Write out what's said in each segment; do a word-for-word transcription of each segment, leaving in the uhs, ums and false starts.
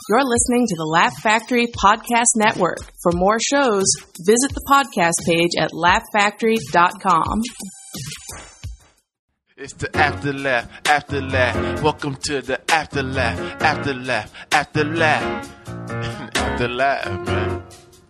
You're listening to the Laugh Factory Podcast Network. For more shows, visit the podcast page at laugh factory dot com. It's the after laugh, after laugh. Welcome to the after laugh, after laugh, after laugh, after laugh, man.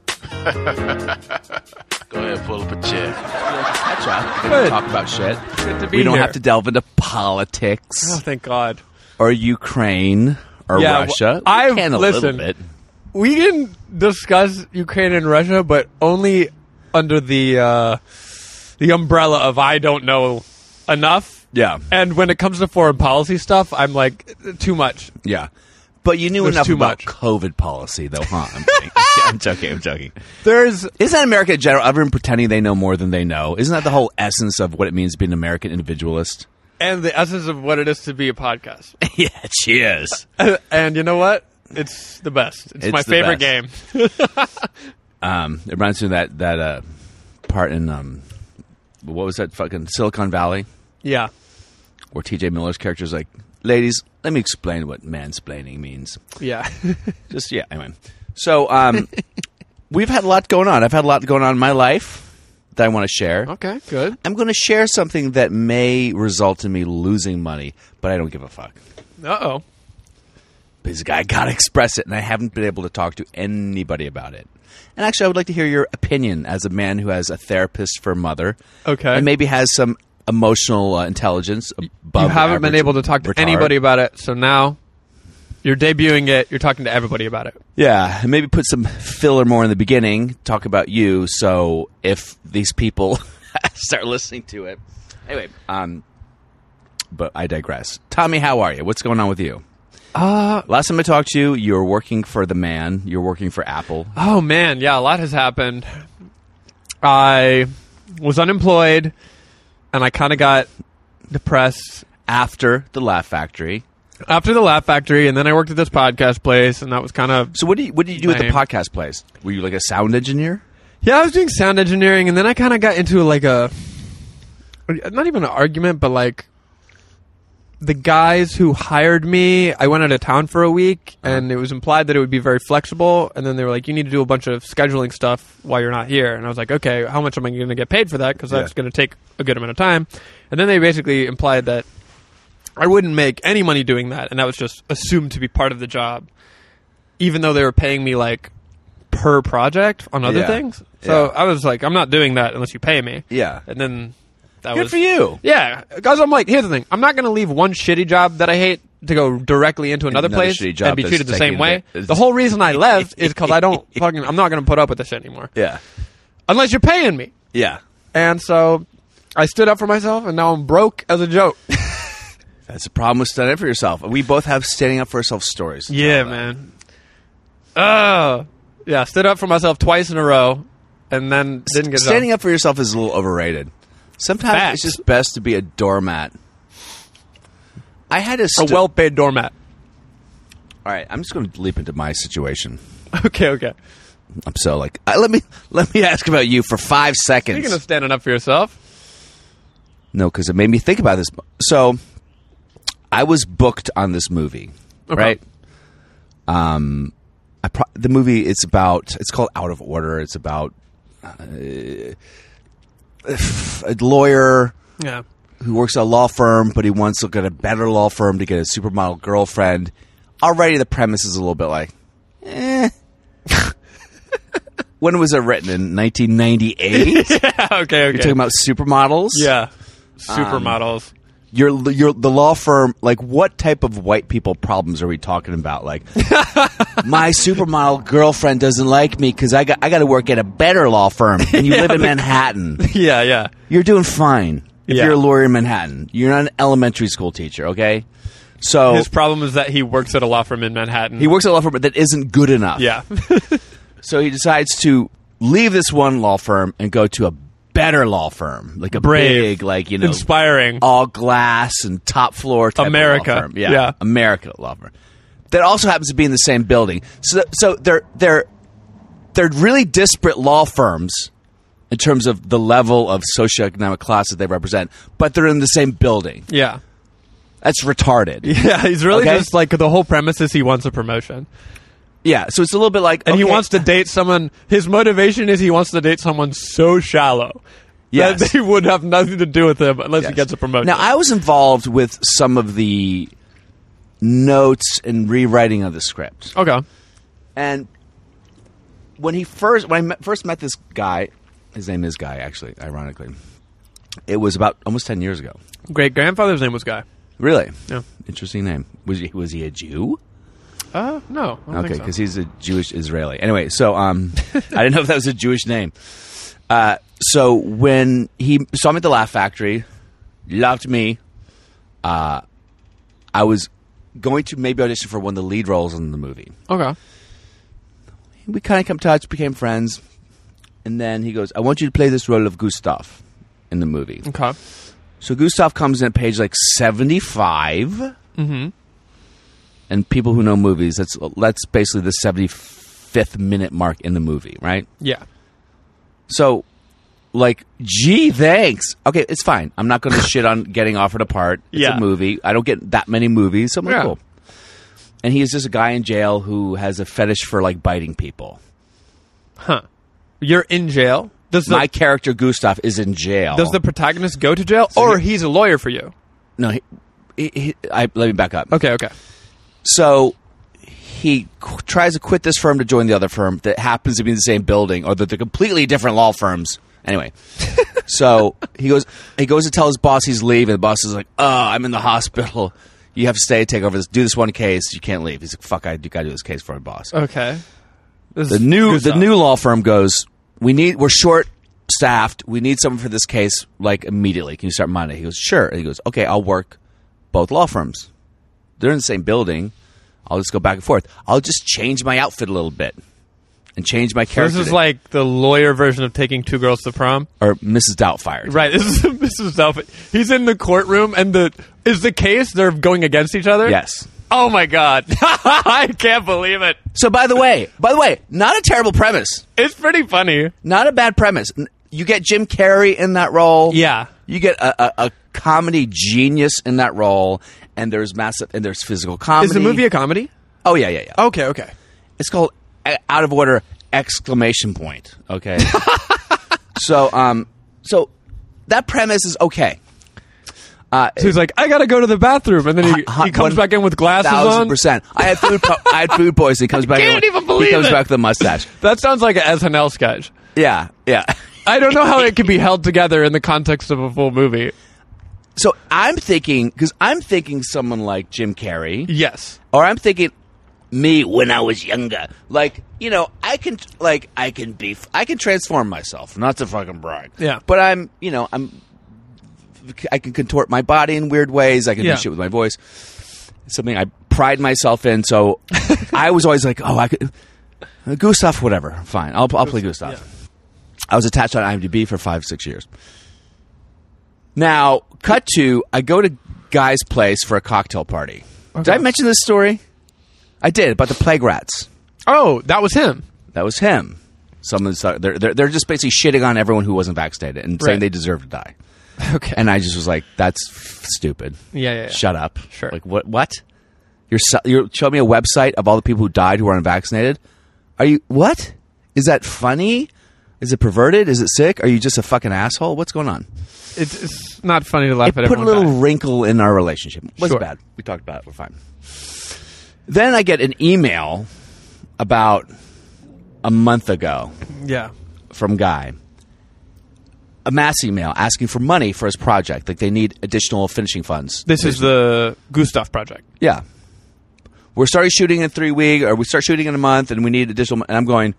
Go ahead, pull up a chair. That's right. We Good. can talk about shit. Good to be We don't here. have to delve into politics Oh, thank God. or Ukraine or Yeah, Russia. well, We I've- can a listen. little bit. We can discuss Ukraine and Russia, but only under the uh, the umbrella of I don't know enough. Yeah, And when it comes to foreign policy stuff, I'm like, too much. yeah. But you knew There's enough too about much. COVID policy, though, huh? I'm kidding. I'm joking. I'm joking. There's Isn't that America in general? Everyone pretending they know more than they know. Isn't that the whole essence of what it means to be an American individualist? and the essence of what it is to be a podcast. Yeah, cheers. And you know what? It's the best. It's, It's my the favorite best. game. Um, it reminds me of that that uh, part in um, what was that fucking Silicon Valley Yeah. where T J Miller's character is like, "Ladies, let me explain what mansplaining means." Yeah. Just yeah. Anyway, so um, we've had a lot going on. I've had a lot going on in my life that I want to share. Okay, good. I'm going to share something that may result in me losing money, but I don't give a fuck. Uh-oh. Because I got to express it, and I haven't been able to talk to anybody about it. And actually, I would like to hear your opinion as a man who has a therapist for a mother. Okay. And maybe has some emotional uh, intelligence above You haven't the been average able to talk to retard. anybody about it, so now you're debuting it. You're talking to everybody about it. Yeah, and maybe put some filler more in the beginning, talk about you, so if these people start listening to it. Anyway, um, but I digress. Tommy, how are you? What's going on with you? Uh, Last time I talked to you, you were working for the man. You were working for Apple. oh, man. Yeah, a lot has happened. I was unemployed, and I kind of got depressed After the Laugh Factory. after the Laugh Factory, and then I worked at this podcast place, and that was kind of... So what do you what did you do at the Lame. podcast place? Were you like a sound engineer? Yeah, I was doing sound engineering, and then I kind of got into like a... Not even an argument, but like... The guys who hired me, I went out of town for a week, and it was implied that it would be very flexible. And then they were like, "You need to do a bunch of scheduling stuff while you're not here." And I was like, "Okay, how much am I going to get paid for that? Because that's Yeah. going to take a good amount of time." And then they basically implied that I wouldn't make any money doing that, and that was just assumed to be part of the job, even though they were paying me like per project on other Yeah. things. So Yeah. I was like, "I'm not doing that unless you pay me." Yeah. And then that Good was for you. yeah, because I'm like, here's the thing: I'm not going to leave one shitty job that I hate to go directly into another, Another place shitty job and be that's treated the taking same way. advantage. The whole reason I left is because I don't fucking. I'm not going to put up with this shit anymore Yeah. unless you're paying me. Yeah. And so I stood up for myself, and now I'm broke as a joke. That's the problem with standing up for yourself. We both have standing up for ourselves stories. to yeah, tell about. man. Oh, yeah. Stood up for myself twice in a row, and then didn't get Standing it up for yourself is a little overrated. Sometimes Facts. it's just best to be a doormat. I had a, a st- well-paid doormat. All right, I'm just going to leap into my situation. Okay, okay. I'm so like, uh, let me let me ask about you for five seconds. Speaking of standing up for yourself, No, because it made me think about this. So, I was booked on this movie, Okay. right? Um, I pro- the movie it's about. It's called Out of Order. It's about uh, a lawyer yeah. who works at a law firm, but he wants to get a better law firm to get a supermodel girlfriend. Already, the premise is a little bit like, eh. When was it written? In nineteen ninety-eight? okay, okay. You're talking about supermodels? Yeah. Supermodels. You're, you're the law firm. Like, what type of white people problems are we talking about? Like, my supermodel girlfriend doesn't like me because I got I got to work at a better law firm, and you Yeah, live in the- Manhattan. yeah, yeah. You're doing fine if Yeah. you're a lawyer in Manhattan. You're not an elementary school teacher, okay? So His problem is that he works at a law firm in Manhattan. he works at a law firm that isn't good enough. Yeah. So he decides to leave this one law firm and go to a better law firm, like a Brave. big, like you know, Inspiring. all glass and top floor type America. of law firm. Yeah, Yeah. America law firm. That also happens to be in the same building. So, so they're they're they're really disparate law firms in terms of the level of socioeconomic class that they represent, but they're in the same building. Yeah. That's retarded. Yeah, he's really Okay. just like, the whole premise is he wants a promotion. Yeah, so it's a little bit like, and he okay, wants to date someone. His motivation is he wants to date someone so shallow Yes. that they would have nothing to do with him unless Yes. he gets a promotion. Now, I was involved with some of the notes and rewriting of the script. okay. And when he first, when I met, first met this guy, his name is Guy, actually, ironically, it was about almost ten years ago. Great grandfather's name was Guy. Really? Yeah. Interesting name. Was he, was he a Jew? Uh, no. I don't Okay, think so. because he's a Jewish Israeli. Anyway, so um, I didn't know if that was a Jewish name. Uh, so when he saw me at the Laugh Factory, loved me, uh, I was going to maybe audition for one of the lead roles in the movie. Okay. We kind of come to touch, became friends, and then he goes, I want you to play this role of Gustav in the movie. Okay. So Gustav comes in at page like seventy-five, Mm-hmm. and people who know movies, that's that's basically the seventy-fifth minute mark in the movie, right? Yeah. So, like, gee, thanks. Okay, it's fine. I'm not going to shit on getting offered a part. It's Yeah. a movie. I don't get that many movies, so I'm like, Yeah. cool. And he is just a guy in jail who has a fetish for, like, biting people. Huh. You're in jail. Does the My character, Gustav, is in jail. does the protagonist go to jail, So or he- he's a lawyer for you? No, he, he, he, I, let me back up. Okay. Okay. So he qu- tries to quit this firm to join the other firm that happens to be in the same building, or that they're completely different law firms. Anyway, so he goes. He goes to tell his boss he's leaving. The boss is like, "Oh, I'm in the hospital. You have to stay, take over this, do this one case. You can't leave." He's like, "Fuck, I do gotta do this case for my boss." Okay. This The is new Gustav. the new law firm goes, "We need. We're short staffed. We need someone for this case like immediately. Can you start Monday?" He goes, "Sure." And he goes, "Okay, I'll work both law firms. They're in the same building. I'll just go back and forth. I'll just change my outfit a little bit and change my So character." this is like the lawyer version of taking two girls to prom. or Missus Doubtfire. Right. This is Missus Delphi. He's in the courtroom, and the is the case they're going against each other. Yes. Oh my god! I can't believe it. So by the way, by the way, not a terrible premise. It's pretty funny. Not a bad premise. N- You get Jim Carrey in that role. Yeah. You get a, a, a comedy genius in that role, and there's massive and there's physical comedy. Is the movie a comedy? Oh yeah, yeah, yeah. Okay. Okay. It's called uh, Out of Order! Exclamation point. Okay. so um, so that premise is okay. Uh, So he's like, I gotta go to the bathroom, and then he, Hu- he comes one back in with glasses thousand on. percent. I had food. Po- I had food poisoning. He comes back. can't in, even believe He comes it. back with a mustache. That sounds like an S N L sketch. Yeah, yeah. I don't know how it can be held together in the context of a full movie. So I'm thinking because I'm thinking someone like Jim Carrey, Yes. or I'm thinking me when I was younger. Like you know, I can like I can be I can transform myself. Not to fucking brag. Yeah. But I'm you know I'm I can contort my body in weird ways. I can Yeah. do shit with my voice. It's something I pride myself in. So I was always like, oh, I could uh, Gustav, whatever. Fine, I'll I'll play Gustav. yeah. I was attached on IMDb for five six years. Now, cut to I go to Guy's place for a cocktail party. Did I mention this story? I did about the plague rats. Oh, that was him. That was him. Someone's they're they're, they're just basically shitting on everyone who wasn't vaccinated and saying Right. they deserve to die. Okay. And I just was like, "That's f- stupid. Yeah, yeah, yeah. Shut up." Sure. Like what? What? You're se- you're showing me a website of all the people who died who are unvaccinated. Are you what? Is that funny? Is it perverted? Is it sick? Are you just a fucking asshole? What's going on? It's, it's not funny to laugh It at put a everyone little dying. wrinkle in our relationship. It wasn't Sure. bad. We talked about it. We're fine. Then I get an email about a month ago Yeah. from Guy. A mass email asking for money for his project. Like they need additional finishing funds. This is the Gustav project. Yeah. We're starting shooting in three weeks, or we start shooting in a month, and we need additional. mo- And I'm going,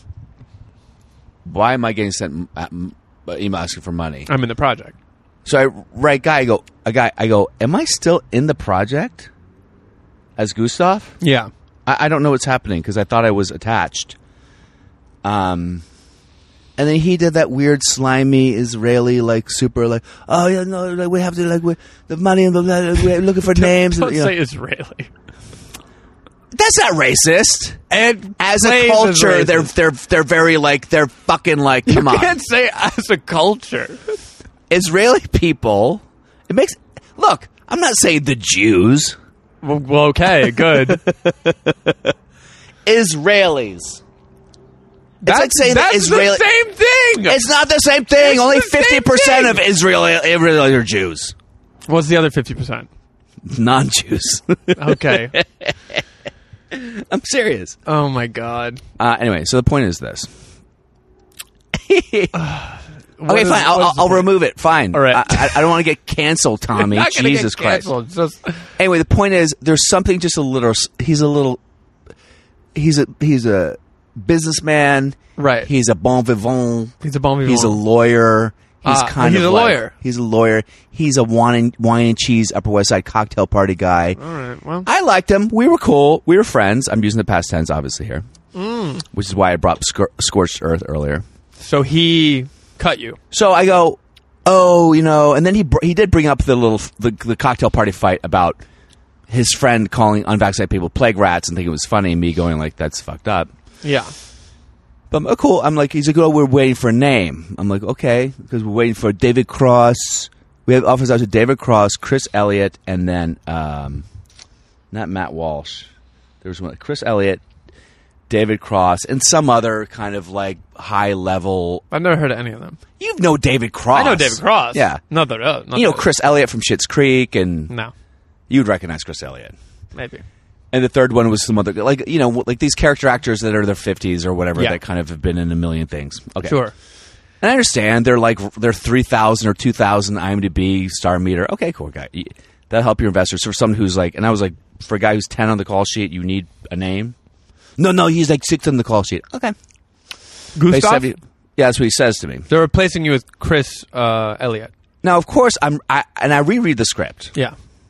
why am I getting sent uh, m- uh, email asking for money? I'm in the project. So I write Guy. I go, a guy. I go, am I still in the project as Gustav? Yeah. I, I don't know what's happening because I thought I was attached. Um, and then he did that weird slimy Israeli like super like oh yeah no like we have to like we, the money and the we're looking for names. Don't and, you know. say Israeli. That's not racist. And As a plays culture, is they're racist. they're they're very like they're fucking like come You on. can't say as a culture. Israeli people. It makes look. I'm not saying the Jews. Well, well, okay, good. Israelis. That's, like saying that that's Israeli- the same thing. It's not the same thing. It's Only the same fifty percent thing. of Israel, Israel are Jews. What's the other fifty percent? Non-Jews. Okay. I'm serious. Oh my god. Uh, anyway, so the point is this. okay, What fine. is- I'll, what is I'll, the I'll point? remove it. Fine. All right. I, I, I don't want to get canceled, Tommy. Not gonna Jesus get Christ. canceled. It's just Anyway, the point is, there's something just a little. He's a little. He's a he's a businessman. Right. He's a bon vivant. he's a bon vivant. He's a lawyer. He's Ah, kind he's of a like- lawyer. He's a lawyer. He's a wine and, wine and cheese Upper West Side cocktail party guy. All right. Well, I liked him. We were cool. We were friends. I'm using the past tense, obviously, here. Mm. Which is why I brought Scor- Scorched Earth earlier. so he cut you. So I go, oh, you know, and then he br- he did bring up the little the, the cocktail party fight about his friend calling unvaccinated people plague rats and thinking it was funny. Me going like, that's fucked up. Yeah. But I'm, oh, cool. I'm like, he's like, oh, we're waiting for a name. I'm like, okay, because we're waiting for David Cross. We have offers out to David Cross, Chris Elliott, and then um, not Matt Walsh. There was one, Chris Elliott, David Cross, and some other kind of like high level. I've never heard of any of them. You know David Cross. I know David Cross. Yeah. Not that. Uh, not You know that- Chris Elliott from Schitt's Creek, and No. you'd recognize Chris Elliott. Maybe. And the third one was some other, like, you know, like these character actors that are in their fifties or whatever Yeah. that kind of have been in a million things. Okay. Sure. And I understand they're like, they're three thousand or two thousand IMDb star meter. Okay, cool guy. That'll help your investors. So for someone who's like, and I was like, for a guy who's ten on the call sheet, you need a name? No, no, he's like six on the call sheet. Okay. They Gustav? said- Yeah, that's what he says to me. They're replacing you with Chris uh, Elliott. Now, of course, I'm, I, and I reread the script. Yeah.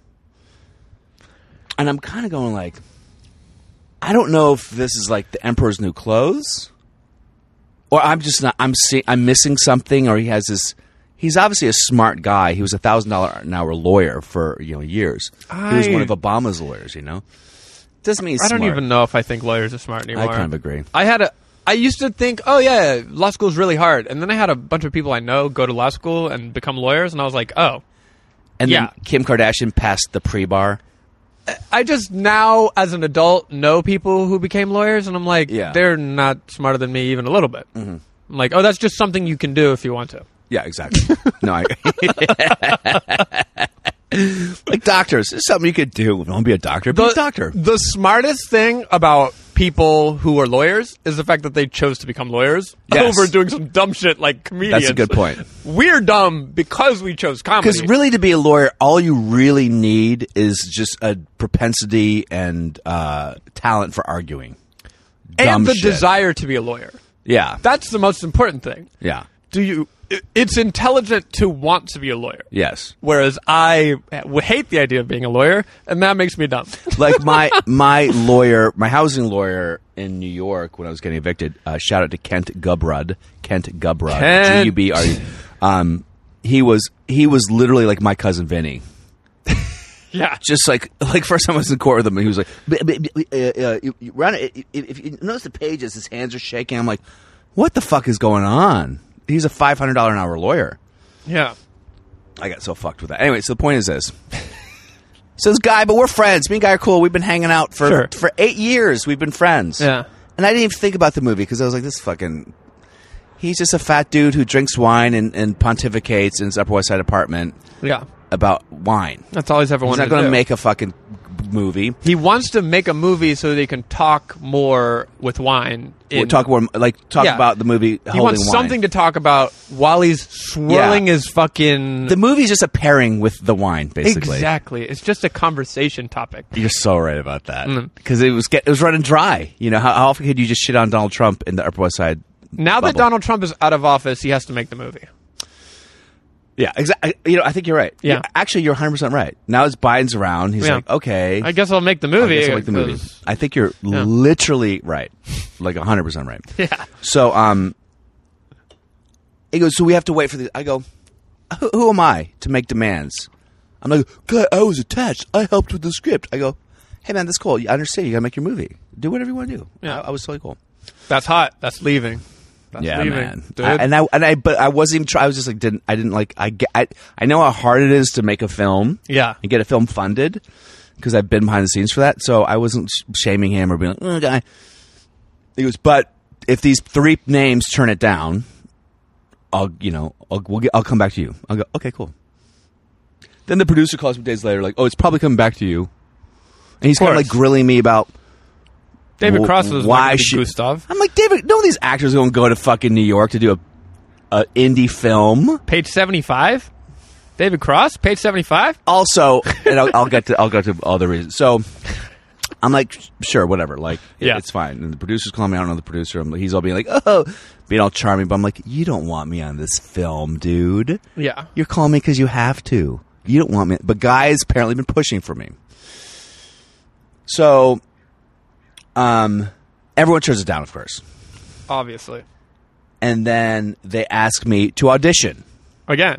And I'm kind of going like, I don't know if this is like the Emperor's New Clothes, or I'm just not. I'm see, I'm missing something, or he has this. He's obviously a smart guy. He was a thousand dollar an hour lawyer for you know years. He was I- one of Obama's lawyers. You know, doesn't mean he's I don't smart. even know if I think lawyers are smart anymore. I kind of agree. I had a. I used to think, oh yeah, law school's really hard, and then I had a bunch of people I know go to law school and become lawyers, and I was like, oh, And yeah. then Kim Kardashian passed the pre-bar. I just now, as an adult, know people who became lawyers, and I'm like, Yeah. they're not smarter than me even a little bit. Mm-hmm. I'm like, oh, that's just something you can do if you want to. Yeah, exactly. No, I like doctors. It's something you could do. Don't be a doctor. Be a doctor. The smartest thing about people who are lawyers is the fact that they chose to become lawyers Yes. over doing some dumb shit like comedians. That's a good point. We're dumb because we chose comedy. Because really, to be a lawyer, all you really need is just a propensity and uh, talent for arguing. and Dumb the shit. desire to be a lawyer. Yeah. That's the most important thing. Yeah. Do you? it- It's intelligent to want to be a lawyer. Yes. Whereas I would hate the idea of being a lawyer, and that makes me dumb. Like my my lawyer, my housing lawyer in New York when I was getting evicted. Uh, shout out to Kent Gubrud. Kent Gubrud. Kent. G U B R U. Um, he was he was literally like my cousin Vinny. Yeah. Just like like first time I was in court with him, he was like, "B- b- b- uh, uh, you- you run it. If if you notice the pages, his hands are shaking. I'm like, what the fuck is going on? He's a five hundred dollar an hour lawyer. Yeah. I got so fucked with that. Anyway, so the point is this. So this guy, but we're friends. Me and Guy are cool. We've been hanging out for Sure. for eight years. We've been friends. Yeah. And I didn't even think about the movie because I was like, this fucking. He's just a fat dude who drinks wine and, and pontificates in his Upper West Side apartment Yeah. about wine. That's all he's ever He's wanted not to going do. to make a fucking movie. He wants to make a movie so they can talk more with wine. We'll in- talk more, like talk Yeah. about the movie. He holding wants wine. something to talk about while he's swirling Yeah. his fucking. The movie's just a pairing with the wine, basically. Exactly. It's just a conversation topic. You're so right about that Mm. because it was get, it was running dry. You know how, how often could you just shit on Donald Trump in the Upper West Side? Now that bubble? Donald Trump is out of office, he has to make the movie. Yeah, exactly. You know, I think you're right. Yeah. You're- actually, you're one hundred percent right. Now as Biden's around, he's Yeah. like, okay, I guess I'll make the I movie. guess I'll make the movie. 'cause- I think you're literally right, like one hundred percent right. Yeah. So, um, he goes, so we have to wait for the. I go, who, who am I to make demands? I'm like, God, I was attached. I helped with the script. I go, hey man, that's cool. I understand. You got to make your movie. Do whatever you want to do. Yeah. I, I was totally cool. That's hot. That's leaving. That's yeah, leaving, man. dude. I, and I and I, but I wasn't even. Try, I was just like, didn't I didn't like. I get. I, I know how hard it is to make a film. Yeah. And get a film funded because I've been behind the scenes for that. So I wasn't sh- shaming him or being like, oh, guy. He goes, but if these three names turn it down, I'll, you know, I'll, we'll get, I'll come back to you. I'll go, okay, cool. Then the producer calls me days later, like, oh, it's probably coming back to you. And he's kind of like grilling me about David wh- Cross was why like should Gustav. I'm like, David, none of these actors are going to go to fucking New York to do a, a indie film. Page seventy-five? David Cross? Page seventy-five? Also, and I'll, I'll get to I'll get to all the reasons. So I'm like, sure, whatever. Like, Yeah. it's fine. And the producer's calling me. I don't know the producer. I'm like, he's all being like, oh, being all charming. But I'm like, you don't want me on this film, dude. Yeah. You're calling me because you have to. You don't want me. But guys apparently been pushing for me. So, um, everyone turns it down, of course. Obviously. And then they ask me to audition. Again.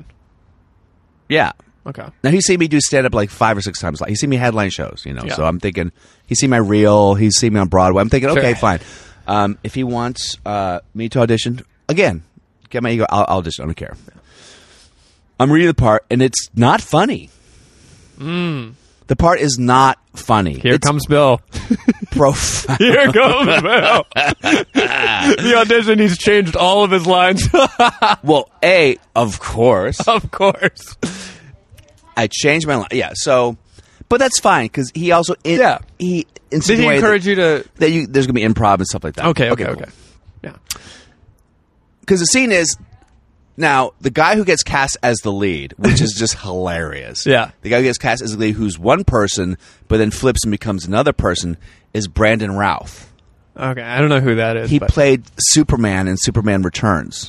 Yeah. Okay. Now, he's seen me do stand-up like five or six times. He's seen me headline shows, you know. Yeah. So I'm thinking, he's seen my reel. He's seen me on Broadway. I'm thinking, Sure. okay, fine. Um, if he wants uh, me to audition, again, get my ego. I'll, I'll audition. I don't care. I'm reading the part, and it's not funny. Mm. The part is not funny. Here it's comes Bill. profound. Here comes Bill. The audition, he's changed all of his lines. Well, A, of course. Of course. I changed my line. Yeah, so, but that's fine because he also in, Yeah. he Did insinuated he encourage that, you to... that you, there's gonna be improv and stuff like that. Okay, okay, okay. cool. Yeah. Because the scene is now the guy who gets cast as the lead, which is just hilarious. Yeah. The guy who gets cast as the lead, who's one person but then flips and becomes another person, is Brandon Routh. Okay, I don't know who that is. He but played Superman in Superman Returns,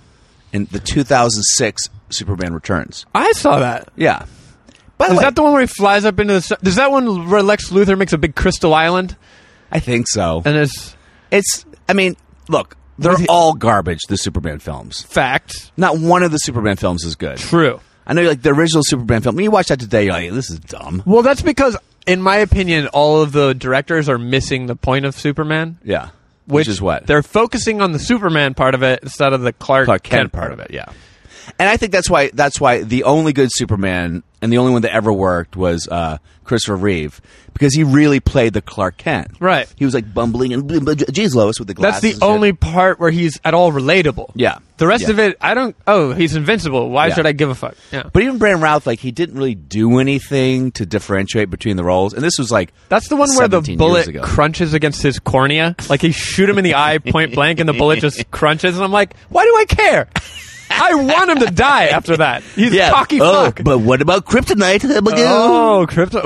in the two thousand six Superman Returns. I saw that. Yeah. By the Is way, that the one where he flies up into the... sun? Is that one where Lex Luthor makes a big crystal island? I think so. And it's... It's. I mean, look, they're all garbage. The Superman films. Fact. Not one of the Superman films is good. True. I know, like the original Superman film. When you watch that today, you're like, "This is dumb." Well, that's because, in my opinion, all of the directors are missing the point of Superman. Yeah, which, is what they're focusing on the Superman part of it instead of the Clark, Clark Kent, Kent part of it. Yeah, and I think that's why that's why the only good Superman and the only one that ever worked was uh, Christopher Reeve, because he really played the Clark Kent. Right. He was like bumbling and geez, Lois with the glasses. That's the only part where he's at all relatable. Yeah. The rest Yeah. of it, I don't. Oh, he's invincible. Why Yeah. should I give a fuck? Yeah. But even Brandon Routh, like he didn't really do anything to differentiate between the roles, and this was like That's the one where the seventeen years bullet ago. crunches against his cornea. Like he shoot him in the eye point blank, and the bullet just crunches. And I'm like, why do I care? I want him to die after that. He's yeah. cocky oh, fuck. but what about Kryptonite? Oh, Krypton.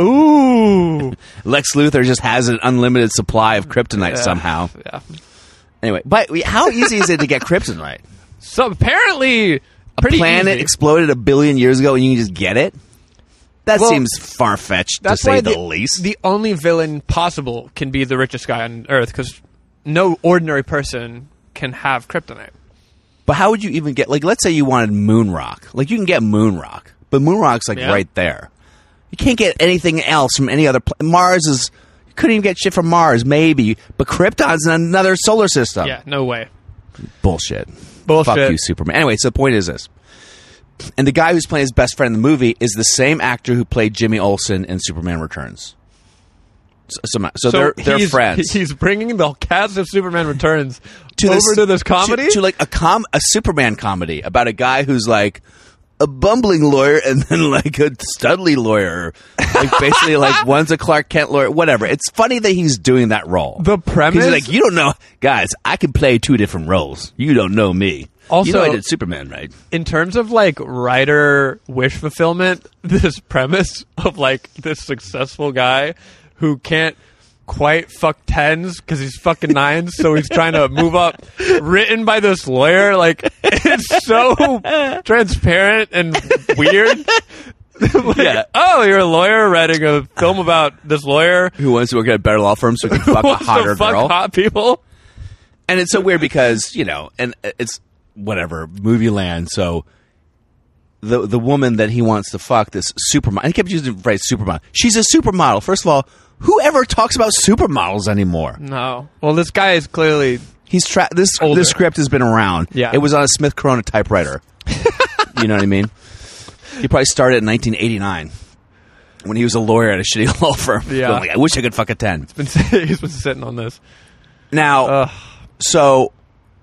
Ooh. Lex Luthor just has an unlimited supply of kryptonite somehow. Yeah. Anyway, but how easy is it to get kryptonite? So apparently, A pretty planet easy. exploded a billion years ago and you can just get it? That Well, seems far-fetched, to That's say why the, the, least. the only villain possible can be the richest guy on Earth, because no ordinary person can have kryptonite. But how would you even get... Like, let's say you wanted moon rock. Like, you can get moon rock. But moon rock's, like, Yeah. right there. You can't get anything else from any other... Pla- Mars is... You couldn't even get shit from Mars, maybe. But Krypton's in another solar system. Yeah, no way. Bullshit. Bullshit. Fuck you, Superman. Anyway, so the point is this. And the guy who's playing his best friend in the movie is the same actor who played Jimmy Olsen in Superman Returns. So, so, so they're, they're he's, friends. He's bringing the cast of Superman Returns to over this, to this comedy? To, to like a com a Superman comedy about a guy who's like a bumbling lawyer and then like a studly lawyer. Like basically like one's a Clark Kent lawyer, whatever. It's funny that he's doing that role. The premise- He's like, you don't know, guys, I can play two different roles. You don't know me. Also- you know I did Superman, right? In terms of like writer wish fulfillment, this premise of like this successful guy who can't quite fuck tens because he's fucking nines, so he's trying to move up, written by this lawyer, like it's so transparent and weird. Like, Yeah. oh, you're a lawyer writing a film about this lawyer Who wants to work at a better law firm so he can who fuck a wants hotter to fuck girl. hot people. And it's so weird because, you know, and it's whatever, movie land, so the the woman that he wants to fuck, this supermodel, he kept using the phrase supermodel. She's a supermodel. First of all, whoever talks about supermodels anymore? No. Well, this guy is clearly He's tra- this Older. this script has been around. Yeah. It was on a Smith Corona typewriter. You know what I mean? He probably started in nineteen eighty-nine when he was a lawyer at a shitty law firm. Yeah. Going like, I wish I could fuck a ten. been he's been sitting on this. Now, Ugh. So,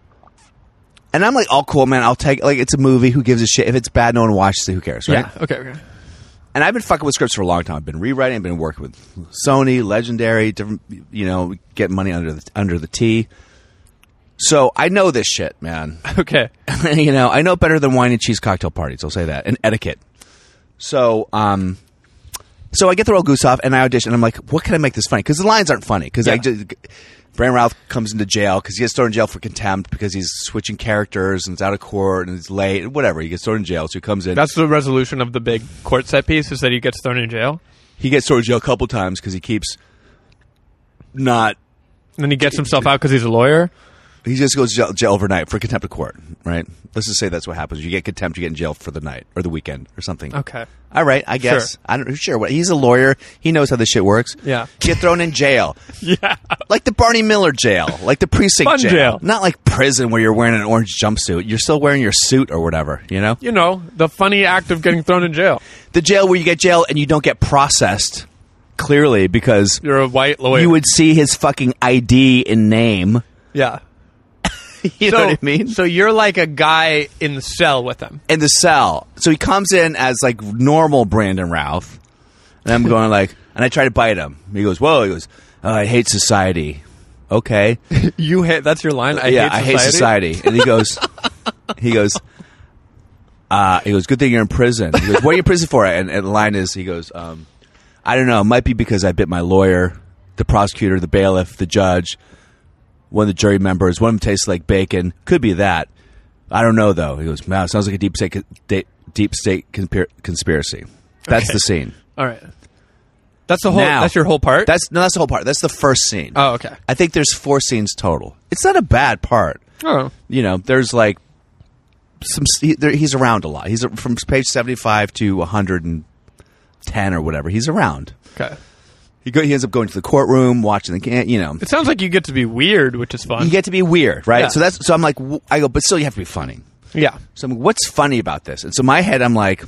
and I'm like, oh, cool, man. I'll take, like, it's a movie. Who gives a shit? If it's bad, no one watches it. Who cares, right? Yeah. Okay. Okay. And I've been fucking with scripts for a long time. I've been rewriting. I've been working with Sony, Legendary, different, you know, getting money under the under the T. So I know this shit, man. Okay. You know, I know better than wine and cheese cocktail parties. I'll say that, and etiquette. So, um, so I get the role Gustav, and I audition. And I'm like, what can I make this funny? Because the lines aren't funny. Because Yeah. I just. Brandon Routh comes into jail because he gets thrown in jail for contempt because he's switching characters and it's out of court and it's late and whatever. He gets thrown in jail, so he comes in. That's the resolution of the big court set piece, is that he gets thrown in jail. He gets thrown in jail a couple times because he keeps not. And then he gets himself out because he's a lawyer. He just goes to jail, jail overnight for contempt of court, right? Let's just say that's what happens. You get contempt, you get in jail for the night or the weekend or something. Okay. All right, I guess. Sure. I don't sure what he's a lawyer. He knows how this shit works. Yeah. Get thrown in jail. Yeah. Like the Barney Miller jail, like the precinct Fun jail. jail. Not like prison where you're wearing an orange jumpsuit. You're still wearing your suit or whatever, you know? You know, the funny act of getting thrown in jail. The jail where you get jail and you don't get processed clearly because You're a white lawyer. you would see his fucking I D and name. Yeah. You so, know what I mean? So you're like a guy in the cell with him. In the cell. So he comes in as like normal Brandon Routh. And I'm going like, and I try to bite him. He goes, whoa. He goes, oh, I hate society. Okay. You hate, that's your line? I yeah, hate I hate society. And he goes, he goes, uh, he goes, good thing you're in prison. He goes, what are you in prison for? And, and the line is, he goes, um, I don't know. It might be because I bit my lawyer, the prosecutor, the bailiff, the judge, one of the jury members. One of them tastes like bacon. Could be that. I don't know, though. He goes, wow, it sounds like a deep state, deep state conspir- conspiracy. That's Okay. the scene. All right. That's the whole. Now- that's your whole part. That's no, that's the whole part. That's the first scene. Oh, okay. I think there's four scenes total. It's not a bad part. Oh, You know, there's like some. He, there, he's around a lot. He's from page seventy-five to one hundred ten or whatever. He's around. okay. He go, he ends up going to the courtroom, watching the can. You know, It sounds like you get to be weird, which is fun. you get to be weird, right? Yeah. So that's so I'm like, w- I go, but still, you have to be funny. yeah. So I'm like, what's funny about this? And so in my head, I'm like,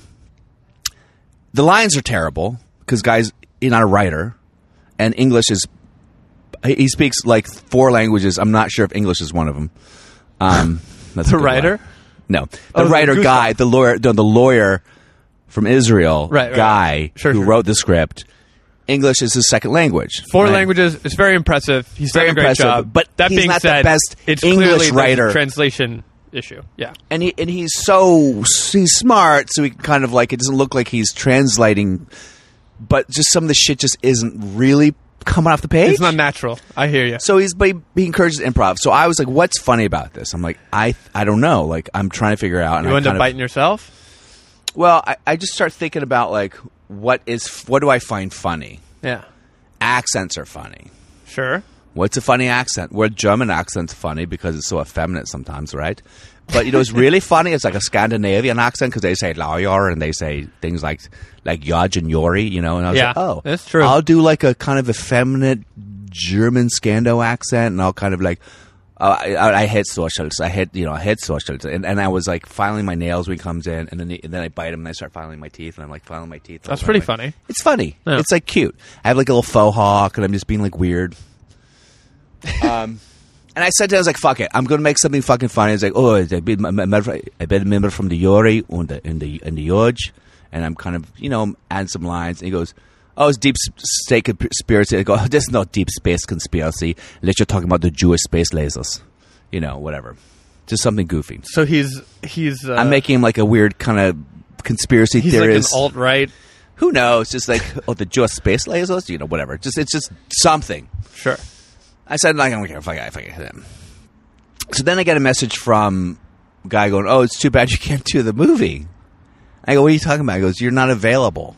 the lines are terrible because guys, you're not a writer, and English is. He he speaks like four languages. I'm not sure if English is one of them. Um, that's a The good writer? line. No, the Oh, the writer Gustav. guy, the lawyer, the, the lawyer from Israel Right, right. guy Sure, who sure. wrote the script. English is his second language. Four right? languages. It's very impressive. He's Very done a great impressive, job. but that he's being not the said, best it's English clearly there's a writer. translation issue. Yeah. and he and he's so he's smart, so he kind of like it doesn't look like he's translating, but just some of the shit just isn't really coming off the page. It's not natural. I hear you. So he's but he, he encourages improv. So I was like, "What's funny about this?" I'm like, "I I don't know." Like I'm trying to figure out. And You I end up kind of- biting yourself? Well, I, I just start thinking about like what is what do I find funny? Yeah. Accents are funny. Sure. What's a funny accent? Well, German accent's funny because it's so effeminate sometimes, right? But you know, it's really funny. It's like a Scandinavian accent because they say "lawyer" and they say things like like "Judge" and "Yori," you know. And I was Yeah, like, oh, that's true. I'll do like a kind of effeminate German Scando accent, and I'll kind of like. Uh, I, I hate socials. I hate, you know, I hate socials. And, and I was like filing my nails when he comes in, and then, he, and then I bite him, and I start filing my teeth, and I'm like filing my teeth. That's and pretty I'm like- funny. It's funny. Yeah. It's like cute. I have like a little faux hawk, and I'm just being like weird. Um, and I said to him, I was like, fuck it. I'm going to make something fucking funny. He's like, oh, I been a member from the Yori and the, and the, and the Yoj. And I'm kind of, you know, adding some lines. And he goes, oh, it's deep state conspiracy. I go, oh, this is not deep space conspiracy. Unless you're talking about the Jewish space lasers. You know, whatever. Just something goofy. So he's he's uh, I'm making him like a weird kind of conspiracy he's theorist. like an alt right. Who knows? Just like, oh, the Jewish space lasers? You know, whatever. Just It's just something. Sure. I said, like, I don't care if I, if I get him. So then I get a message from a guy going, oh, it's too bad you can't do the movie. I go, what are you talking about? He goes, you're not available.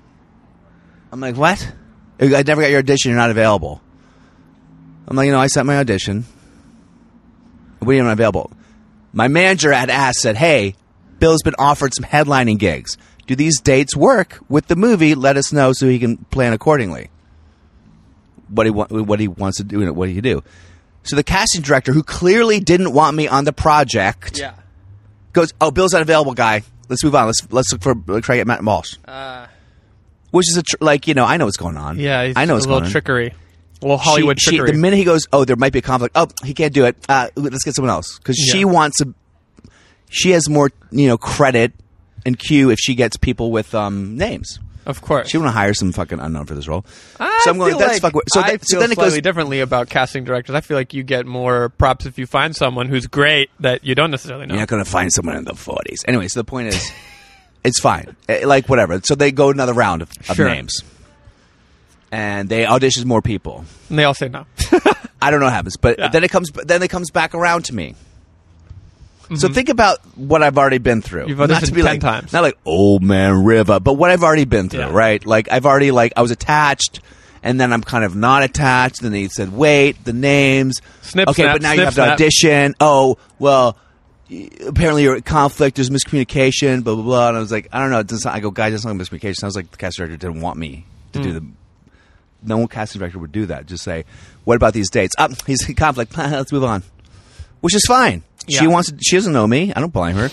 I'm like, what? I never got your audition. You're not available. I'm like, you know, I sent my audition. What do you mean I'm not available? My manager had asked, said, hey, Bill's been offered some headlining gigs. Do these dates work with the movie? Let us know so he can plan accordingly. What he wa- what he wants to do, what do you do? So the casting director, who clearly didn't want me on the project, Yeah. goes, "Oh, Bill's not available, guy. Let's move on. Let's let's look for let's try to get Matt Walsh." Uh, Which is a tr- like you know I know what's going on. yeah. He's I know a what's little going trickery. on. Well, Hollywood she, she, trickery. the minute he goes, oh, there might be a conflict. Oh, he can't do it. Uh, let's get someone else because Yeah. she wants a. She has more, you know, credit and cue if she gets people with um, names. Of course. She want to hire some fucking unnknown for this role. I so I'm going. feel That's like fuck. So, I that, so feel then it slightly goes. differently about casting directors. I feel like you get more props if you find someone who's great that you don't necessarily know. You're not going to find someone in the forties. Anyway, so the point is, it's fine. Eh, Like whatever. So they go another round of, of Sure. names, and they audition more people. And they all say no. I don't know what happens, but Yeah. then it comes. Then it comes back around to me. Mm-hmm. So think about what I've already been through. You've not auditioned to be ten like, times. Not like old man Riva, but what I've already been through, Yeah. right? Like I've already like I was attached, and then I'm kind of not attached. Then they said, wait, the names. Snip, okay, snap, but now snip, you have to snap. audition. Oh, well, y- apparently you're at conflict. There's miscommunication. Blah blah blah. And I was like, I don't know. It doesn't. I go, guys, that's not miscommunication. Sounds like the casting director didn't want me to Hmm. do the. No one casting director would do that. Just say, what about these dates? Up, he's in conflict. Let's move on. Which is fine. She Yeah. wants. To, she doesn't know me. I don't blame her.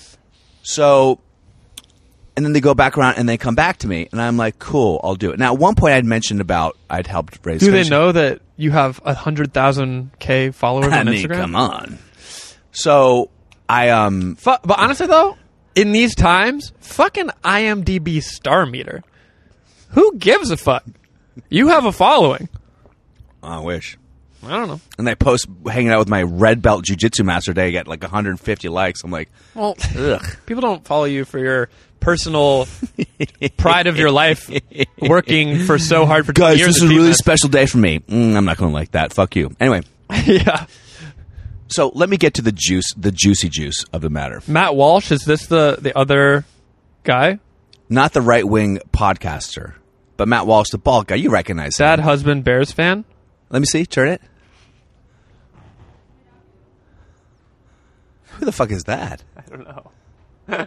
So, and then they go back around and they come back to me, and I'm like, cool, I'll do it. Now, at one point, I'd mentioned about I'd helped raise. Do they finishing- know that you have a hundred thousand K followers I on mean, Instagram? come on. So I um. Fu- but honestly, though, in these times, fucking I M D B star meter. Who gives a fuck? You have a following. I wish. I don't know. And I post hanging out with my red belt jujitsu master day, get like one hundred fifty likes. I'm like, Well, ugh. people don't follow you for your personal pride of your life, working for so hard for twenty Guys, years. this is to a achieve really this. special day for me. Mm, I'm not going to like that. Fuck you. Anyway, Yeah. so let me get to the juice, the juicy juice of the matter. Matt Walsh, is this the the other guy? Not the right wing podcaster, but Matt Walsh, the bald guy. You recognize Dad, him. husband, Bears fan? Let me see. Turn it. Who the fuck is that? I don't know.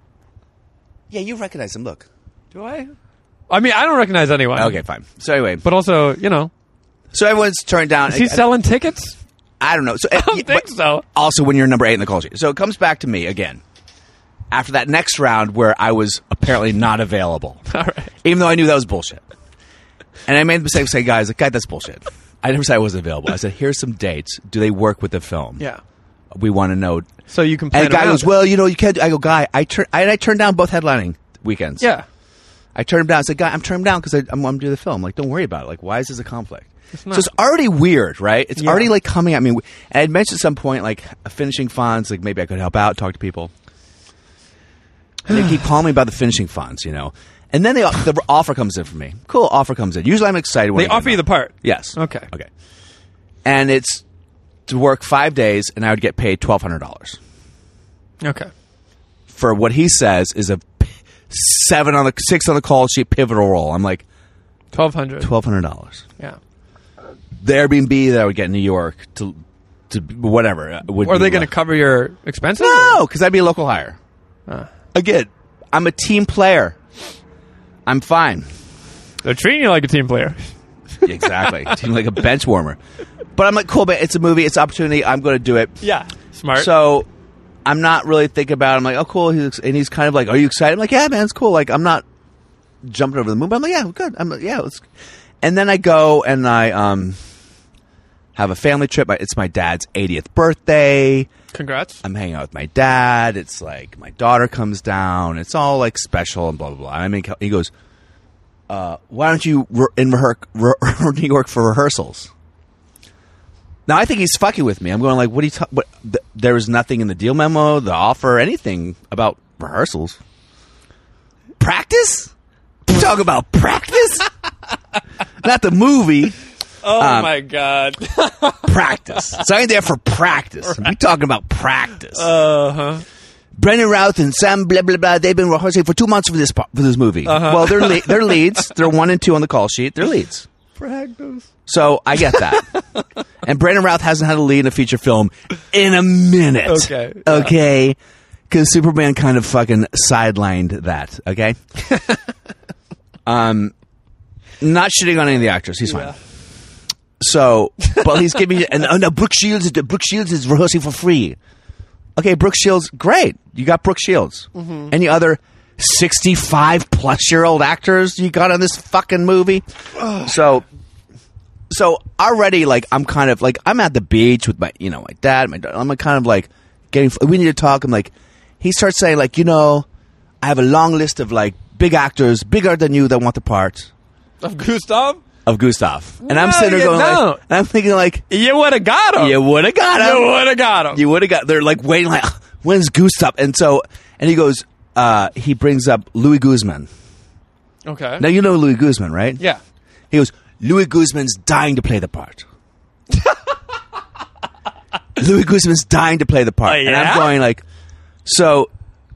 Yeah, you recognize him. Look. Do I? I mean, I don't recognize anyone. Okay, fine. So anyway, But also, you know, so everyone's turned down. is he I, selling tickets? I don't know. So I don't think so. Also, when you're number eight in the call sheet, so it comes back to me again after that next round where I was apparently not available, All right. even though I knew that was bullshit. And I made the mistake of saying, "Guys, like, guy, that's bullshit." I never said I wasn't available. I said, "Here's some dates. Do they work with the film? Yeah. We want to know." So you can plan And the guy around goes, it. "Well, you know, you can't." do-" I go, "Guy, I turn, I, and I turned down both headlining weekends. Yeah. I turned him down. I said, "Guy, I'm turning him down because I'm, I'm doing the film. Like, don't worry about it. Like, why is this a conflict?" not. So it's already weird, right? It's Yeah. already like coming at me. And I'd mentioned at some point, like finishing funds, like maybe I could help out, talk to people. And they keep calling me about the finishing funds, you know. And then they, the offer comes in for me. Cool, offer comes in. Usually I'm excited when They I get offer an you the offer. part. Yes. Okay. Okay. And it's to work five days, and I would get paid twelve hundred dollars Okay. for what he says is a p- seven on the six on the call sheet pivotal role. I'm like twelve hundred. twelve hundred dollars. Yeah. The Airbnb that I would get in New York to to whatever uh, would Or are be they going to lo- cover your expenses? No, because I'd be a local hire. Uh. Again, I'm a team player. I'm fine. They're treating you like a team player. Exactly. Team like a bench warmer. But I'm like, cool, but it's a movie, it's an opportunity. I'm going to do it. Yeah. Smart. So I'm not really thinking about it. I'm like, oh, cool. He's, and he's kind of like, are you excited? I'm like, yeah, man, it's cool. Like, I'm not jumping over the moon, but I'm like, yeah, good. I'm like, yeah. Let's. And then I go and I um have a family trip. It's my dad's eightieth birthday. Congrats. I'm hanging out with my dad. It's like my daughter comes down. It's all like special and blah blah blah. I mean, he goes, uh, "Why don't you re- in rehe- re- New York for rehearsals?" Now I think he's fucking with me. I'm going like, "What do you? Ta- what? Th- there was nothing in the deal memo, the offer, anything about rehearsals. Practice? Talk about practice? Not the movie." Oh, Um, my God. Practice. So I ain't there for practice. We talking about practice. Uh-huh. Brendan Routh and Sam blah blah blah. They've been rehearsing for two months for this po- for this movie. Uh-huh. Well, they're le- they're leads. They're one and two on the call sheet. They're leads. Practice. So I get that. And Brendan Routh hasn't had a lead in a feature film in a minute. Okay, yeah. Okay. Because Superman kind of fucking sidelined that. Okay. um, not shitting on any of the actors. He's fine. Yeah. So, but he's giving and oh no, Brooke Shields. Brooke Shields is rehearsing for free. Okay, Brooke Shields, great. You got Brooke Shields. Mm-hmm. Any other sixty-five plus year old actors you got on this fucking movie? So, so already, like, I'm kind of like I'm at the beach with my, you know, my dad, my dad. I'm kind of like getting. We need to talk. I'm like, he starts saying like, you know, I have a long list of like big actors, bigger than you, that want the part Of Gustav? of Gustav. And No, I'm sitting there you going, like, don't. and I'm thinking like, You would have got him. you would have got him. You would have got him. You would have got. They're like waiting, like, when's Gustav? And so, and he goes, uh, he brings up Louis Guzman. Okay. Now you know Louis Guzman, right? Yeah. He goes, Louis Guzman's dying to play the part. Louis Guzman's dying to play the part. Oh, And yeah? I'm going like, so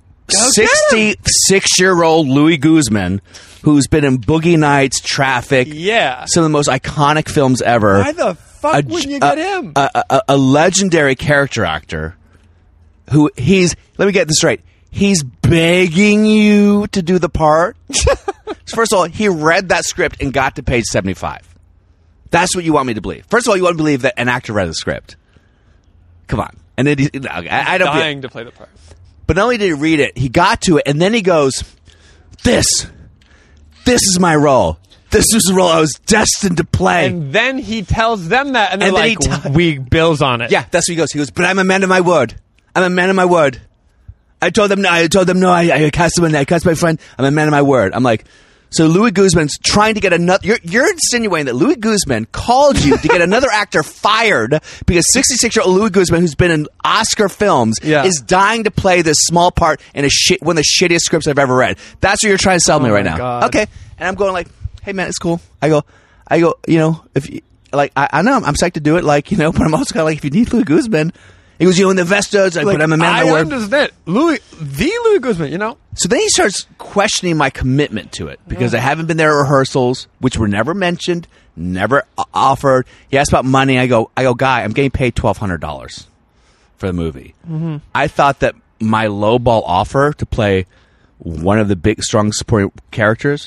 sixty-six-year-old Louis Guzman, who's been in Boogie Nights, Traffic, Yeah. some of the most iconic films ever. Why the fuck a, wouldn't you a- get him? A, a, a legendary character actor who he's, let me get this right, he's begging you to do the part. First of all, he read that script and got to page seventy-five. That's what you want me to believe. First of all, you want to believe that an actor read the script. Come on. And then he, no, I, I don't Dying to play the part. But not only did he read it, he got to it, and then he goes, this, this is my role. This is the role I was destined to play. And then he tells them that, and they're And then like, he t- we bills on it. Yeah, that's what he goes. He goes, but I'm a man of my word. I'm a man of my word. I told them no. I told them no. I, I cast him. I cast my friend. I'm a man of my word. I'm like, so Louis Guzman's trying to get another. You're, you're insinuating that Louis Guzman called you to get another actor fired because sixty-six-year-old Louis Guzman, who's been in Oscar films, Yeah. is dying to play this small part in a shit, one of the shittiest scripts I've ever read. That's what you're trying to sell me Oh right my now. God. Okay, and I'm going like, hey man, it's cool. I go, I go. You know, if you, like, I, I know I'm, I'm psyched to do it. Like, you know, but I'm also kind of like, if you need Louis Guzman. He goes, you know, in the Vestas, I Like, but I'm a man I of my word. understand. Louis, the Louis Guzman, you know? So then he starts questioning my commitment to it because I haven't been there at rehearsals, which were never mentioned, never o- offered. He asked about money. I go, I go, guy, I'm getting paid twelve hundred dollars for the movie. Mm-hmm. I thought that my lowball offer to play one of the big, strong supporting characters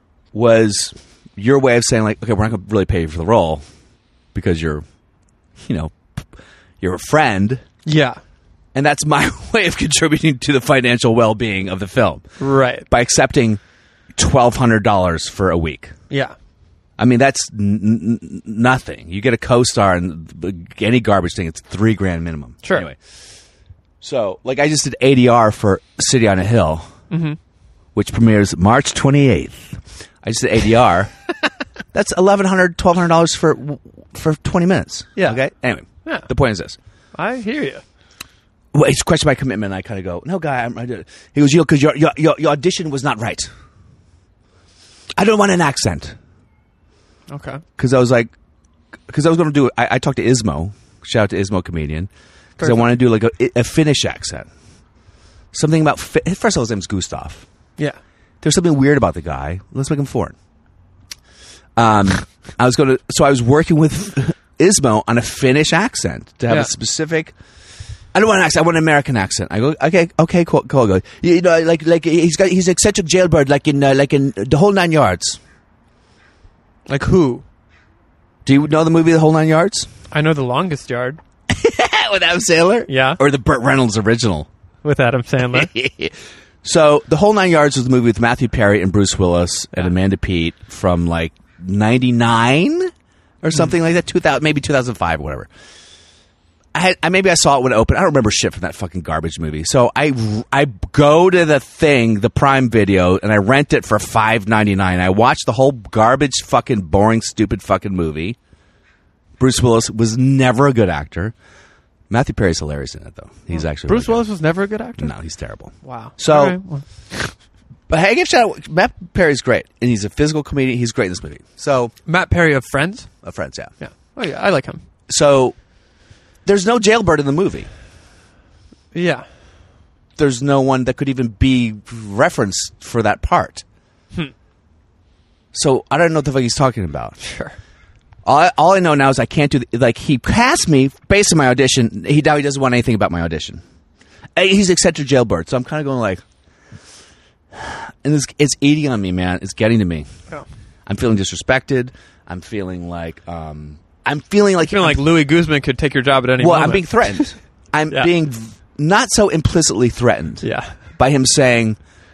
was your way of saying, like, okay, we're not going to really pay you for the role because you're, you know, you're a friend. Yeah. And that's my way of contributing to the financial well-being of the film. Right. By accepting twelve hundred dollars for a week. Yeah. I mean, that's n- n- nothing. You get a co-star and any garbage thing, it's three grand minimum. Sure. Anyway. So, like, I just did A D R for City on a Hill, mm-hmm. which premieres March twenty-eighth. I just did A D R. That's eleven hundred dollars, twelve hundred dollars for, for twenty minutes. Yeah. Okay? Anyway. Yeah. The point is this. I hear you. Well, it's question my commitment. I kind of go, no, guy, I'm, I did it. He goes, you know, because your, your your your audition was not right. I don't want an accent Okay. because I was like, because I was going to do it. I, I talked to Ismo. Shout out to Ismo comedian because I Perfect. want to do like a, a Finnish accent. Something about fi- first of all, his name's Gustav. Yeah. There's something weird about the guy. Let's make him foreign. Um, I was going to, so I was working with Ismo on a Finnish accent to have Yeah. a specific. I don't want an accent. I want an American accent. I go, okay, okay, cool, cool. Go. You know, like, like he's got, he's eccentric jailbird, like in, uh, like in the whole nine yards. Like who? Do you know the movie The Whole Nine Yards? I know The Longest Yard With Adam Sandler? Yeah. Or the Burt Reynolds original. with Adam Sandler. So, The Whole Nine Yards was the movie with Matthew Perry and Bruce Willis and Amanda Peet from like ninety-nine or something like that, two thousand, maybe two thousand five, whatever. I, had, I maybe I saw it when it opened. I don't remember shit from that fucking garbage movie. So I, I go to the thing, the Prime Video, and I rent it for five ninety-nine. I watch the whole garbage, fucking boring, stupid fucking movie. Bruce Willis was never a good actor. Matthew Perry's hilarious in it, though. He's actually Bruce really Willis was never a good actor? good. No, he's terrible. Wow. So- All right, well, But hey, I give shout out. Matt Perry's great, and he's a physical comedian. He's great in this movie. So, Matt Perry of Friends? uh, friends, yeah. Yeah. Oh, yeah. I like him. So, there's no jailbird in the movie. Yeah. There's no one that could even be referenced for that part. Hmm. So I don't know what the fuck he's talking about. Sure. All I, all I know now is I can't do the, like he cast me based on my audition. He now he doesn't want anything about my audition. Uh, He's eccentric jailbird, so I'm kind of going like, and it's, it's eating on me, man. It's getting to me. Oh. I'm feeling disrespected. I'm feeling like um, I'm feeling like I feel like Louis Guzman could take your job at any well, moment. I'm being threatened. I'm Yeah. being v- not so implicitly threatened. Yeah. By him saying,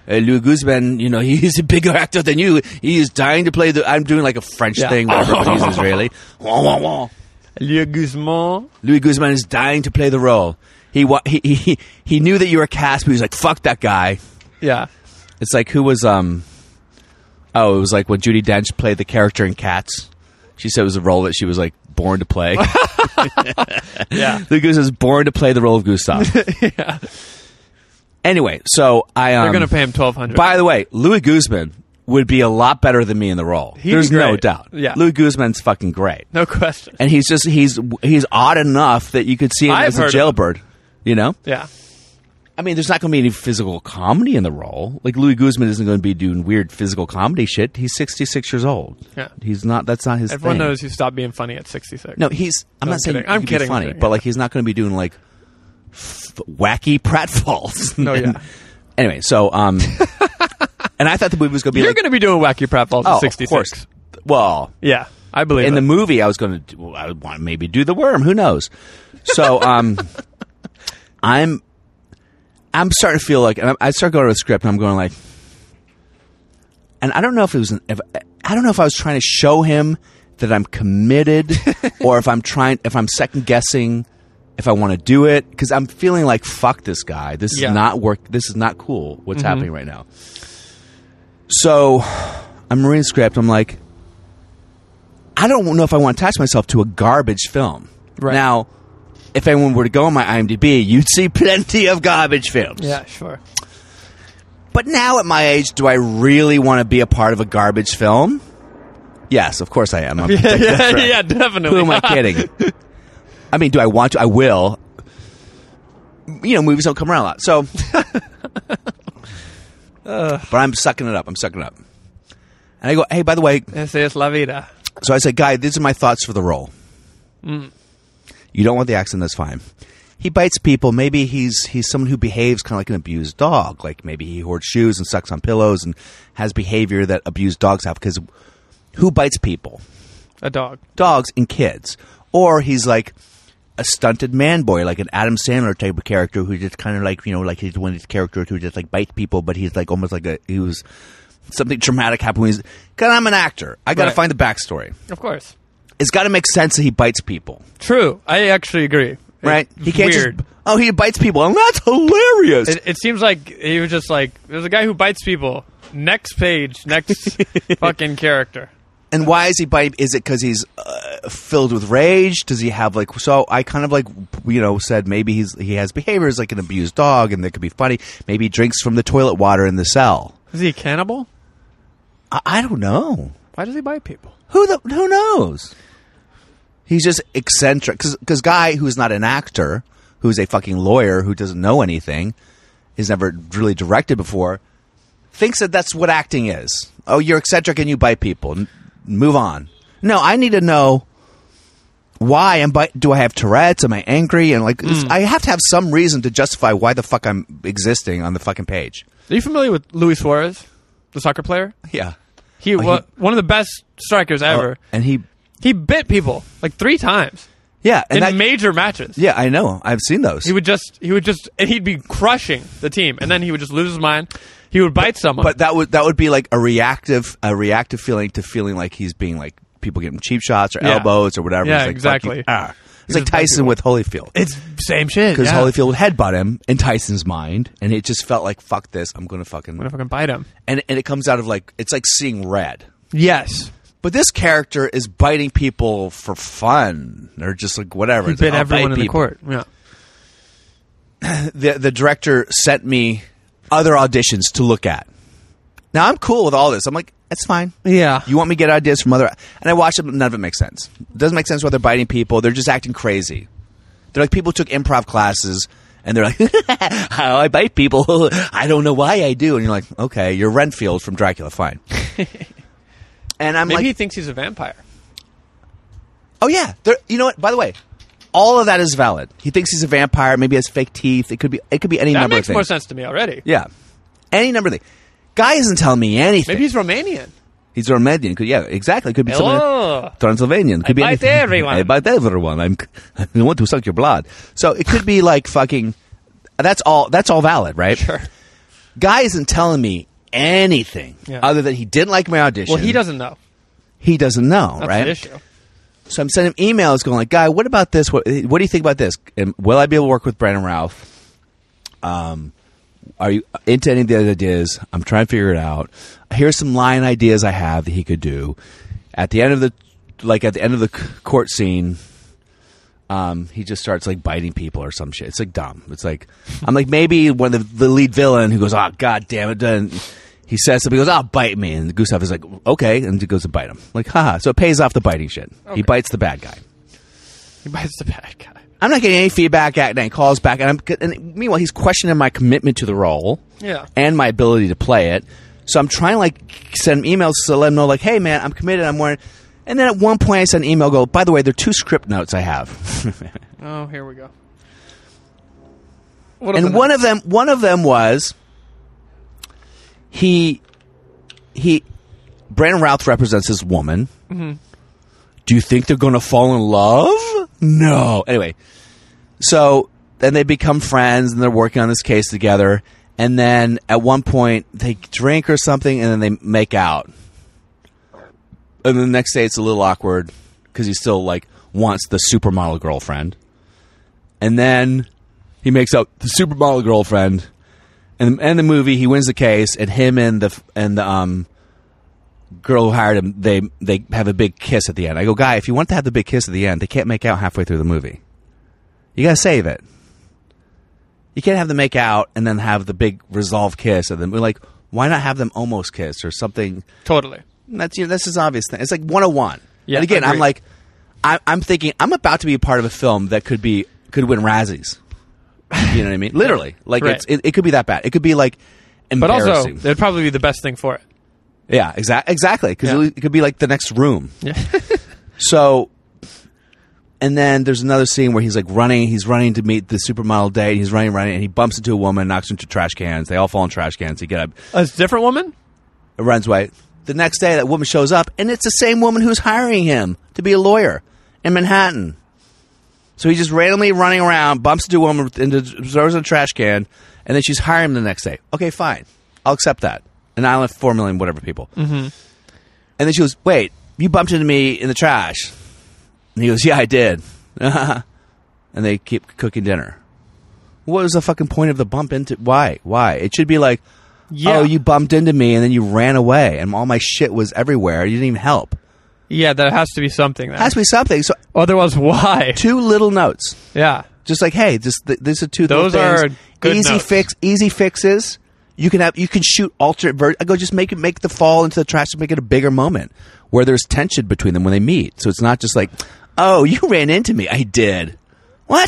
uh, Louis Guzman, you know, he's a bigger actor than you. He is dying to play the. I'm doing like a French Yeah. thing, whatever, but he's Israeli. Wah, wah, wah. Louis Guzman. Louis Guzman is dying to play the role. He wa- he he he knew that you were cast, but he was like, "Fuck that guy." Yeah. It's like who was um. Oh, it was like when Judi Dench played the character in Cats. She said it was a role that she was like born to play. Yeah. Louis Guzman was born to play the role of Gustav. Yeah. Anyway, so I um, They're going to pay him twelve hundred dollars. By the way, Louis Guzman would be a lot better than me in the role. He'd There's be no great. doubt. Yeah. Louis Guzman's fucking great. No question. And he's just he's he's odd enough that you could see him I've as a heard of jailbird. You know? Yeah. I mean, there's not going to be any physical comedy in the role. Like Louis Guzman isn't going to be doing weird physical comedy shit. He's sixty-six years old. Yeah. He's not. That's not his Everyone thing. knows he stopped being funny at sixty-six. No, he's. I'm No, not I'm saying kidding. he I'm could kidding, be I'm funny, kidding, but yeah. like he's not going to be doing like f- wacky pratfalls. No, And- yeah. Anyway, so um, and I thought the movie was going to be You're like, going to be doing wacky pratfalls oh, at sixty-six. of course. Well, Yeah. I believe in it. the movie, I was going to. Do, I would want to maybe do the worm. Who knows? So um, I'm. I'm starting to feel like, and I start going to the script, and I'm going like, and I don't know if it was, an, if, I don't know if I was trying to show him that I'm committed, or if I'm trying, if I'm second guessing, if I want to do it, because I'm feeling like fuck this guy. This Yeah. is not work. This is not cool. What's happening right now? So I'm reading the script. I'm like, I don't know if I want to attach myself to a garbage film. Right. Now, if anyone were to go on my IMDb, you'd see plenty of garbage films. Yeah, sure. But now at my age, do I really want to be a part of a garbage film? Yes, of course I am. I'm, Yeah, that's yeah, right. yeah, definitely. Who am I kidding? I mean, do I want to? I will. You know, movies don't come around a lot. So, but I'm sucking it up. I'm sucking it up. And I go, hey, by the way, Esa es la vida. so I said, guy, these are my thoughts for the role. Mm. You don't want the accent, that's fine. He bites people. Maybe he's he's someone who behaves kind of like an abused dog. Like maybe he hoards shoes and sucks on pillows and has behavior that abused dogs have. Because who bites people? A dog. Dogs and kids. Or he's like a stunted man boy, like an Adam Sandler type of character who just kind of like, you know, like he's one of these characters who just like bites people, but he's like almost like a, he was, something traumatic happened when he's, because I'm an actor. I got to Right. find the backstory. Of course. It's got to make sense that he bites people. True. I actually agree. Right? It's He can't weird. just, oh, he bites people. And that's hilarious. It, it seems like he was just like, there's a guy who bites people. Next page, next fucking character. And why is he biting? Is it because he's uh, filled with rage? Does he have like? So I kind of like, you know, said maybe he's he has behaviors like an abused dog, and that could be funny. Maybe he drinks from the toilet water in the cell. Is he a cannibal? I, I don't know. Why does he bite people? Who the who knows? He's just eccentric. Because guy who's not an actor, who's a fucking lawyer who doesn't know anything, is never really directed before, thinks that that's what acting is. Oh, you're eccentric and you bite people. N- move on. No, I need to know why am bite. Do I have Tourette's? Am I angry? And like, Mm. I have to have some reason to justify why the fuck I'm existing on the fucking page. Are you familiar with Luis Suarez, the soccer player? Yeah. He Oh, was he- one of the best strikers ever. Oh, and he, He bit people like three times yeah, and in that, major matches. yeah, I know. I've seen those. He would just, he would just, and he'd be crushing the team, and then he would just lose his mind. He would bite someone. But that would that would be like a reactive a reactive feeling to feeling like he's being like people getting cheap shots or Yeah. elbows or whatever. Yeah, He's like, exactly. fuck you. Ah. It's He's like just bad Tyson people. with Holyfield. it's same shit. Because yeah. Holyfield would headbutt him in Tyson's mind, and it just felt like fuck this. I'm gonna fucking I'm gonna fucking bite him. and and it comes out of like it's like seeing red. Yes. But this character is biting people for fun or just like whatever. He It's bit like, I'll everyone bite in the people. court. Yeah. The the director sent me other auditions to look at. Now I'm cool with all this. I'm like, that's fine. Yeah. You want me to get ideas from other... And I watched it, but none of it makes sense. It doesn't make sense why they're biting people. They're just acting crazy. They're like people who took improv classes, and they're like, how I bite people. I don't know why I do. And you're like, okay, you're Renfield from Dracula. Fine. And I'm Maybe like, he thinks he's a vampire. oh, yeah. They're, you know what? By the way, all of that is valid. He thinks he's a vampire. Maybe he has fake teeth. It could be It could be any That number of makes things. more sense to me already. Yeah. Any number of things. Guy isn't telling me anything. Maybe he's Romanian. He's Romanian. Could, yeah, exactly. Could be something... Hello. Transylvanian. Could I be bite anything. everyone. I bite everyone. I'm, I want to suck your blood. So it could be like fucking. That's all. That's all valid, right? Sure. Guy isn't telling me anything Yeah. other than he didn't like my audition. Well, he doesn't know. He doesn't know, That's right? the issue. So I'm sending him emails going like, Guy, what about this? What, what do you think about this? And will I be able to work with Brandon Routh? Um, are you into any of the other ideas? I'm trying to figure it out. Here's some line ideas I have that he could do. At the end of the, like at the end of the c- court scene, um, he just starts like biting people or some shit. It's like dumb. It's like, I'm like, maybe one of the, the lead villain who goes, oh, God damn it. And he says something, he goes, oh, bite me. And Gustav is like, okay. And he goes to bite him. Like, haha. So it pays off the biting shit. Okay. He bites the bad guy. He bites the bad guy. I'm not getting any feedback, and he calls back, and, I'm, and meanwhile, he's questioning my commitment to the role Yeah. and my ability to play it. So I'm trying to like send him emails to let him know, like, hey, man, I'm committed. I'm wearing. And then at one point, I send an email, go, by the way, there are two script notes I have. Oh, here we go. What And one of them, one of them was he, he, Brandon Routh represents this woman. Mm-hmm. Do you think they're going to fall in love? No. Anyway, so then they become friends and they're working on this case together. And then at one point they drink or something and then they make out. And then the next day it's a little awkward because he still like wants the supermodel girlfriend. And then he makes out the supermodel girlfriend. And in the movie he wins the case and him and the and the um girl who hired him, they they have a big kiss at the end. I go, Guy, if you want to have the big kiss at the end, they can't make out halfway through the movie. You gotta save it. You can't have them make out and then have the big resolve kiss, and then we're like, why not have them almost kiss or something? Totally. That's you know, this is obvious thing. It's like one oh one. Yeah, and again, agreed. I'm like, I, I'm thinking I'm about to be a part of a film that could be could win Razzies. You know what I mean? Literally, like Right. it's it, it could be that bad. It could be like But embarrassing. also, it'd probably be the best thing for it. Yeah, exa- exactly. Because Yeah. it could be like the next room. Yeah. So, and then there's another scene where he's like running. He's running to meet the supermodel date. He's running, running, and he bumps into a woman, knocks her into trash cans. They all fall in trash cans. He get up, A different woman? runs away. The next day, that woman shows up, and it's the same woman who's hiring him to be a lawyer in Manhattan. So he's just randomly running around, bumps into a woman, into, throws in a trash can, and then she's hiring him the next day. Okay, fine. I'll accept that. And I only have four million whatever people. Mm-hmm. And then she goes, wait, you bumped into me in the trash. And he goes, yeah, I did. And they keep cooking dinner. What was the fucking point of the bump into? Why? Why? It should be like, Yeah. oh, you bumped into me and then you ran away and all my shit was everywhere. You didn't even help. Yeah, there has to be something there. Has to be something. So Otherwise, why? two little notes. Yeah. Just like, hey, just th- these are two Those little are things. good easy notes. fix, easy fixes. You can have, you can shoot alternate ver- I go, just make it, make the fall into the trash to make it a bigger moment where there's tension between them when they meet. So it's not just like, oh, you ran into me. I did. What?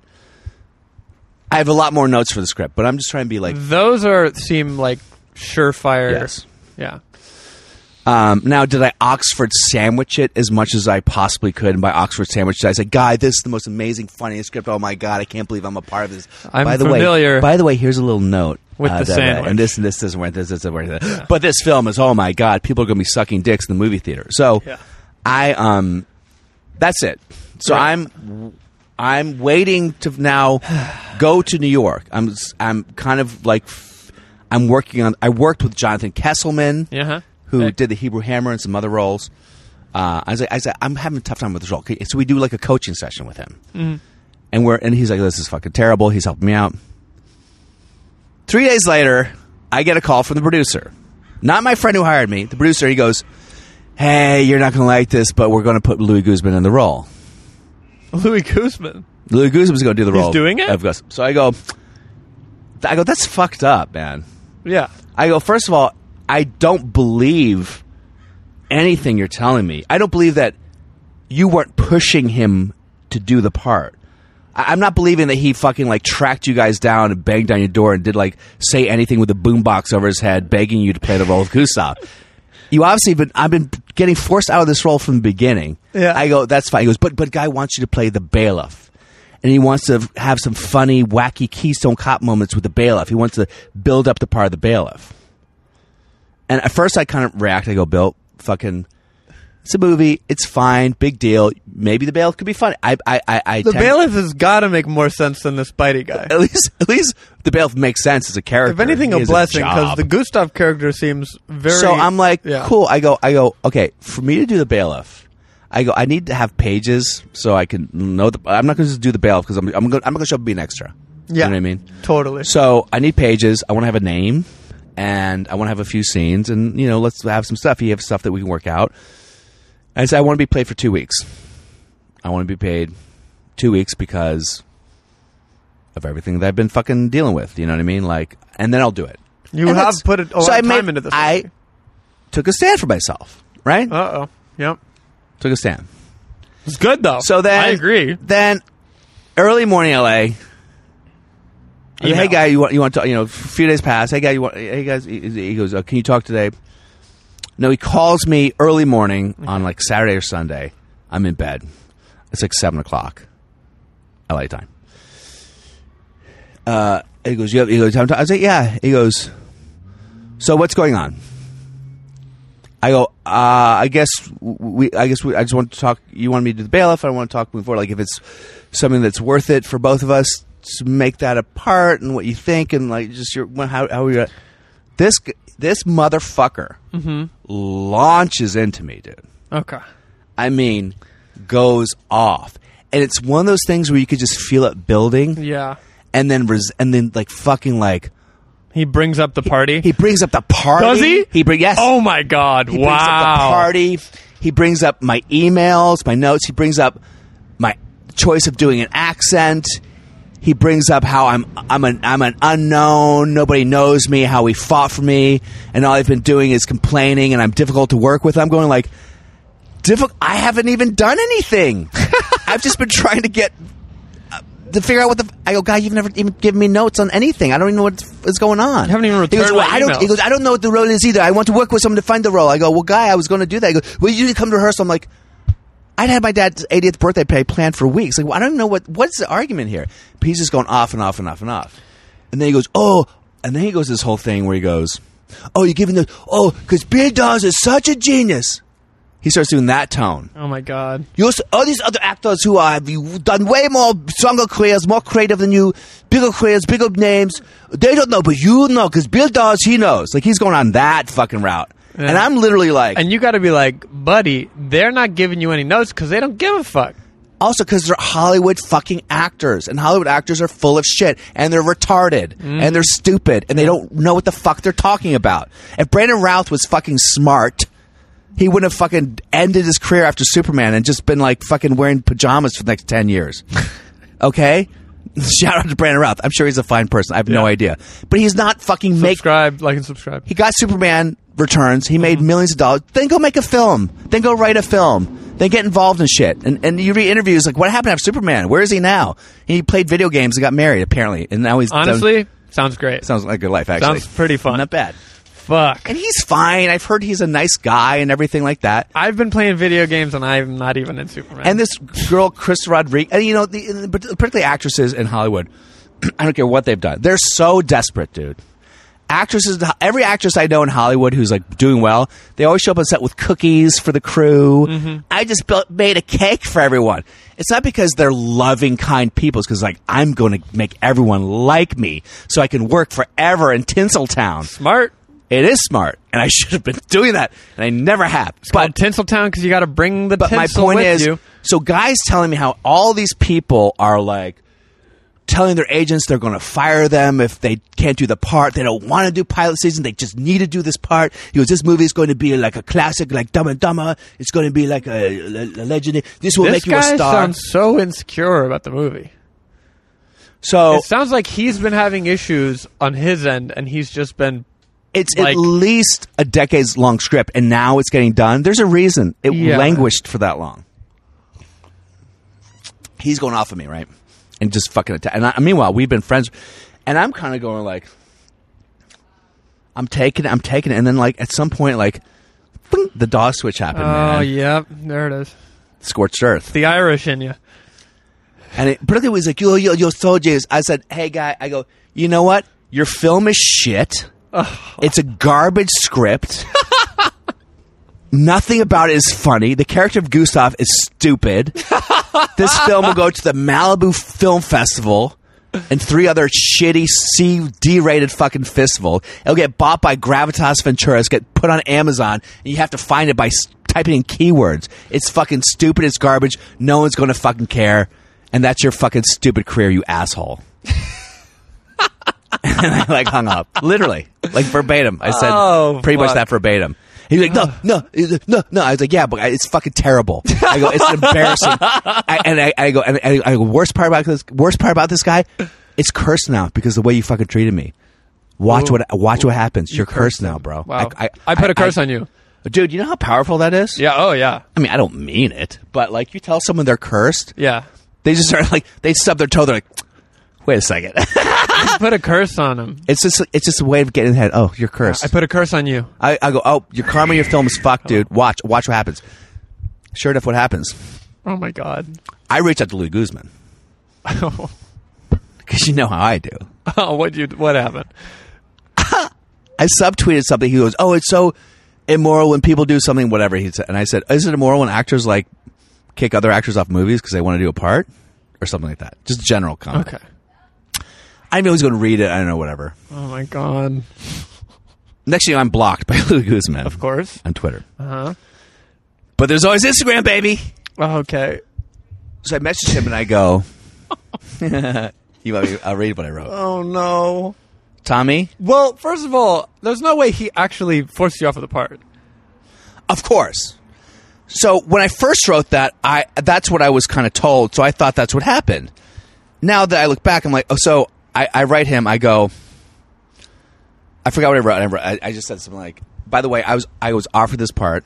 I have a lot more notes for the script, but I'm just trying to be like, Those are seem like surefire. yes. Yeah. Um, now, did I Oxford sandwich it as much as I possibly could? And by Oxford sandwich, did I say, "Guy, this is the most amazing, funniest script. Oh my god, I can't believe I'm a part of this." I'm by the familiar way, by the way, here's a little note with uh, the that, uh, sandwich. and this and this doesn't work. This doesn't work. Yeah. But this film is, oh my god, people are going to be sucking dicks in the movie theater. So, Yeah. I um, that's it. So Right. I'm. I'm waiting to now go to New York. I'm I'm kind of like I'm working on. I worked with Jonathan Kesselman, Yeah. huh? who Hey. did the Hebrew Hammer and some other roles. Uh, I was like, I said, I'm having a tough time with this role. Okay, so we do like a coaching session with him, Mm-hmm. and we're and he's like, this is fucking terrible. He's helping me out. Three days later, I get a call from the producer, not my friend who hired me. The producer. He goes, "Hey, you're not going to like this, but we're going to put Louis Guzman in the role." Louis Guzman. Louis Guzman's going to do the He's role. doing it? of Gus. So I go, I go, that's fucked up, man. Yeah. I go, first of all, I don't believe anything you're telling me. I don't believe that you weren't pushing him to do the part. I- I'm not believing that he fucking like tracked you guys down and banged on your door and did like say anything with a boombox over his head begging you to play the role of Gustav. You obviously been I've been getting forced out of this role from the beginning. Yeah. I go, that's fine. He goes, but but guy wants you to play the bailiff. And he wants to have some funny, wacky Keystone Cop moments with the bailiff. He wants to build up the part of the bailiff. And at first I kind of react. I go, Bill, fucking, It's a movie. It's fine. Big deal. Maybe the bailiff could be funny. I, I, I, I The tend- bailiff has got to make more sense than the Spidey guy. At least, at least the bailiff makes sense as a character. If anything, He a has blessing because job. the Gustav character seems very. So I'm like, yeah. cool. I go, I go. Okay, for me to do the bailiff, I go. I need to have pages so I can know the. I'm not going to just do the bailiff because I'm. I'm going. I'm going to show up and be an extra. Yeah, You know what I mean? Totally. So I need pages. I want to have a name, and I want to have a few scenes, and you know, let's have some stuff. You have stuff that we can work out. And I said, I want to be paid for two weeks. I want to be paid two weeks because of everything that I've been fucking dealing with. You know what I mean? Like, and then I'll do it. You And have that's- put it a lot so I of time made- into this. I took a stand for myself, right? Uh oh. Yep. Took a stand. It's good though. So then, I agree. Then, early morning L A. I said, Email. hey guy, you want you want to? You know, a few days pass. Hey guy, you want? Hey guys, he he goes, uh, can you talk today? No, he calls me early morning on like Saturday or Sunday. I'm in bed. It's like seven o'clock, L A time. Uh, he goes, you have, he goes, I was like, yeah. He goes, so what's going on? I go, uh, I guess we, I guess we, I just want to talk. You want me to do the bailiff? I want to talk moving forward. Like if it's something that's worth it for both of us to make that apart and what you think and like just your how how we. This this motherfucker Mm-hmm. launches into me, dude. Okay. I mean, goes off, and it's one of those things where you could just feel it building, Yeah. and then res- and then like fucking like He brings up the party. he brings up the party. Does he? He bring yes. Oh my God! He wow. brings up the party. He brings up my emails, my notes. He brings up my choice of doing an accent. He brings up how I'm I'm an I'm an unknown. Nobody knows me. How he fought for me, and all I've been doing is complaining, and I'm difficult to work with. I'm going like, difficult. I haven't even done anything. I've just been trying to get uh, to figure out what the. I go, guy, you've never even given me notes on anything. I don't even know what's, what's going on. You haven't even He goes, returned well, my I don't. emails. He goes, I don't know what the role is either. I want to work with someone to find the role. I go, well, guy, I was going to do that. He goes, well, you didn't come to rehearsal. I'm like, I'd had my dad's eightieth birthday party planned for weeks. Like, well, I don't even know what what's the argument here. But he's just going off and off and off and off. And then he goes, oh, and then he goes this whole thing where he goes, oh, you're giving the, oh, because Bill Dawes is such a genius. He starts doing that tone. Oh my God. You also, all these other actors who are, have done way more stronger careers, more creative than you, bigger careers, bigger names. They don't know, but you know, because Bill Dawes, he knows. Like, he's going on that fucking route. Yeah. And I'm literally like, And you got to be like, buddy, they're not giving you any notes because they don't give a fuck. also because they're Hollywood fucking actors, and Hollywood actors are full of shit, and they're retarded, and they're stupid, and they don't know what the fuck they're talking about. If Brandon Routh was fucking smart, he wouldn't have fucking ended his career after Superman and just been like fucking wearing pajamas for the next ten years. Okay? Shout out to Brandon Routh. I'm sure he's a fine person. I have no Yeah. idea. But he's not fucking make. Subscribe, like, and subscribe. He got Superman Returns. He made millions of dollars. Then go make a film. Then go write a film. Then get involved in shit. And and you read interviews like, what happened after Superman? Where is he now? He played video games and got married, apparently. And now he's done- Honestly, sounds great. sounds like a good life, actually. Sounds pretty fun. Not bad. Fuck. And he's fine. I've heard he's a nice guy and everything like that. I've been playing video games and I'm not even in Superman. And this girl, Chris Rodriguez, and you know, the, particularly actresses in Hollywood, I don't care what they've done. They're so desperate, dude. Actresses, every actress I know in Hollywood who's like doing well, they always show up on set with cookies for the crew. Mm-hmm. I just built, made a cake for everyone. It's not because they're loving, kind people. It's because like I'm going to make everyone like me so I can work forever in Tinseltown. Smart. It is smart, and I should have been doing that, and I never have. It's called Tinseltown because you got to bring the But my tinsel point with is, you. so guys telling me how all these people are like telling their agents they're going to fire them if they can't do the part. They don't want to do pilot season. They just need to do this part. He goes, this movie is going to be like a classic, like Dumb and Dumber. It's going to be like a, a, a legend. This will This make you a guy star. sounds so insecure about the movie. So It sounds like he's been having issues on his end, and he's just been. it's like- at least a decades long script, and now it's getting done. There's a reason it Yeah. languished for that long. He's going off of me, right? And just fucking attack. And I, meanwhile, we've been friends, and I'm kind of going like, I'm taking it, I'm taking it, and then like at some point, like, boing, the DOS switch happened. Oh, man. yep. There it is. Scorched earth. The Irish in you. And it particularly was like, yo, yo, yo, so James. I said, hey, guy, I go, you know what? Your film is shit. It's a garbage script. Nothing about it is funny. The character of Gustav is stupid. This film will go to the Malibu Film Festival and three other shitty C D-rated fucking festival. It'll get bought by Gravitas Venturas, get put on Amazon, and you have to find it by s- typing in keywords. It's fucking stupid. It's garbage. No one's going to fucking care. And that's your fucking stupid career, you asshole. And I like hung up. Literally. Like verbatim. I said Oh, pretty much fuck. that verbatim. He's like, no, no, no, no. I was like, yeah, but it's fucking terrible. I go, it's embarrassing. I, and I, I go, and I, I go, worst part about this, worst part about this guy, it's cursed now because the way you fucking treated me. Watch Ooh. what, watch what happens. You're cursed cursed now, him. bro. Wow. I, I, I put a curse on you. dude. You know how powerful that is? Yeah. Oh, yeah. I mean, I don't mean it, but like, you tell someone they're cursed, Yeah. they just start like, they stub their toe. They're like, wait a second. I put a curse on him. It's just, it's just a way of getting in the head. Oh, you're cursed. I put a curse on you. I, I go, oh, your karma in your film is fucked, dude. Watch, watch what happens. Sure enough, what happens? Oh, my God. I reached out to Louis Guzman Oh, because you know how I do. what you? What happened? I subtweeted something. He goes, oh, it's so immoral when people do something, whatever he said. And I said, is it immoral when actors like kick other actors off movies because they want to do a part or something like that? Just general comment. Okay. I knew he was going to read it. I don't know, whatever. Oh, my God. Next thing you know, I'm blocked by Louis Guzman. Of course. On Twitter. Uh-huh. But there's always Instagram, baby. Oh, okay. So I messaged him and I go, you want me, I'll read what I wrote. Oh, no. Tommy, Well, first of all, there's no way he actually forced you off of the part. of course. So when I first wrote that, I that's what I was kind of told. So I thought that's what happened. Now that I look back, I'm like, oh, so I, I write him. I go, I forgot what I wrote. I, wrote I, I just said something like, by the way, I was I was offered this part.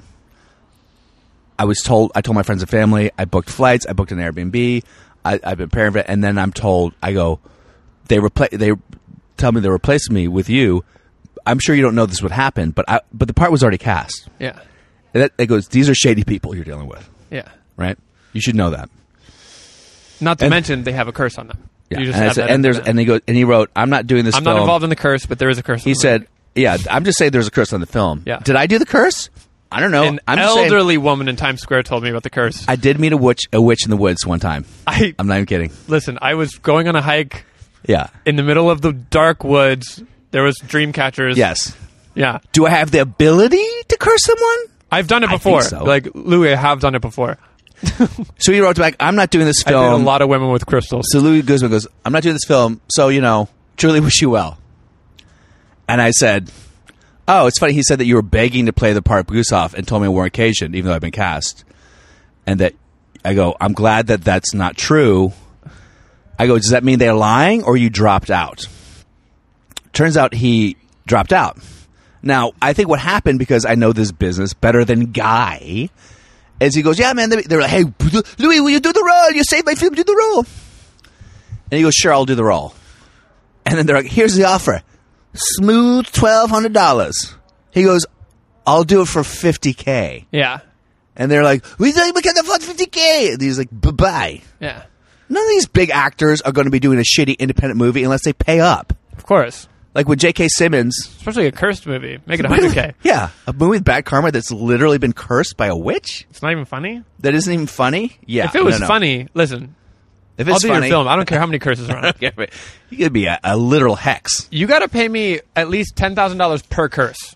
I was told. I told my friends and family. I booked flights. I booked an Airbnb. I, I've been preparing for it, and then I'm told. I go, they repla- They tell me they replaced me with you. I'm sure you don't know this would happen, but I, but the part was already cast. Yeah. And that, it goes, these are shady people you're dealing with, Yeah. right? You should know that. Not to And- mention they have a curse on them. Yeah. You just and, I add said- that and into there's that. and he goes and he wrote, I'm not doing this I'm film. not involved in the curse, but there is a curse. He on the said, yeah, I'm just saying there's a curse on the film. Yeah. Did I do the curse? I don't know. An I'm just saying, elderly woman in Times Square told me about the curse. I did meet a witch, a witch in the woods one time. I I'm not even kidding. listen. I was going on a hike Yeah. in the middle of the dark woods. There was dream catchers. Yes. Yeah. Do I have the ability to curse someone? I've done it I think before. so. Like Louis, I have done it before. So he wrote back, I'm not doing this I did film. a lot of women with crystals. So Louis Guzman goes, I'm not doing this film, so, you know, truly wish you well. And I said, oh, it's funny. He said that you were begging to play the part of Gustav and told me on one occasion, even though I've been cast. And that, I go, I'm glad that that's not true. I go, does that mean they're lying or you dropped out? Turns out he dropped out. Now, I think what happened, because I know this business better than Guy, is he goes, yeah, man, they- they're like, hey, Louis, will you do the role? You saved my film, do the role. And he goes, sure, I'll do the role. And then they're like, here's the offer. Smooth twelve hundred dollars. He goes, I'll do it for fifty K. Yeah. And they're like, we we can't afford fifty K. And he's like, bye-bye. Yeah. None of these big actors are going to be doing a shitty independent movie unless they pay up. Of course. Like with J K. Simmons. Especially a cursed movie. Make it one hundred K. Yeah. A movie with bad karma that's literally been cursed by a witch? It's not even funny. That isn't even funny? Yeah. If it was no, no. funny, listen, if I'll it's do funny, your film. I don't care how many curses are on it. Yeah, but you could be a, a literal hex. You got to pay me at least ten thousand dollars per curse.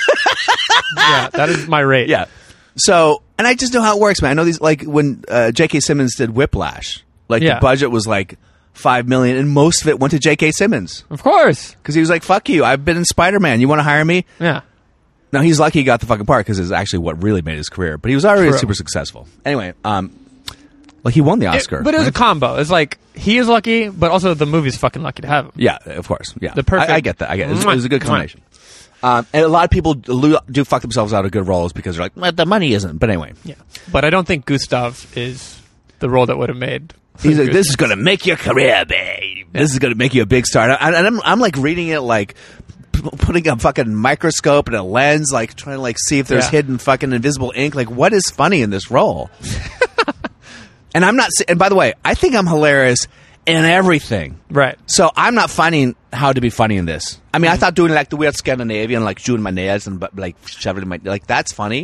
Yeah, that is my rate. Yeah. So, and I just know how it works, man. I know these, like when uh, J K. Simmons did Whiplash, like Yeah. the budget was like five million dollars and most of it went to J K. Simmons. Of course. Because he was like, fuck you, I've been in Spider-Man. You want to hire me? Yeah. No, he's lucky he got the fucking part because it's actually what really made his career. But he was already True. super successful. Anyway, um, like he won the Oscar. It- but it was right? a combo. It's like he is lucky, but also the movie's fucking lucky to have him. Yeah, of course. Yeah, The perfect- I, I get that. I get it. It was, it was a good Mwah. combination. Um, and a lot of people do, do fuck themselves out of good roles because they're like, well, the money isn't. But anyway, Yeah. But I don't think Gustav is the role that would have made. he's like, this is going to make your career, babe. This is going to make you a big star. And and I'm, I'm like reading it like p- putting a fucking microscope and a lens, like trying to like see if there's Yeah. hidden fucking invisible ink. Like, what is funny in this role? And I'm not. And by the way, I think I'm hilarious in everything. Right. So I'm not finding how to be funny in this. I mean, I thought doing like the weird Scandinavian, like shooting my nails and but, like shoving my like that's funny.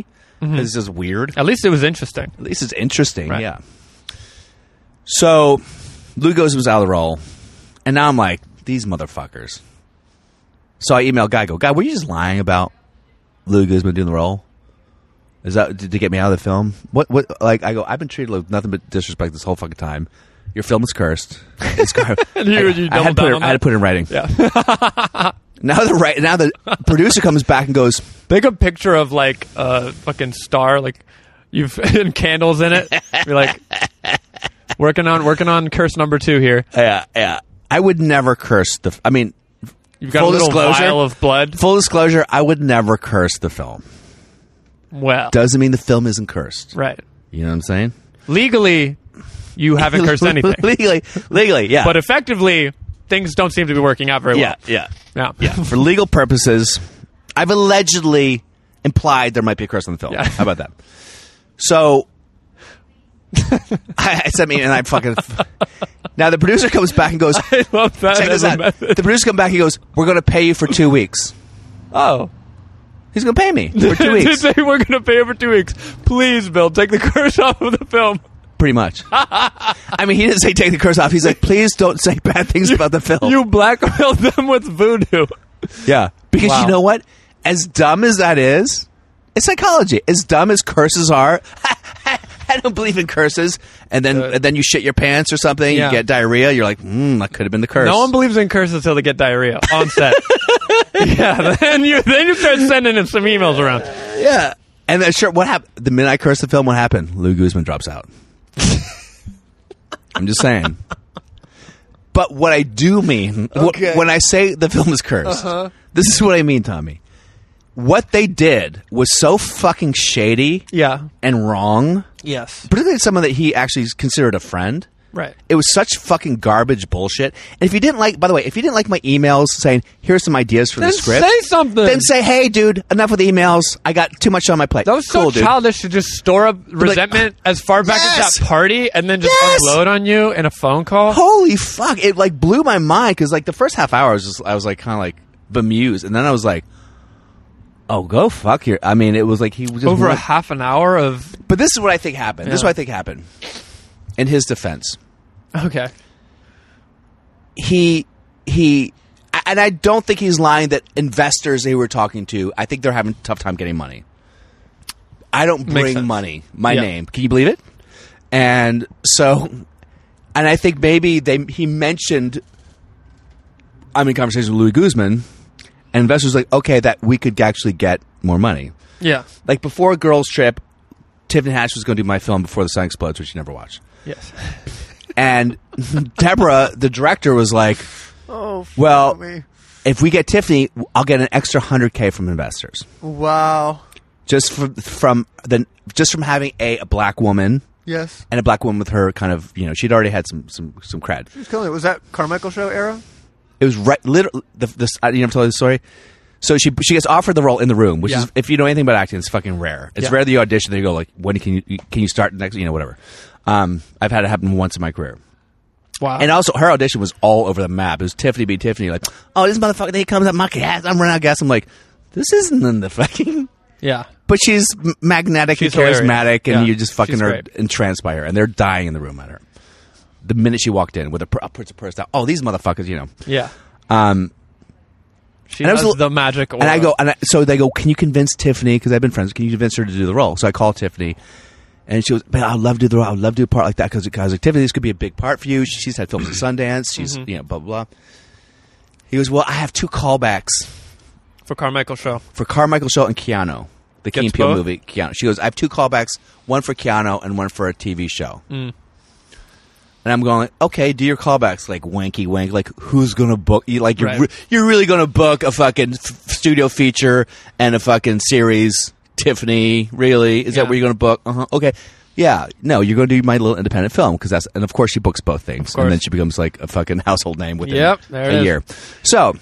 Mm-hmm. It's just weird. At least it was interesting. At least it's interesting, Right. yeah. So, Lou Guzman was out of the role, and now I'm like, these motherfuckers. So I emailed Guy, I go, Guy, were you just lying about Lou Guzman doing the role? Is that to get me out of the film? What? What? Like, I go, I've been treated like nothing but disrespect this whole fucking time. Your film is cursed. It's gar- you, you I, I, had doubled put down it, on I had to that? put it in writing. Yeah. Now the right now the producer comes back and goes, Make a picture of like a fucking star, like you've and candles in it. You're like working on working on curse number two here. yeah, yeah. I would never curse the. I mean, You've got full a little disclosure, vial of blood. Full disclosure, I would never curse the film. Well, Doesn't mean the film isn't cursed. right. You know what I'm saying? Legally, you haven't cursed anything, legally, legally, yeah. but effectively, things don't seem to be working out very yeah, well. yeah, Yeah, yeah. For legal purposes, I've allegedly implied there might be a curse on the film. Yeah. How about that? So, I, I sent me and I fucking. Now the producer comes back and goes, I love that. check this as a out. method. The producer comes back and he goes, we're going to pay you for two weeks. Oh. He's going to pay me for two Did weeks. say we're going to pay you for two weeks. Please, Bill, take the curse off of the film. Pretty much. I mean, he didn't say take the curse off. He's like, please don't say bad things about the film. You blackmailed them with voodoo. Yeah. Because Wow. you know what? As dumb as that is, it's psychology. As dumb as curses are, I don't believe in curses. And then Uh, and then you shit your pants or something, yeah. you get diarrhea, you're like, hmm, that could have been the curse. No one believes in curses until they get diarrhea on set. Yeah, then you then you start sending him some emails around. Yeah. And then sure, what happened? The minute I cursed the film, what happened? Lou Guzman drops out. I'm just saying. But what I do mean, wh- Okay. when I say the film is cursed, Uh-huh. this is what I mean, Tommy. What they did was so fucking shady Yeah. and wrong, Yes. particularly someone that he actually considered a friend. Right. It was such fucking garbage bullshit. And if you didn't like, by the way, if you didn't like my emails saying, here's some ideas for Then the script, say something. then say, hey, dude, enough with the emails. I got too much on my plate. That was cool, so dude. childish to just store up like, resentment as far back Yes! as that party and then just Yes! unload on you in a phone call. Holy fuck! It like blew my mind because like the first half hour I was just I was like kind of like bemused, and then I was like, "Oh, go fuck your!" I mean, it was like he was just Over a went- half an hour of But this is what I think happened. This is Yeah. what I think happened. In his defense, okay. he he, and I don't think he's lying that investors they were talking to, I think they're having a tough time getting money. I don't Makes bring sense. money, my Yeah. name. Can you believe it? And so, and I think maybe they he mentioned. I'm in conversation with Louis Guzman, and investors were like, okay, that we could actually get more money. Yeah. Like before Girls Trip, Tiffany Haddish was going to do my film Before the Sun Explodes, which you never watched. Yes. And Deborah, the director, was like, Oh, well, me. if we get Tiffany, I'll get an extra one hundred K from investors. Wow. Just from, from the just from having a, a black woman Yes. and a black woman with her kind of, you know, she'd already had some some some cred. Who's killing it? Was that Carmichael Show era? It was right literally the, the I you never told you the story. So she she gets offered the role in the room, which Yeah. is if you know anything about acting, it's fucking rare. It's Yeah. rare that you audition, then you go like, when can you can you start next? You know, whatever. Um, I've had it happen once in my career. Wow. And also, her audition was all over the map. It was Tiffany be Tiffany. Like, oh, this motherfucker, he comes up my gas. I'm running out of gas. I'm like, this isn't in the fucking. yeah. But she's m- magnetic She's and charismatic, hilarious. and Yeah. you just fucking She's are great. entranced by her. And they're dying in the room at her. The minute she walked in with a, pur- a puts a purse down. Oh, these motherfuckers, you know. Yeah. Um, She And I was has a little- the magic aura. and I go, and I, so they go, can you convince Tiffany? Because I've been friends. Can you convince her to do the role? So I call Tiffany. And she goes, man, I'd love to do the role. I'd love to do a part like that because like, Tiffany, this could be a big part for you. She's had films at Sundance. She's, Mm-hmm. you know, blah, blah, blah. He goes, well, I have two callbacks for Carmichael Show. for Carmichael Show and Keanu, the Key Gets and Peele both? movie, Keanu. She goes, I have two callbacks, one for Keanu and one for a T V show. Mm. And I'm going, okay, do your callbacks, like wanky wank, like who's gonna book you? Like you're Right. re- you're really gonna book a fucking f- studio feature and a fucking series, Tiffany? Really? Is Yeah. that what you're gonna book? Uh huh. Okay. Yeah. No, you're gonna do my little independent film because that's and of course she books both things, Of course. and then she becomes like a fucking household name within Yep, there it a is. year. So.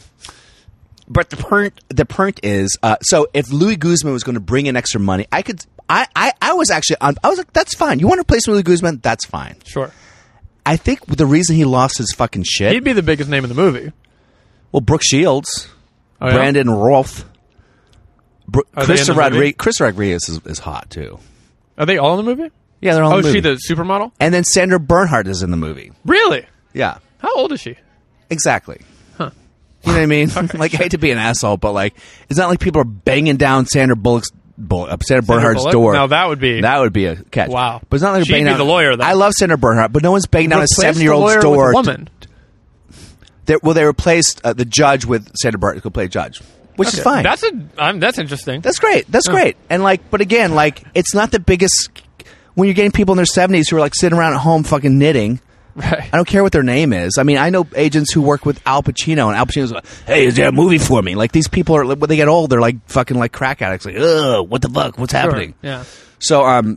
But the point, the point is, uh, so if Louis Guzman was going to bring in extra money, I could, I, I, I was actually, on, I was like, that's fine. You want to replace Louis Guzman? That's fine. Sure. I think the reason he lost his fucking shit, He'd be the biggest name in the movie. well, Brooke Shields, Oh, yeah? Brandon Roth, Br- Are they in Krista the movie? Rodri- Chris Rodriguez is, is hot too. Are they all in the movie? Yeah, they're all Oh, in the is she movie. the supermodel? And then Sandra Bernhard is in the movie. Really? Yeah, How old is she? exactly. Huh. You know what I mean? Like, I hate to be an asshole, but like, it's not like people are banging down Sandra Bullock's Bull, uh, Sandra Bernhard's Bullock? door. Now that would be that would be a catch. Wow. But it's not like She'd they're banging be down the lawyer, though. I love Sandra Bernhard, but no one's banging down a Replace the seven-year-old's lawyer door. with a woman. They, well, they replaced uh, the judge with Sandra Bernhard, who play judge, which is Okay. fine. That's a. Um, that's interesting. That's great. That's Yeah. great. And like, but again, like, it's not the biggest. When you're getting people in their seventies who are like sitting around at home fucking knitting. Right. I don't care what their name is. I mean, I know agents who work with Al Pacino, and Al Pacino's like, "Hey, is there a movie for me?" Like, these people are when they get old, they're like fucking like crack addicts. Like, ugh, what the fuck? What's happening? Sure. Yeah. So, um,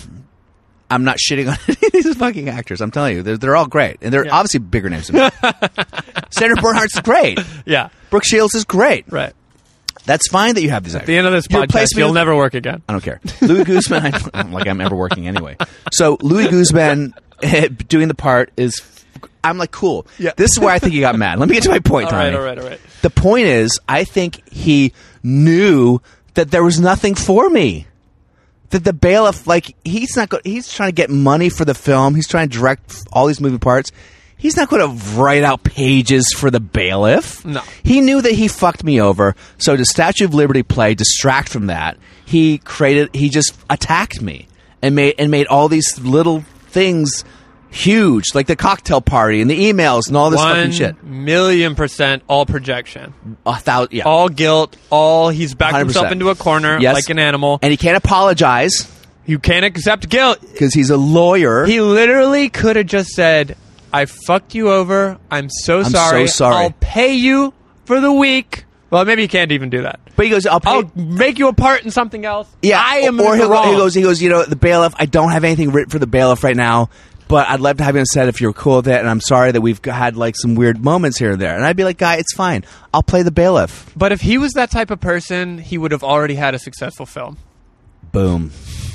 I'm not shitting on any of these fucking actors. I'm telling you, they're, they're all great, and they're Yeah. obviously bigger names than me. Sandra Bernhard's great. Yeah. Brooke Shields is great. Right. That's fine that you have these actors. At the end of this You podcast, replace me you'll with- never work again. I don't care. Louis Guzman, I don't like I'm ever working anyway. So Louis Guzman doing the part is, I'm like, cool. Yeah. This is where I think he got mad. Let me get to my point, All right. Tommy. All right. All right. The point is, I think he knew that there was nothing for me. That the bailiff, like, he's not go- he's trying to get money for the film. He's trying to direct all these moving parts. He's not going to write out pages for the bailiff. No. He knew that he fucked me over. So to Statue of Liberty play, distract from that, he created, he just attacked me and made, and made all these little things huge, like the cocktail party and the emails and all this fucking One shit. million percent all projection. A thousand, yeah. All guilt. All he's backed one hundred percent. himself into a corner Yes. like an animal. And he can't apologize You can't accept guilt. because he's a lawyer. He literally could have just said, I fucked you over. I'm so so sorry. sorry." I'll pay you for the week. Well, maybe he can't even do that. but he goes, I'll pay. I'll make you a part in something else. yeah, I am or in the he'll go, wrong. he goes, he goes, you know, the bailiff, I don't have anything written for the bailiff right now, but I'd love to have you on set if you're cool with it, and I'm sorry that we've had like some weird moments here and there. And I'd be like, guy, it's fine. I'll play the bailiff. But if he was that type of person, he would have already had a successful film. Boom.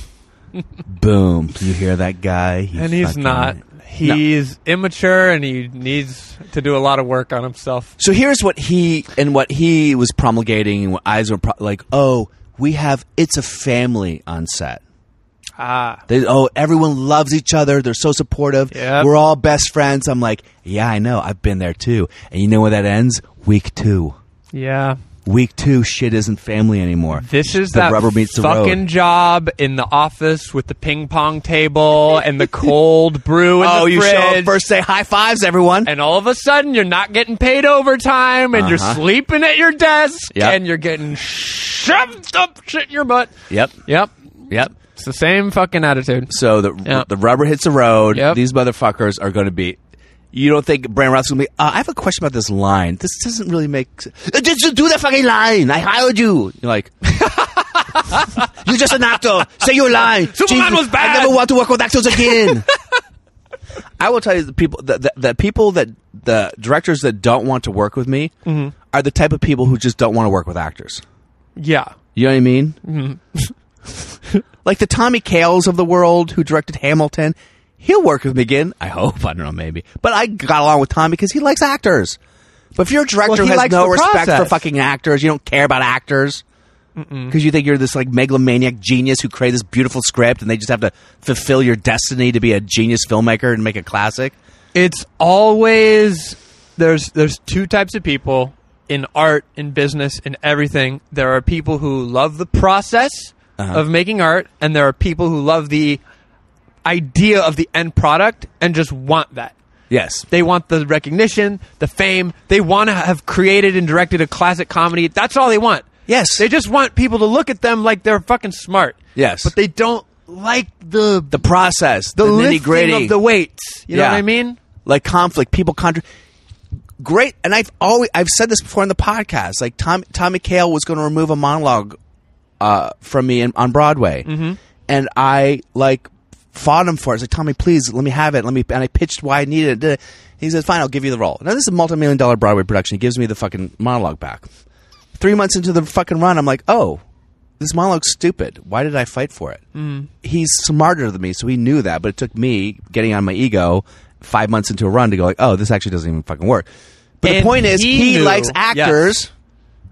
Boom. You hear that guy? He And he's fucking- not. He's immature and he needs to do a lot of work on himself. So here's what he and what he was promulgating, and what eyes were pro- like, oh, we have it's a family on set. Ah. They, oh, everyone loves each other. They're so supportive. Yep. We're all best friends. I'm like, yeah, I know. I've been there too. And you know where that ends? Week two. Yeah. Week two, shit isn't family anymore. This is the that rubber meets the fucking road. job in the office with the ping pong table and the cold brew in Oh, the you fridge. show up first, say high fives, everyone. And all of a sudden, you're not getting paid overtime, and you're Uh-huh. sleeping at your desk, Yep. and you're getting shoved up shit in your butt. Yep. Yep. Yep. It's the same fucking attitude. So the Yep. the rubber hits the road. Yep. These motherfuckers are going to be. You don't think Brandon Routh's going to be? Uh, I have a question about this line. This doesn't really make sense. Uh, Just do that fucking line. I hired you. You're like, you're just an actor. Say your line. Superman was bad. I never want to work with actors again. I will tell you the people the, the, the people that the directors that don't want to work with me Mm-hmm. are the type of people who just don't want to work with actors. Yeah. You know what I mean? Mm-hmm. Like the Tommy Kails of the world who directed Hamilton. He'll work with me again. I hope. I don't know, maybe. But I got along with Tommy because he likes actors. But if you're a director Well, who he has likes no the respect process. for fucking actors, you don't care about actors, because you think you're this like megalomaniac genius who created this beautiful script and they just have to fulfill your destiny to be a genius filmmaker and make a classic. It's always there's there's two types of people in art, in business, in everything. There are people who love the process Uh-huh. of making art, and there are people who love the idea of the end product and just want that. Yes. They want the recognition, the fame. They want to have created and directed a classic comedy. That's all they want. Yes. They just want people to look at them like they're fucking smart. Yes. But they don't like the the process, the, the, nitty lifting gritty of the weights. You know Yeah. what I mean? Like conflict, people contra- great. And I've always I've said this before in the podcast. Like Tom Tommy Kail was going to remove a monologue uh, from me in, on Broadway, mm-hmm. and I like fought him for it. I was like, Tommy, please let me have it. Let me. And I pitched why I needed it. Did it. He said, fine, I'll give you the role. Now this is a multi-million dollar Broadway production. He gives me the fucking monologue back. Three months into the fucking run, I'm like, oh, this monologue's stupid. Why did I fight for it? Mm. He's smarter than me, so he knew that. But it took me getting on my ego five months into a run to go like, oh, this actually doesn't even fucking work. But the And point is, he he knew- likes actors. Yes.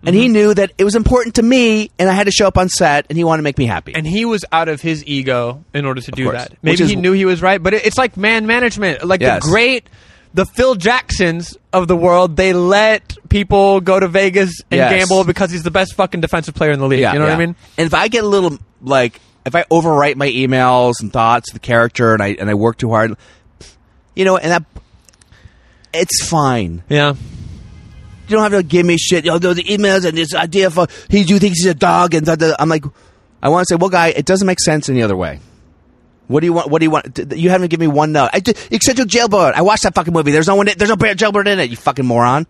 And he knew that it was important to me, and I had to show up on set, and he wanted to make me happy. And he was out of his ego in order to do course. that. Which Maybe is- he knew he was right, but it, it's like man management. Like Yes. the great, the Phil Jacksons of the world, they let people go to Vegas and Yes. gamble because he's the best fucking defensive player in the league. Yeah, you know yeah. what I mean? And if I get a little, like, if I overwrite my emails and thoughts of the character, and I and I work too hard, you know, and that, it's fine. Yeah. You don't have to give me shit. You know, the emails and this idea for he you thinks he's a dog, and da, da. I'm like, I want to say, well, guy, it doesn't make sense any other way. What do you want? What do you want? You haven't given me one note. I did, Essential Jailbird. I watched that fucking movie. There's no one. There's no jailbird in it. You fucking moron.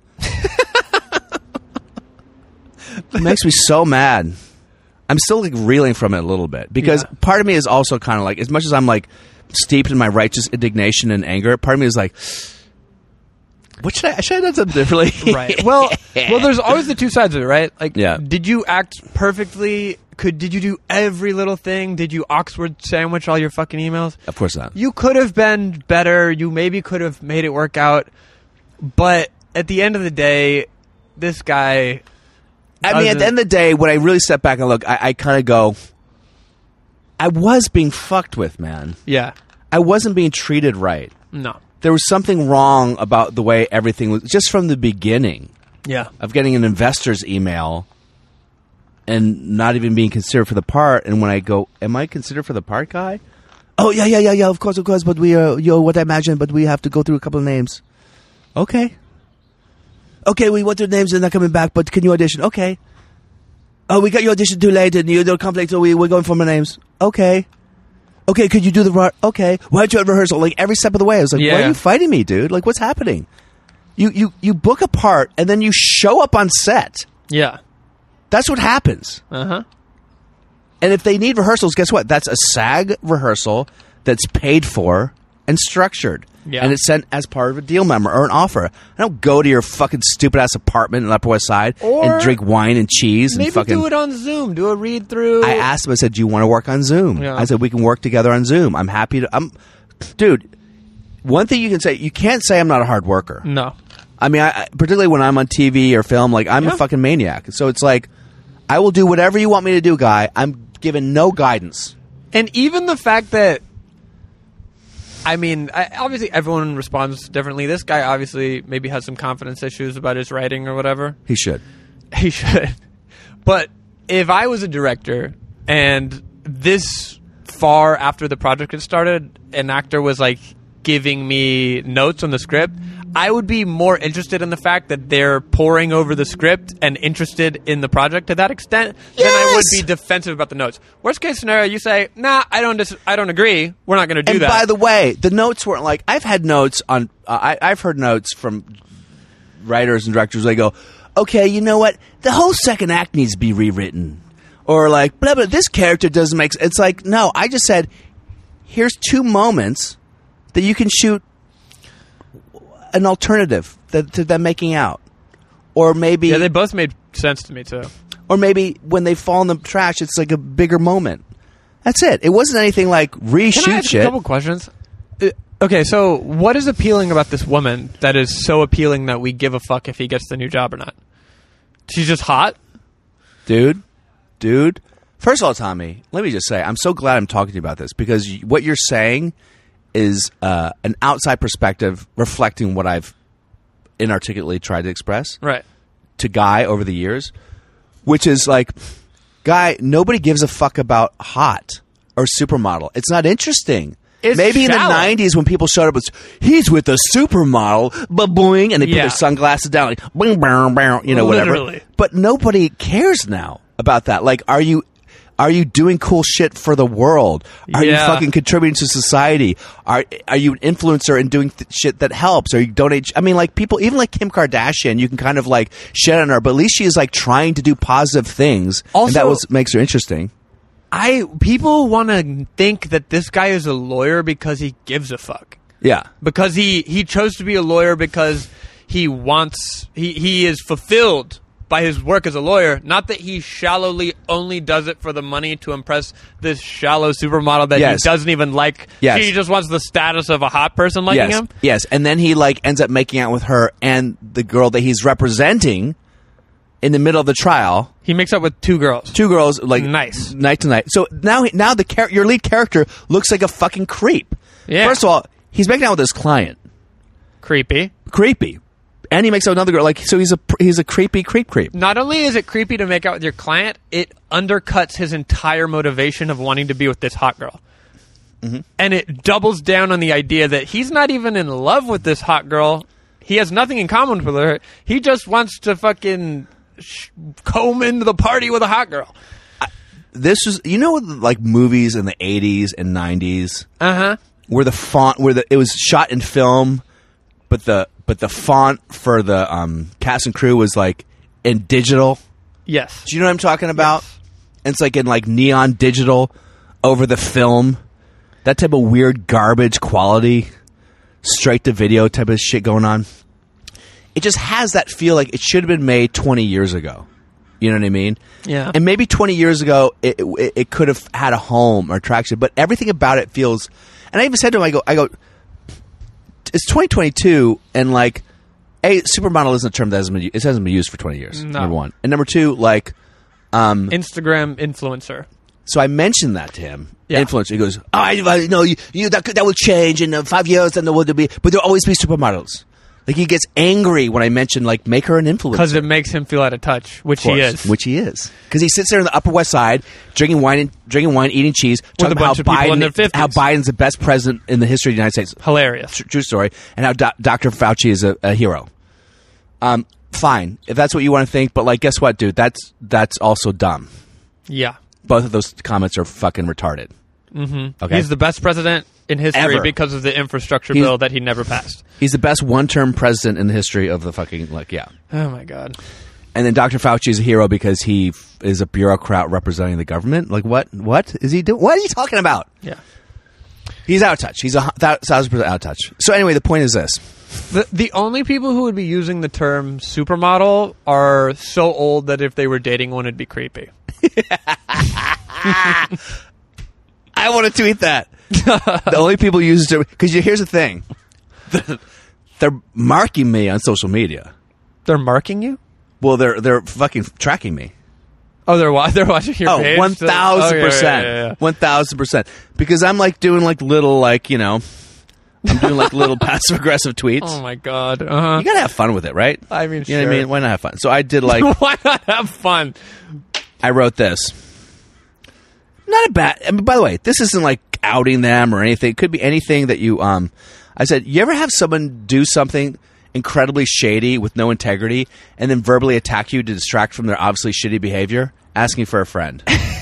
It makes me so mad. I'm still like reeling from it a little bit because Yeah. part of me is also kind of like, as much as I'm like steeped in my righteous indignation and anger, part of me is like, what should I? Should I have done something differently? Right. Well, well, there's always the two sides of it, right? Like, Yeah. did you act perfectly? Could did you do every little thing? Did you Oxford sandwich all your fucking emails? Of course not. You could have been better. You maybe could have made it work out. But at the end of the day, this guy. I mean, at the end of the day, when I really step back and look, I, I kind of go, I was being fucked with, man. Yeah. I wasn't being treated right. No. There was something wrong about the way everything was, just from the beginning Yeah. of getting an investor's email and not even being considered for the part. And when I go, am I considered for the part, guy? Oh, yeah, yeah, yeah, yeah, of course, of course, but we are, you know, what I imagine, but we have to go through a couple of names. Okay. Okay, we went through names and they're not coming back, but can you audition? Okay. Oh, we got your audition too late and you don't conflict, so we, we're going for my names. Okay. Okay, could you do the part? Okay. Why aren't you at rehearsal? Like, every step of the way, I was like, why Yeah. are you fighting me, dude? Like, what's happening? You, you, you book a part and then you show up on set. Yeah. That's what happens. Uh huh. And if they need rehearsals, guess what? That's a SAG rehearsal that's paid for and structured. Yeah. And it's sent as part of a deal member or an offer. I don't go to your fucking stupid ass apartment in Upper West Side Or and drink wine and cheese Maybe and fucking. do it on Zoom. Do a read through. I asked him. I said, "Do you want to work on Zoom?" Yeah. I said, "We can work together on Zoom. I'm happy to." I'm, dude. One thing you can say, you can't say I'm not a hard worker. No. I mean, I, I, particularly when I'm on T V or film, like I'm Yeah. a fucking maniac. So it's like, I will do whatever you want me to do, guy. I'm given no guidance. And even the fact that, I mean, I, obviously everyone responds differently. This guy obviously maybe has some confidence issues about his writing or whatever. He should. He should. But if I was a director and this far after the project had started, an actor was like giving me notes on the script, I would be more interested in the fact that they're poring over the script and interested in the project to that extent than I would Yes! be defensive about the notes. Worst case scenario, you say, "Nah, I don't. Dis- I don't agree. We're not going to do And that." by the way, the notes weren't like, I've had notes on, uh, I, I've heard notes from writers and directors. They go, okay, you know what? The whole second act needs to be rewritten. Or like, blah, blah, this character doesn't make sense. It's like, no, I just said, here's two moments that you can shoot an alternative that, to them making out. Or maybe, yeah, they both made sense to me too. or maybe when they fall in the trash, it's like a bigger moment. That's it. It wasn't anything like reshoot Can I ask shit. a couple questions? Uh, okay, so what is appealing about this woman that is so appealing that we give a fuck if he gets the new job or not? She's just hot? Dude, dude. First of all, Tommy, let me just say, I'm so glad I'm talking to you about this because y- what you're saying is uh, an outside perspective reflecting what I've inarticulately tried to express Right. to Guy over the years, which is like, Guy, nobody gives a fuck about hot or supermodel. It's not interesting. It's Maybe in shallow. the nineties when people showed up, it's he's with a supermodel, ba-boing, and they put Yeah. their sunglasses down, like, boing, boing, boing, you know, whatever. Literally. But nobody cares now about that. Like, are you are you doing cool shit for the world? Are you Yeah. fucking contributing to society? Are are you an influencer and doing th- shit that helps? Are you donate? I mean, like people, even like Kim Kardashian, you can kind of like shit on her, but at least she is like trying to do positive things, and that Also- was makes her interesting. I people want to think that this guy is a lawyer because he gives a fuck. Yeah. Because he, he chose to be a lawyer because he wants he, he is fulfilled by his work as a lawyer, not that he shallowly only does it for the money to impress this shallow supermodel that Yes. he doesn't even like. Yes. He just wants the status of a hot person liking yes. him. Yes. And then he like ends up making out with her and the girl that he's representing in the middle of the trial. He makes up with two girls. Two girls, like Nice. night to night. So now, now the char- your lead character looks like a fucking creep. Yeah. First of all, he's making out with his client. Creepy. Creepy, and he makes out with another girl. Like, so he's a he's a creepy creep creep. Not only is it creepy to make out with your client, it undercuts his entire motivation of wanting to be with this hot girl. Mm-hmm. And it doubles down on the idea that he's not even in love with this hot girl. He has nothing in common with her. He just wants to fucking sh- comb into the party with a hot girl. This was, you know, like movies in the eighties and nineties, Uh huh. where the font, where the it was shot in film, but the but the font for the um, cast and crew was like in digital. Yes. Do you know what I'm talking about? And it's like in like neon digital over the film. That type of weird garbage quality, straight to video type of shit going on. It just has that feel like it should have been made twenty years ago. You know what I mean? Yeah. And maybe twenty years ago, it, it, it could have had a home or attraction, but everything about it feels. And I even said to him, I go, I go, it's twenty twenty-two, and like, a supermodel isn't a term that hasn't been, it hasn't been used for twenty years. No. Number one, and number two, like, um, Instagram influencer. so I mentioned that to him. Yeah. Influencer. He goes, oh, I, I know you, you that could- that will change in uh, five years, and there will be, but there'll always be supermodels. Like, he gets angry when I mention, like, make her an influencer. Because it makes him feel out of touch, which Of course, he is. which he is, because he sits there on the Upper West Side drinking wine, and, drinking wine, eating cheese, talking a about bunch of people how in their Biden, fifties. how Biden's the best president in the history of the United States. Hilarious. Tr- True story, and how Do- Doctor Fauci is a, a hero. Um, fine, if that's what you want to think, but like, guess what, dude? That's that's also dumb. Yeah. Both of those comments are fucking retarded. Mm-hmm. Okay, He's the best president in history Ever. because of the infrastructure He's- bill that he never passed. He's the best one-term president in the history of the fucking, like, yeah. Oh, my God. And then Doctor Fauci is a hero because he f- is a bureaucrat representing the government. Like, what? What is he doing? What are you talking about? Yeah. He's out of touch. He's a hu- thou- thousand percent out of touch. So anyway, the point is this. The, the only people who would be using the term supermodel are so old that if they were dating one, it'd be creepy. I want to tweet that. The only people who use it because here's the thing. They're marking me on social media. They're marking you? Well, they're they're fucking tracking me. Oh, they're wa- they're watching your Oh, page? one thousand Oh, yeah, percent, yeah, yeah, yeah. one thousand percent. Because I'm like doing like little like you know, I'm doing like little passive aggressive tweets. Oh, my God. Uh-huh. You gotta have fun with it, right? I mean, you know what I sure. mean? Why not have fun? So I did like Why not have fun? I wrote this. Not a bad. I mean, by the way, this isn't like outing them or anything. It could be anything that you. Um, I said, you ever have someone do something incredibly shady with no integrity and then verbally attack you to distract from their obviously shitty behavior? Asking for a friend.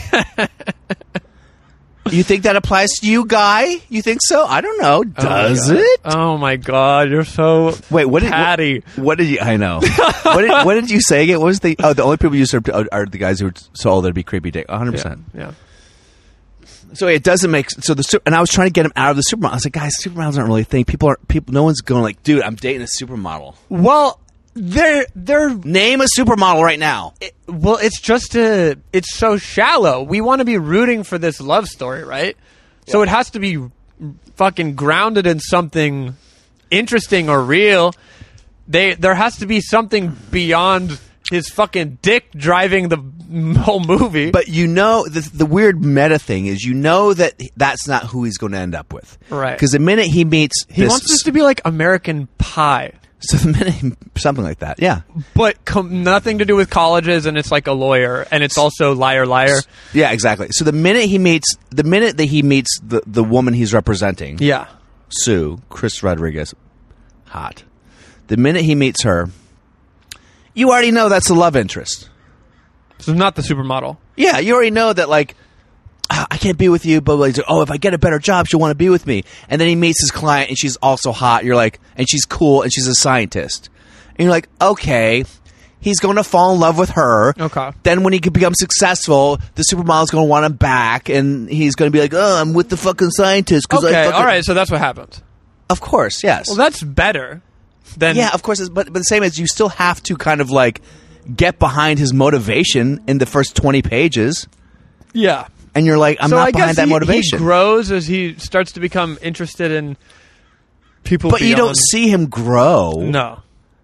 You think that applies to you, Guy? You think so? I don't know. Does Oh, my God. it? Oh, my God. You're so Wait, what did patty. What, what did you? I know. what, did, what did you say again? What was the? Oh, the only people you serve are, are the guys who are so old they'd be creepy. Dick. one hundred Yeah. percent. yeah. So it doesn't make so the su- and I was trying to get him out of the supermodel. I was like, guys, supermodels aren't really a thing. People are people. No one's going like, dude, I'm dating a supermodel. Well, they're they're Name a supermodel right now. it, well, it's just a it's so shallow. We want to be rooting for this love story, right? So it has to be fucking grounded in something interesting or real. They there has to be something beyond his fucking dick driving the whole movie. But you know, the, the weird meta thing is, you know that that's not who he's going to end up with, Right. Because the minute he meets, he this, wants this to be like American Pie. so the minute he, something like that, yeah, But com- nothing to do with colleges, and it's like a lawyer, and it's also liar, liar. yeah, exactly. So the minute he meets, the minute that he meets the the woman he's representing, Yeah. Sue, Chris Rodriguez, hot. The minute he meets her, you already know that's the love interest. So not the supermodel. Yeah, you already know that, like, "Ah, I can't be with you, but like, oh, if I get a better job, she'll want to be with me. And then he meets his client, and she's also hot. You're like, and she's cool, and she's a scientist. And you're like, okay, he's going to fall in love with her. Okay. Then when he can become successful, the supermodel's going to want him back, and he's going to be like, oh, I'm with the fucking scientist. 'Cause Okay, I fucking-" all right, so that's what happens. Of course, yes. Well, that's better than... Yeah, of course. it's- But, but the same as you still have to kind of like get behind his motivation in the first twenty pages. Yeah. And you're like, I'm so not I behind guess that he, motivation. he grows as he starts to become interested in people but you don't beyond- see him grow. No.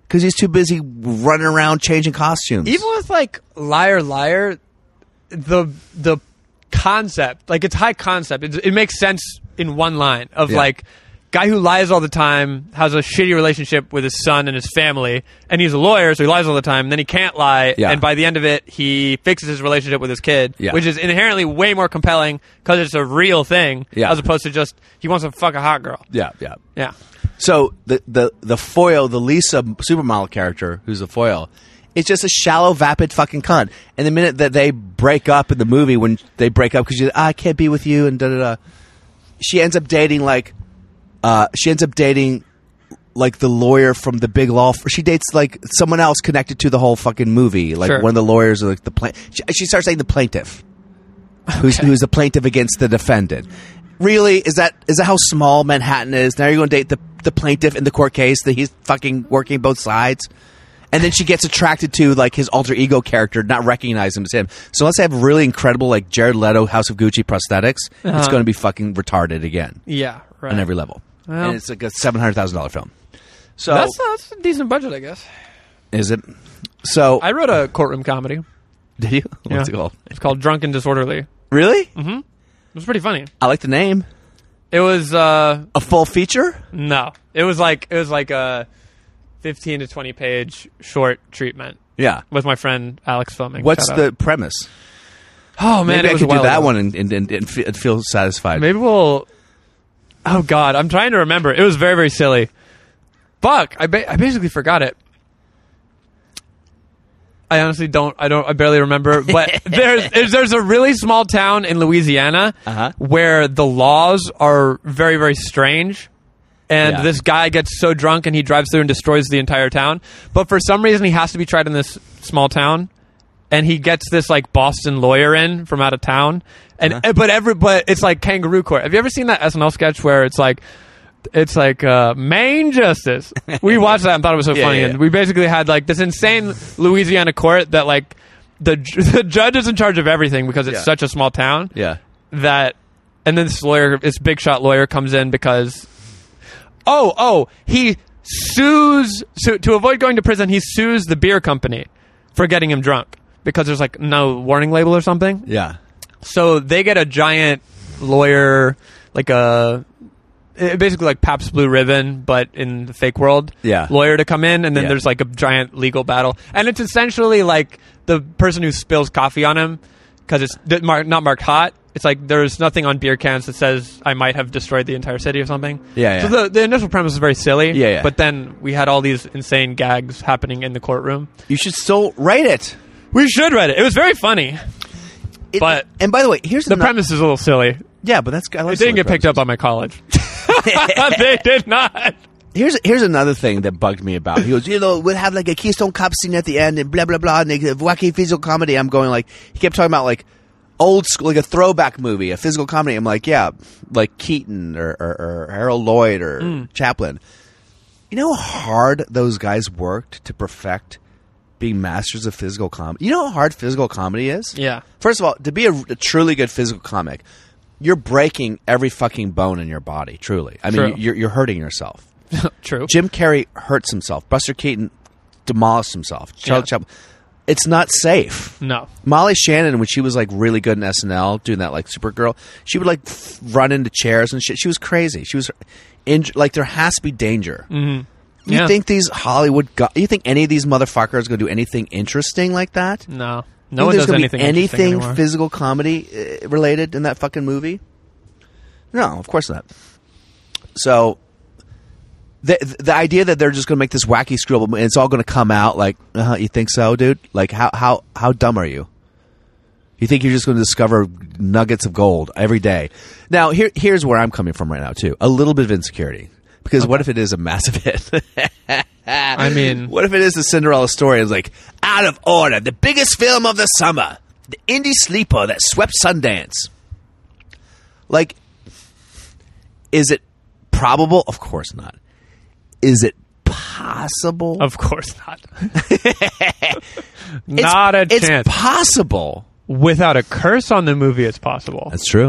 because he's too busy running around changing costumes. Even with like Liar Liar, the the concept, like it's high concept. It, it makes sense in one line of Yeah. like guy who lies all the time, has a shitty relationship with his son and his family, and he's a lawyer, so he lies all the time. And then he can't lie, Yeah. and by the end of it, he fixes his relationship with his kid, Yeah. which is inherently way more compelling because it's a real thing, Yeah. as opposed to just he wants to fuck a hot girl. yeah, yeah. Yeah. So the the the foil, the Lisa supermodel character, who's the foil, is just a shallow, vapid fucking cunt. And the minute that they break up in the movie, when they break up because ah, I can't be with you, and da da da, she ends up dating like, uh, she ends up dating like the lawyer from the big law. F- she dates like someone else connected to the whole fucking movie, like Sure. one of the lawyers, or like the pla- she, she starts dating the plaintiff, who's who's the plaintiff against the defendant. Really, is that is that how small Manhattan is? Now you're going to date the the plaintiff in the court case that he's fucking working both sides, and then she gets attracted to like his alter ego character, not recognize him as him. So unless they have really incredible like Jared Leto House of Gucci prosthetics, it's Uh-huh. going to be fucking retarded again Yeah, right. on every level. Well. And it's like a seven hundred thousand dollar film. So That's, that's a decent budget, I guess. is it? So I wrote a courtroom comedy. did you? What's Yeah. it called? It's called Drunk and Disorderly. Really? Mm-hmm. It was pretty funny. I like the name. It was uh A full feature? no. It was like it was like a fifteen to twenty page short treatment Yeah. with my friend Alex filming. What's Shout the out. premise? Oh man, Maybe it I was a could do while that ago. one and, and, and, and fe- and feel satisfied. Maybe we'll Oh god, I'm trying to remember. It was very very silly. Fuck, I ba- I basically forgot it. I honestly don't. I don't. I barely remember. But there's there's, there's a really small town in Louisiana Uh-huh. where the laws are very very strange, and Yeah. this guy gets so drunk and he drives through and destroys the entire town. But for some reason, he has to be tried in this small town, and he gets this like Boston lawyer in from out of town. And Uh-huh. but every but it's like kangaroo court. Have you ever seen that S N L sketch where it's like? It's like uh, Maine justice. We watched that and thought it was so Yeah, funny. yeah, And yeah. we basically had like this insane Louisiana court that like the ju- the judge is in charge of everything because it's Yeah. such a small town Yeah. that. And then this lawyer, this big shot lawyer, comes in because oh oh he sues so to avoid going to prison. He sues the beer company for getting him drunk because there's like no warning label or something. Yeah. So they get a giant lawyer, like a eh, basically like Pabst Blue Ribbon, but in the fake world. Yeah. Lawyer to come in, and then Yeah. there's like a giant legal battle, and it's essentially like the person who spills coffee on him because it's th- mar- not marked hot. It's like there's nothing on beer cans that says I might have destroyed the entire city or something. Yeah, yeah. So the the initial premise is very silly. Yeah, yeah. But then we had all these insane gags happening in the courtroom. You should still write it. We should write it. It was very funny. It- But- and by the way, here's The ano- premise is a little silly. Yeah, but that's I like It didn't silly get picked up by my college. They did not. Here's here's another thing that bugged me about. He goes, you know, we'll have like a Keystone Cop scene at the end and blah blah blah and a wacky physical comedy. I'm going like he kept talking about like old school, like a throwback movie, a physical comedy. I'm like, yeah, like Keaton or, or, or Harold Lloyd or Mm. Chaplin. You know how hard those guys worked to perfect being masters of physical comedy? You know how hard physical comedy is? Yeah. First of all, to be a, a truly good physical comic, you're breaking every fucking bone in your body. Truly, I mean, True. you're, you're hurting yourself. True. Jim Carrey hurts himself. Buster Keaton demolished himself. Charlie Yeah. Chaplin. It's not safe. No. Molly Shannon, when she was like really good in S N L, doing that like Supergirl, she would like f- run into chairs and shit. She was crazy. She was in, like there has to be danger. Mm-hmm. You Yeah. think these Hollywood? Go- you think any of these motherfuckers are going to do anything interesting like that? No. You No think one there's does gonna anything be interesting anything anymore. physical comedy uh, related in that fucking movie? No, of course not. So the the idea that they're just going to make this wacky screw up and it's all going to come out like, uh, you think so, dude? Like how how how dumb are you? You think you're just going to discover nuggets of gold every day? Now here here's where I'm coming from right now too. A little bit of insecurity. Because what if it is a massive hit? I mean, What if it is the Cinderella story? It's like, out of order, the biggest film of the summer, the indie sleeper that swept Sundance. Like, is it probable? Of course not. Is it possible? of course not. It's- not a it's chance. possible. Without a curse on the movie, it's possible. That's true.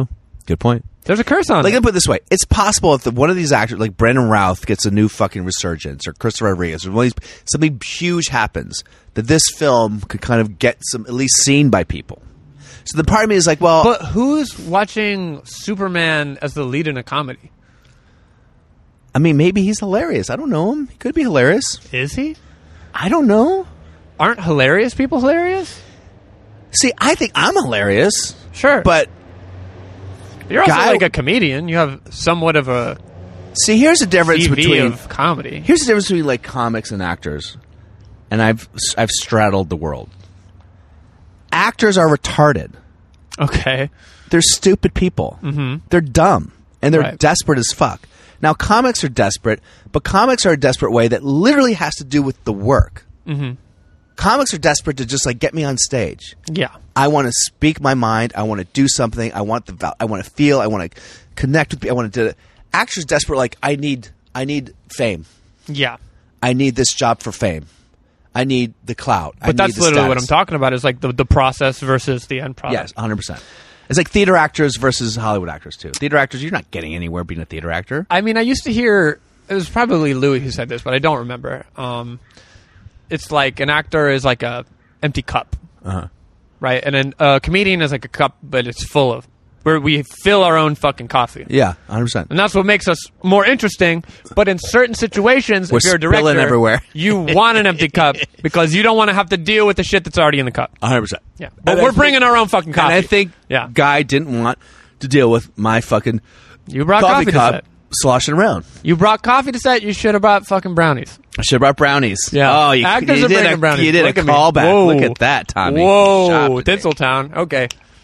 Good point. There's a curse on Like, it. let me put it this way. It's possible if the, one of these actors, like Brandon Routh, gets a new fucking resurgence, or Christopher Rodriguez, or one of these, something huge happens, that this film could kind of get some, at least seen by people. So the part of me is like, well... But who's watching Superman as the lead in a comedy? I mean, maybe he's hilarious. I don't know him. He could be hilarious. Is he? I don't know. Aren't hilarious people hilarious? See, I think I'm hilarious. Sure. But... You're also Guy- like a comedian. You have somewhat of a See, here's the difference C V between... of comedy. Here's the difference between, like, comics and actors. And I've I've straddled the world. Actors are retarded. Okay. They're stupid people. Mm-hmm. They're dumb. And they're Right. desperate as fuck. Now, comics are desperate, but comics are a desperate way that literally has to do with the work. Mm-hmm. Comics are desperate to just, like, get me on stage. Yeah. I want to speak my mind. I want to do something. I want the. val- I want to feel. I want to connect with people. I want to do it. Actors desperate, like, I need. I need fame. Yeah. I need this job for fame. I need the clout. I But need that's the literally what I'm status. talking about is like the, the process versus the end product. Yes, one hundred percent. It's like theater actors versus Hollywood actors, too. Theater actors, you're not getting anywhere being a theater actor. I mean, I used to hear, it was probably Louis who said this, but I don't remember. Um, it's like an actor is like a empty cup, Uh-huh. right? And then a comedian is like a cup, but it's full of, where we fill our own fucking coffee. Yeah, one hundred percent. And that's what makes us more interesting. But in certain situations, We're if you're a spilling director, everywhere. you want an empty cup because you don't want to have to deal with the shit that's already in the cup. one hundred percent. Yeah, but And I we're think- bringing our own fucking coffee. And I think yeah, Guy didn't want to deal with my fucking you brought coffee, coffee, to cup set. sloshing around. You brought coffee to set. You should have brought fucking brownies. I should have brought brownies. Yeah. Oh, you, Actors you are did bringing a, brownies. You did Look a at me. callback. Whoa. Look at that, Tommy. Whoa, Shop today. Tinseltown. Okay.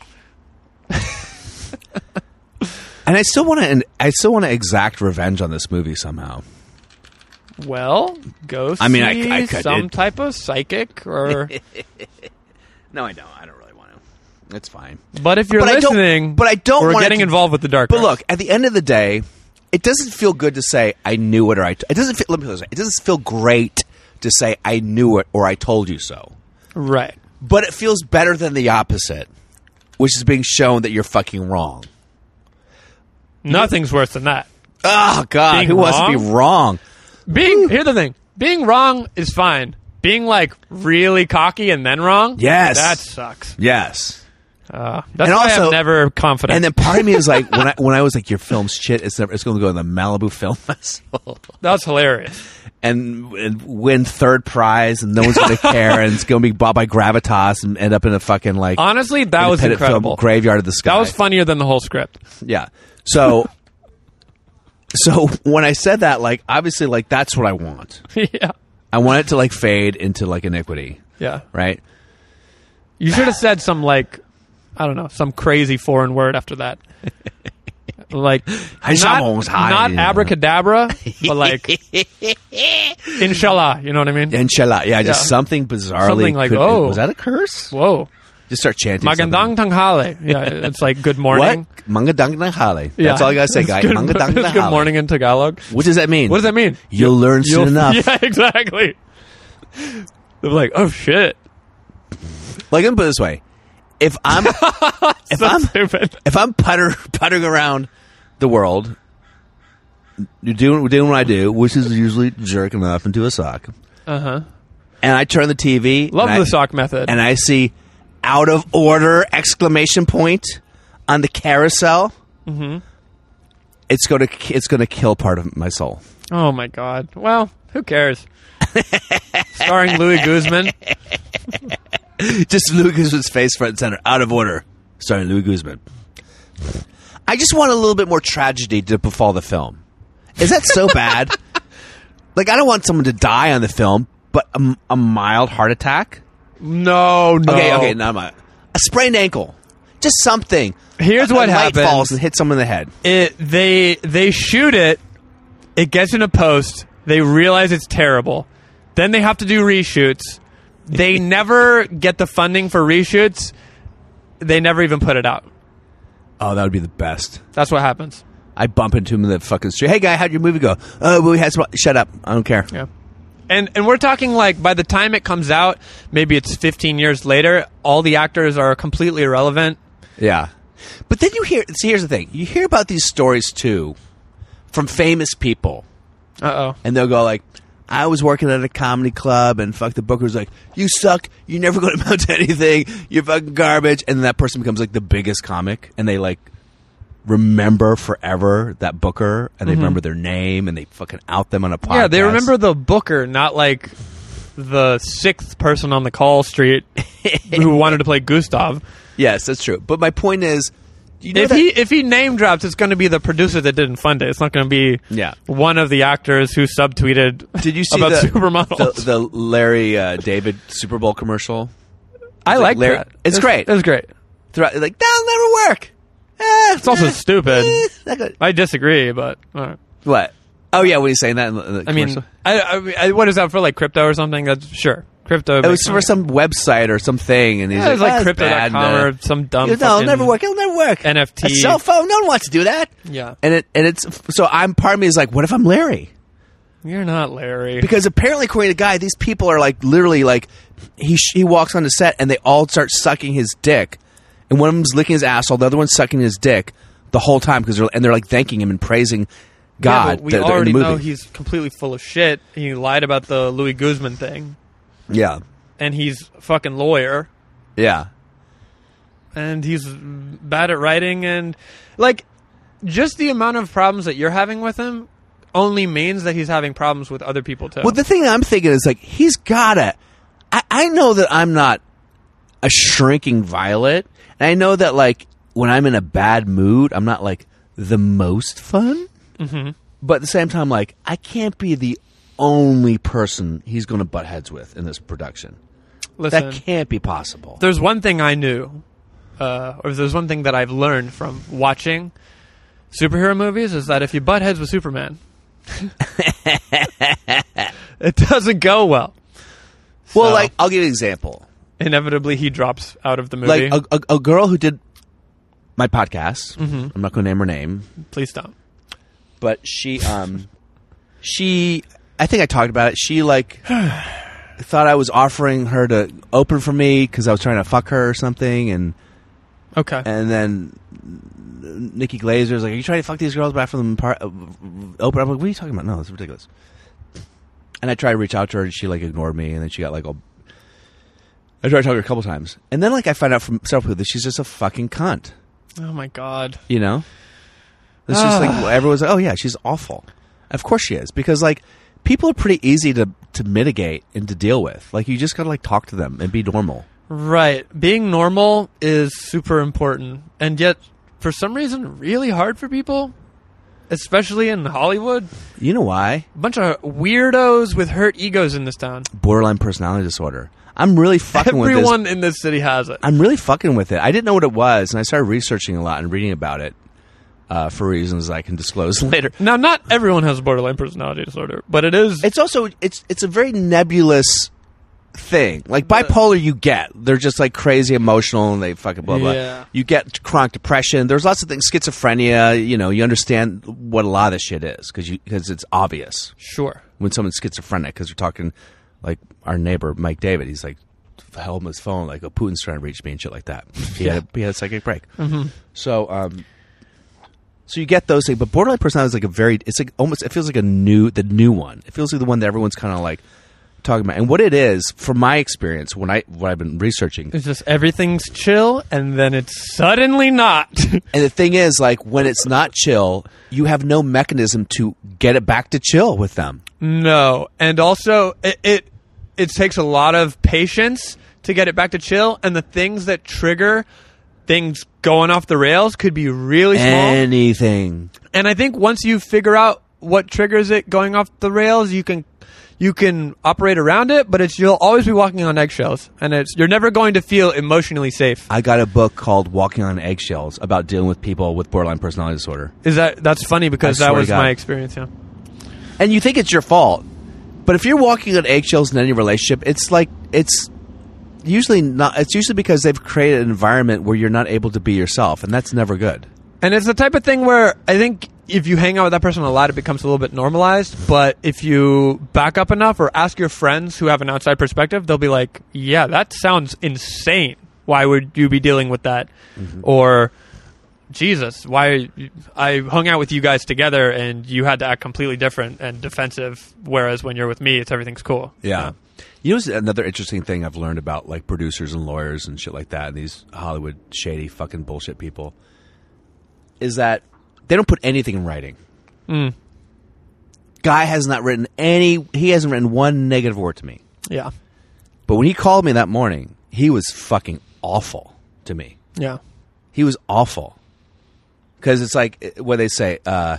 And I still want to. I still want to exact revenge on this movie somehow. Well, go see I mean, I- I could- some it- type of psychic or... No, I don't. I don't really want to. It's fine. But if you're But I don't- listening, but I don't we're want it getting to- involved with the dark But arts. look, at the end of the day, it doesn't feel good to say I knew it or I. T- it doesn't. Feel, let me put it this way. It doesn't feel great to say I knew it or I told you so. Right. But it feels better than the opposite, which is being shown that you're fucking wrong. Nothing's worse than that. Oh God, Being who wants to be wrong? wrong? Being here's the thing. Being wrong is fine. Being like really cocky and then wrong, Yes. that sucks. Yes. Uh, that's And why also- I'm never confident. And then part of me is like, when I when I was like, your film's shit. It's never, it's going to go to the Malibu Film Festival that's hilarious. and, and win third prize, and no one's going to care, and it's going to be bought by Gravitas and end up in a fucking like Honestly, that was independent film incredible. graveyard of the sky. That was funnier than the whole script. Yeah. So, so when I said that, like, obviously, like, that's what I want. yeah. I want it to like fade into like iniquity, Yeah. right? You should have said some like I don't know, some crazy foreign word after that. Like not, Somos high. not abracadabra, but like inshallah, you know what I mean? Inshallah, yeah, just Yeah. something bizarrely. Something like, could- oh. was that a curse? Whoa. Just start chanting. Magandang tanghali. Yeah, it's like good morning. What? Mangadang Hale. Yeah. That's all I gotta say, It's guy. Good, Mangadang it's good morning in Tagalog. What does that mean? What does that mean? You'll learn soon You'll- enough. Yeah, exactly. They're like, oh shit. Like, let me put it this way: if I'm, if So I'm, stupid. if I'm putter, puttering around the world, you're doing doing what I do, which is usually jerking off into a sock, Uh huh. and I turn the T V, Love and the I, sock method. and I see out of order exclamation point on the carousel. Mm-hmm. It's gonna it's gonna kill part of my soul. Oh my god. Well, who cares? Starring Louis Guzman. Just Louis Guzman's face front and center, out of order, starring Louis Guzman. I just want a little bit more tragedy to befall the film. Is that so bad? Like, I don't want someone to die on the film, but a, a mild heart attack? No, no. Okay, okay, not my a sprained ankle, just something. Here's a, what a light happens. falls and hits someone in the head. It they they shoot it. It gets in a post. They realize it's terrible. Then they have to do reshoots. They never get the funding for reshoots. They never even put it out. Oh, that would be the best. That's what happens. I bump into him in the fucking street. Hey, guy, how'd your movie go? Oh, well, we had some. Shut up. I don't care. Yeah. And and we're talking like by the time it comes out, maybe it's fifteen years later, all the actors are completely irrelevant. Yeah. But then you hear. See, here's the thing: you hear about these stories too from famous people, Uh oh. and they'll go like, "I was working at a comedy club, and fuck the booker's like, you suck. You never going to amount to anything. You're fucking garbage." And then that person becomes like the biggest comic, and they like remember forever that booker, and they Mm-hmm. remember their name, and they fucking out them on a podcast. Yeah, they remember the booker, not like the sixth person on the call street who wanted to play Gustav. Yes, that's true. But my point is, you know If that- he if he name drops, it's going to be the producer that didn't fund it. It's not going to be Yeah. one of the actors who subtweeted did you see about the, supermodels. the the Larry uh, David Super Bowl commercial? I like like Larry- that. it's great. It was great. Throughout, like that'll never work. Eh, It's also eh, stupid. eh, not good. I disagree, but all right. What? Oh yeah, when he's saying that in the, in the I mean, commercial? I, I, I, what is that for? Like crypto or something? That's sure. Crypto. It was makes for money. some website or something, and he's Yeah, it was like, like "Ah, it's crypto dot com bad, uh, or some dumb. no, it'll fucking never work. It'll never work. N F T. A cell phone. No one wants to do that. Yeah. And it and it's so I'm part of me is like, what if I'm Larry? You're not Larry. Because apparently, according to the guy, these people are like literally like he sh- he walks on the set and they all start sucking his dick, and one of them's licking his asshole, the other one's sucking his dick the whole time because they're and they're like thanking him and praising God. Yeah, but we that- that in already the movie. know he's completely full of shit. He lied about the Louis Guzman thing, yeah, and he's a fucking lawyer, yeah. and he's bad at writing, and like just the amount of problems that you're having with him only means that he's having problems with other people too. Well, the thing I'm thinking is like he's gotta. I, I know that I'm not a shrinking violet, and I know that like when I'm in a bad mood, I'm not like the most fun. Mm-hmm. But at the same time, like I can't be the only person he's going to butt heads with in this production. Listen, That can't be possible. there's one thing I knew, uh, or there's one thing that I've learned from watching superhero movies is that if you butt heads with Superman, it doesn't go well. Well, So, like I'll give you an example. inevitably he drops out of the movie. Like a, a, a girl who did my podcast. Mm-hmm. I'm not going to name her name. Please don't. But she um she I think I talked about it. She like thought I was offering her to open for me because I was trying to fuck her or something, and Okay. and then Nikki Glazer's like, "Are you trying to fuck these girls back from them par- uh, open?" I'm like, "What are you talking about? No, it's ridiculous." And I tried to reach out to her, and she like ignored me, and then she got like all. I tried to talk to her a couple times, and then like I find out from several people that she's just a fucking cunt. Oh my god. You know, it's just like everyone's like, "Oh yeah, she's awful." Of course she is, because like people are pretty easy to to mitigate and to deal with. Like you just gotta like talk to them and be normal. Right. Being normal is super important, and yet for some reason really hard for people, especially in Hollywood. You know why? A bunch of weirdos with hurt egos in this town. Borderline personality disorder. I'm really fucking with this. Everyone in this city has it. I'm really fucking with it. I didn't know what it was, and I started researching a lot and reading about it uh, for reasons I can disclose later. Now, not everyone has borderline personality disorder, but it is. It's also it's it's a very nebulous thing. Like bipolar, you get they're just like crazy emotional and they fucking blah blah. Yeah. You get chronic depression. There's lots of things. Schizophrenia. You know, you understand what a lot of this shit is because you because it's obvious Sure. when someone's schizophrenic because we're talking like our neighbor Mike David. He's like held his phone like, "Oh, Putin's trying to reach me" and shit like that. He had a, he had a psychic break. Mm-hmm. So um. So you get those things, but borderline personality is like a very, it's like almost, it feels like a new, the new one. It feels like the one that everyone's kind of like talking about. And what it is, from my experience, when I, what I've been researching, It's just everything's chill, and then it's suddenly not. and the thing is, like, when it's not chill, you have no mechanism to get it back to chill with them. No, and also it, it it takes a lot of patience to get it back to chill, and the things that trigger things going off the rails could be really small. Anything. And I think once you figure out what triggers it going off the rails, you can you can operate around it, but it's you'll always be walking on eggshells, and it's you're never going to feel emotionally safe. I got a book called Walking on Eggshells about dealing with people with borderline personality disorder. Is that that's funny because I that swear to was God. my experience. Yeah. And you think it's your fault. But if you're walking on eggshells in any relationship, it's like, it's usually not, it's usually because they've created an environment where you're not able to be yourself, and that's never good. And it's the type of thing where I think if you hang out with that person a lot, it becomes a little bit normalized. But if you back up enough or ask your friends who have an outside perspective, they'll be like, yeah, that sounds insane. Why would you be dealing with that? Mm-hmm. Or Jesus, why I hung out with you guys together and you had to act completely different and defensive, whereas when you're with me, it's everything's cool. Yeah. You know, what's another interesting thing I've learned about like producers and lawyers and shit like that, and these Hollywood shady fucking bullshit people, is that they don't put anything in writing. Mm. Guy has not written any. He hasn't written one negative word to me. Yeah. But when he called me that morning, he was fucking awful to me. Yeah. He was awful. Because it's like what they say, uh,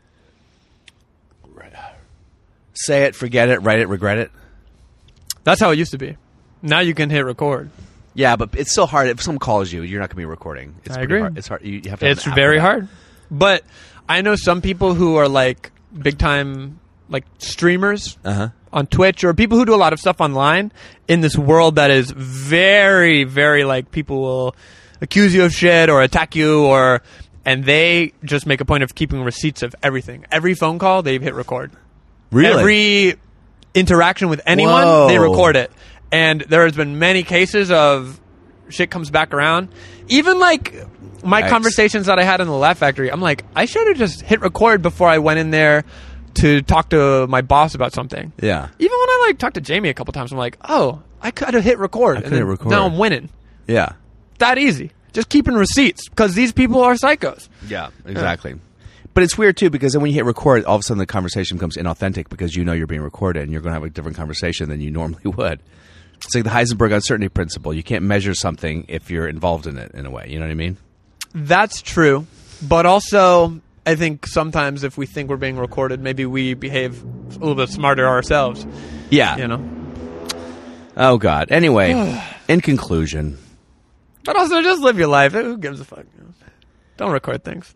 say it, forget it, write it, regret it. That's how it used to be. Now you can hit record. Yeah, but it's still hard. If someone calls you, you're not going to be recording. It's I pretty agree. Hard. It's hard. You have to have It's an app very for that. hard. But I know some people who are like big time like streamers Uh-huh. on Twitch, or people who do a lot of stuff online in this world that is very, very like people will accuse you of shit or attack you, or and they just make a point of keeping receipts of everything. Every phone call, they've hit record. Really? Every interaction with anyone, Whoa. they record it. And there has been many cases of shit comes back around. Even like my Yikes. conversations that I had in the Laugh Factory, I'm like, I should have just hit record before I went in there to talk to my boss about something. Yeah. Even when I like talked to Jamie a couple times, I'm like, oh, I could have hit record. I and could hit then record. Now I'm winning. Yeah. That easy. Just keeping receipts because these people are psychos. Yeah, exactly. But it's weird, too, because then when you hit record, all of a sudden the conversation becomes inauthentic because you know you're being recorded and you're going to have a different conversation than you normally would. It's like the Heisenberg uncertainty principle. You can't measure something if you're involved in it, in a way. You know what I mean? That's true. But also, I think sometimes if we think we're being recorded, maybe we behave a little bit smarter ourselves. Yeah. You know? Oh, God. Anyway, in conclusion. But also, just live your life. Who gives a fuck? Don't record things.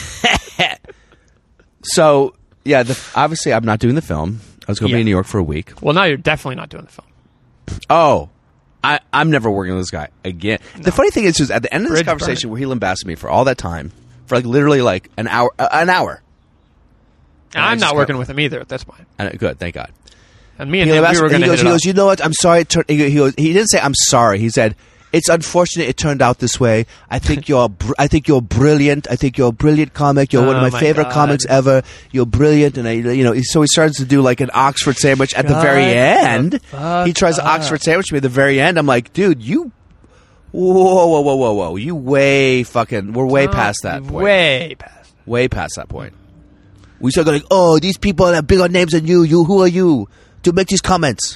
So, yeah, the, obviously I'm not doing the film. I was going to Yeah. be in New York for a week. Well, now you're definitely not doing the film. Oh, I, I'm never working with this guy again. The funny thing is, is at the end of this Bridge conversation burning. where he lambasted me for all that time, for like literally like an hour, uh, an hour. And I I'm just not go- working with him either at this point. And, good, thank God. And me and He, him, we lambasted- were going he to goes, hit he it goes, off. you know what? I'm sorry. It tur-" he, he goes, he didn't say I'm sorry. He said it's unfortunate it turned out this way. I think you're, br- I think you're brilliant. I think you're a brilliant comic. You're one of Oh my, my favorite God. comics ever. You're brilliant, and I, you know. So he starts to do like an Oxford sandwich at the Shut very the end. fuck He tries to up. Oxford sandwich me at the very end. I'm like, dude, you. Whoa, whoa, whoa, whoa, whoa! You way fucking. We're way Oh, past that point. Way past. Way past that point. We start going, oh, these people have bigger names than you. You, who are you to make these comments?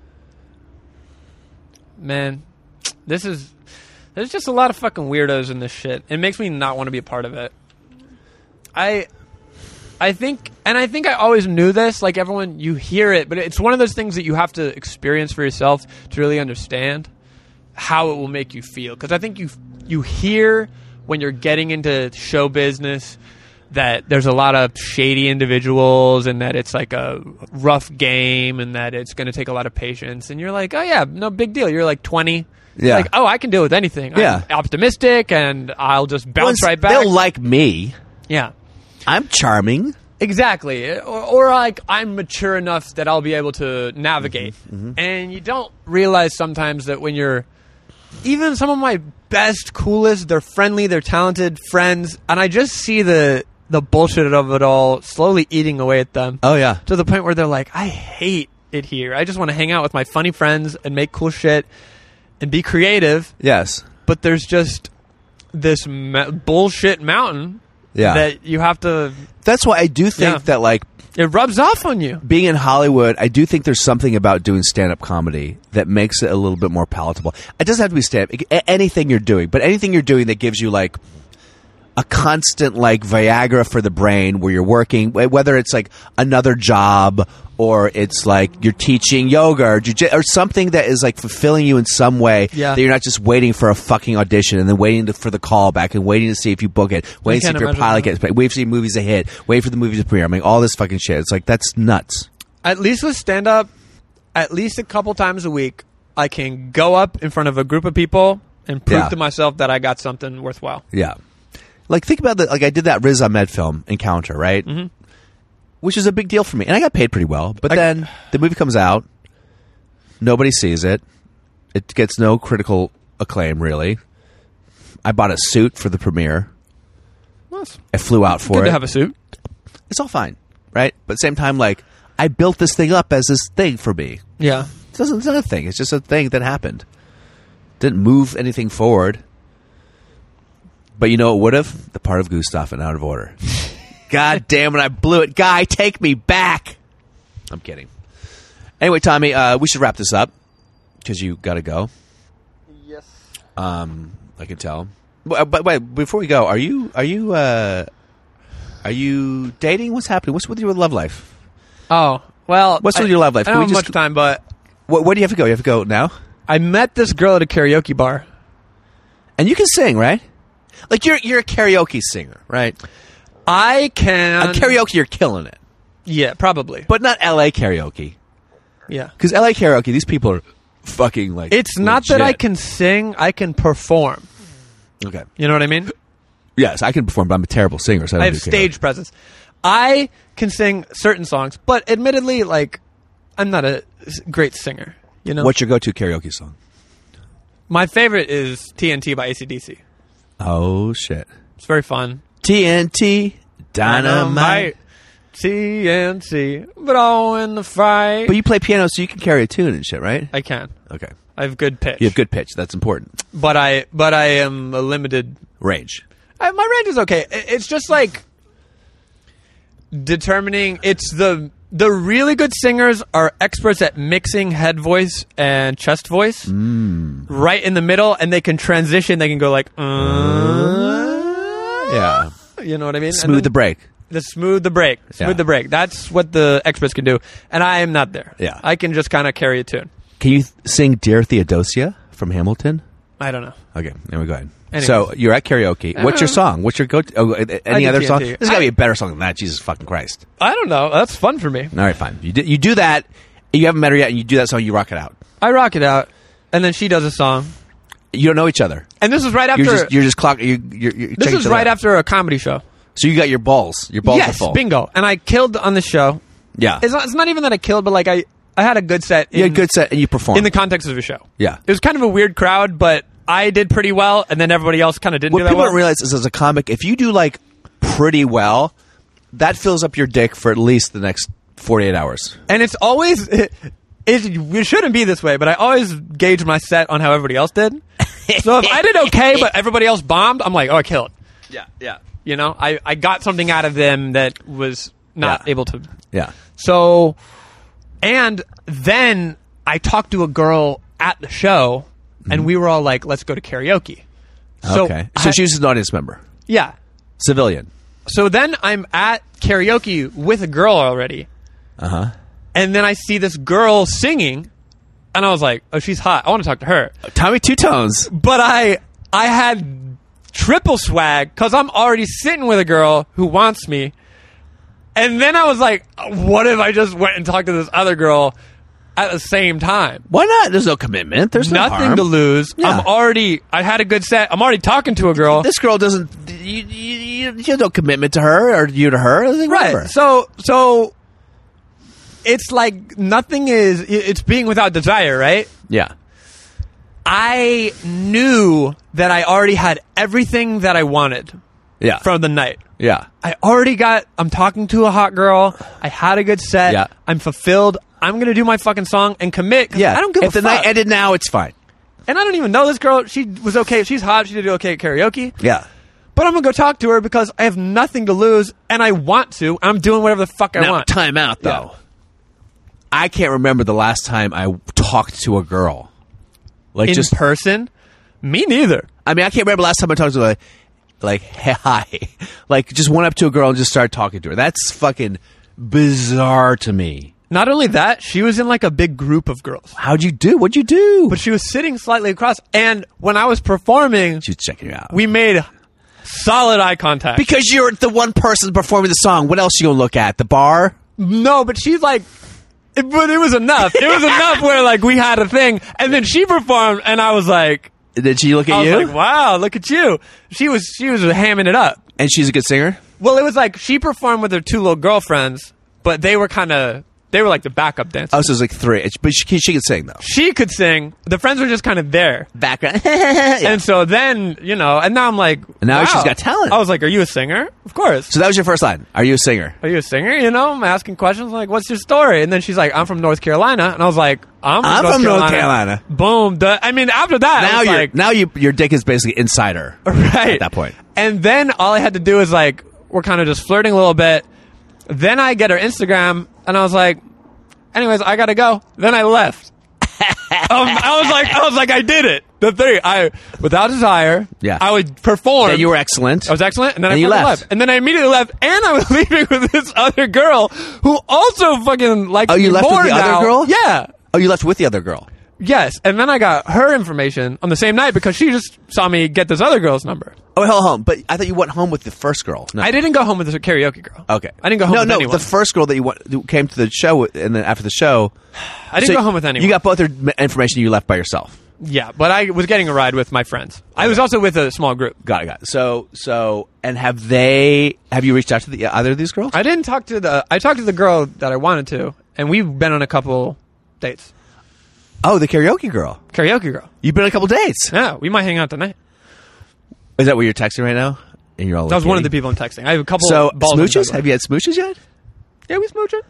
Man, this is... There's just a lot of fucking weirdos in this shit. It makes me not want to be a part of it. I... I think... And I think I always knew this. Like, everyone, you hear it. But it's one of those things that you have to experience for yourself to really understand how it will make you feel. Because I think you you hear when you're getting into show business that there's a lot of shady individuals and that it's like a rough game and that it's going to take a lot of patience. And you're like, oh, yeah, no big deal. You're like twenty. Yeah. Like, oh, I can deal with anything. Yeah. I'm optimistic and I'll just bounce Once right back. They'll like me. Yeah. I'm charming. Exactly. Or, or like I'm mature enough that I'll be able to navigate. Mm-hmm, And you don't realize sometimes that when you're even some of my best, coolest, they're friendly, they're talented friends, and I just see the the bullshit of it all slowly eating away at them. Oh, yeah. To the point where they're like, I hate it here. I just want to hang out with my funny friends and make cool shit and be creative. Yes. But there's just this ma- bullshit mountain Yeah. that you have to... That's why I do think Yeah. that, like, It rubs off on you. being in Hollywood, I do think there's something about doing stand-up comedy that makes it a little bit more palatable. It doesn't have to be stand-up. It- a- anything you're doing, but anything you're doing that gives you, like, a constant, like, Viagra for the brain where you're working, wh- whether it's, like, another job or it's, like, you're teaching yoga or, jiu- or something that is, like, fulfilling you in some way Yeah. that you're not just waiting for a fucking audition and then waiting to, for the callback and waiting to see if you book it, waiting to see can't if your imagine pilot that. gets paid, waiting for the movies to hit, waiting for the movies to premiere. I mean, all this fucking shit. It's like, that's nuts. At least with stand up, at least a couple times a week, I can go up in front of a group of people and prove Yeah. to myself that I got something worthwhile. Yeah. Like, think about the, like, I did that Riz Ahmed film, Encounter, right? Mm-hmm. Which is a big deal for me. And I got paid pretty well. But I- then the movie comes out. Nobody sees it. It gets no critical acclaim, really. I bought a suit for the premiere. I flew out for Good it. to have a suit. It's all fine, right? But at the same time, like, I built this thing up as this thing for me. Yeah. It doesn't, it's not a thing. It's just a thing that happened. Didn't move anything forward. But you know what would have? The part of Gustav and Out of Order. God damn it, I blew it. Guy, take me back. I'm kidding. Anyway, Tommy, uh, we should wrap this up because you got to go. Yes. Um, I can tell. But, but wait, before we go, are you are you uh, are you dating? What's happening? What's with your love life? Oh, well. What's with I, your love life? I Can don't we have just- much time, but What, where do you have to go? You have to go now? I met this girl at a karaoke bar. And you can sing, right? Like you're you're a karaoke singer, right? I can. On karaoke, you're killing it, Yeah, probably. but not L A karaoke. Yeah. Because L A karaoke, these people are fucking like. It's not that I legit. can sing, I can perform. Okay. You know what I mean? Yes, I can perform, but I'm a terrible singer. So I, don't I have do stage karaoke. presence. I can sing certain songs, but admittedly, like, I'm not a s- great singer. You know, What's your go-to karaoke song? my favorite is T N T by A C D C. Oh shit! It's very fun. T N T Dynamite. T N T, but all in the fight. But you play piano, so you can carry a tune and shit, right? I can. Okay. I have good pitch. You have good pitch. That's important. but I but I am a limited. Range. I, my range is okay. I- It's just like determining. It's the the really good singers are experts at mixing head voice and chest voice Mm. right in the middle, and they can transition. They can go like, uh, Yeah. you know what I mean? And Smooth then the break. the smooth the break, smooth Yeah. the break. That's what the experts can do, and I am not there. Yeah. I can just kind of carry a tune. Can you th- sing "Dear Theodosia" from Hamilton? I don't know. Okay, there we go. Ahead. Anyways. So you're at karaoke. What's your song? What's your go? Oh, uh, any do other T N song? T. There's got to I- be a better song than that. Jesus fucking Christ! I don't know. That's fun for me. All right, fine. You do, you do that. You haven't met her yet, and you do that song. You rock it out. I rock it out, and then she does a song, You don't know each other. and this was right after. You're just you're just clock. You, you're, you're this checking was each other right out. after a comedy show. So you got your balls. Your balls are Yes, full. bingo. And I killed on the show. Yeah. It's not, it's not even that I killed, but like I, I had a good set. In, You had a good set, and you performed. in the context of a show. Yeah. It was kind of a weird crowd, but I did pretty well, and then everybody else kind of didn't What do that people well. don't realize is, as a comic, if you do like pretty well, that fills up your dick for at least the next forty-eight hours. And it's always it, it, it shouldn't be this way, but I always gauge my set on how everybody else did. So if I did okay, but everybody else bombed, I'm like, oh, I killed. Yeah, yeah, You know, I, I got something out of them that was not Yeah. able to. yeah. So, and then I talked to a girl at the show, and we were all like, let's go to karaoke. So okay. So I- she was an audience member, yeah. civilian. So then I'm at karaoke with a girl already, Uh huh. and then I see this girl singing, and I was like, oh, she's hot. I want to talk to her. Tommy Two Tones. But I I had triple swag because I'm already sitting with a girl who wants me. And then I was like, what if I just went and talked to this other girl at the same time? Why not? There's no commitment. There's no Nothing harm. to lose. Yeah. I'm already, I had a good set. I'm already talking to a girl. This girl doesn't. You, you, you, you have no commitment to her or you to her. It's like, whatever. Right. So, so it's like nothing is, it's being without desire, right? Yeah. I knew that I already had everything that I wanted Yeah. from the night. yeah. I already got, I'm talking to a hot girl. I had a good set. Yeah. I'm fulfilled. I'm going to do my fucking song and commit. 'cause Yeah. I don't give if a the fuck. night ended now, it's fine. And I don't even know this girl. She was okay. She's hot. She did okay at karaoke. Yeah. But I'm going to go talk to her because I have nothing to lose and I want to. I'm doing whatever the fuck I Now, want. time out though. I can't remember the last time I talked to a girl. Like In just person? Me neither. I mean, I can't remember last time I talked to her, like, like, hey, hi. Like, just went up to a girl and just started talking to her. That's fucking bizarre to me. Not only that, she was in like a big group of girls. How'd you do? What'd you do? But she was sitting slightly across. And when I was performing, She was checking you out. we made solid eye contact. because you're the one person performing the song. What else you gonna look at? The bar? No, but she's like, it, but it was enough. It was enough where like we had a thing, and then she performed, and I was like, Did she look at I was you? like, wow, look at you. She was she was hamming it up. And she's a good singer? Well, it was like she performed with her two little girlfriends, but they were kind of They were like the backup dancers. Oh, so it was like three. But she, she could sing, though. She could sing. The friends were just kind of there. Background. Yeah. And so then, you know, and now I'm like, And now wow. she's got talent. I was like, are you a singer? Of course. So that was your first line. Are you a singer? Are you a singer? You know, I'm asking questions like, what's your story? And then she's like, I'm from North Carolina. And I was like, I'm from, I'm North, from Carolina. North Carolina. Boom. The, I mean, after that, Now I was you're like, now you your dick is basically insider. right At that point. And then all I had to do is like, we're kind of just flirting a little bit. Then I get her Instagram, and I was like, anyways, I gotta go. Then I left. um, I was like, I was like, I did it. The thing, I without desire, Yeah. I would perform. And you were excellent. I was excellent, and then And I you fucking left. left. And then I immediately left, and I was leaving with this other girl who also fucking liked Oh, you me left with more the other now. girl? Yeah. Oh, you left with the other girl. Yes. And then I got her information on the same night because she just saw me get this other girl's number. Oh, hold on. But I thought you went home with the first girl. No. I didn't go home with the karaoke girl. Okay. I didn't go home no, with no, anyone. the first girl that you went, who came to the show, with, and then after the show, I didn't so go home with anyone. You got both their m- information. You left by yourself. Yeah, but I was getting a ride with my friends. I was also with a small group. Got it. Got it. So, so, and have they? Have you reached out to the either of these girls? I didn't talk to the. I talked to the girl that I wanted to, and we've been on a couple dates. Oh, the karaoke girl. Karaoke girl. You've been on a couple dates. Yeah, we might hang out tonight. Is that what you're texting right now? And you're all. That was like, one of giddy? the people I'm texting. I have a couple. So balls in the smooches? bed. Have you had smooches yet? Yeah, we smooching.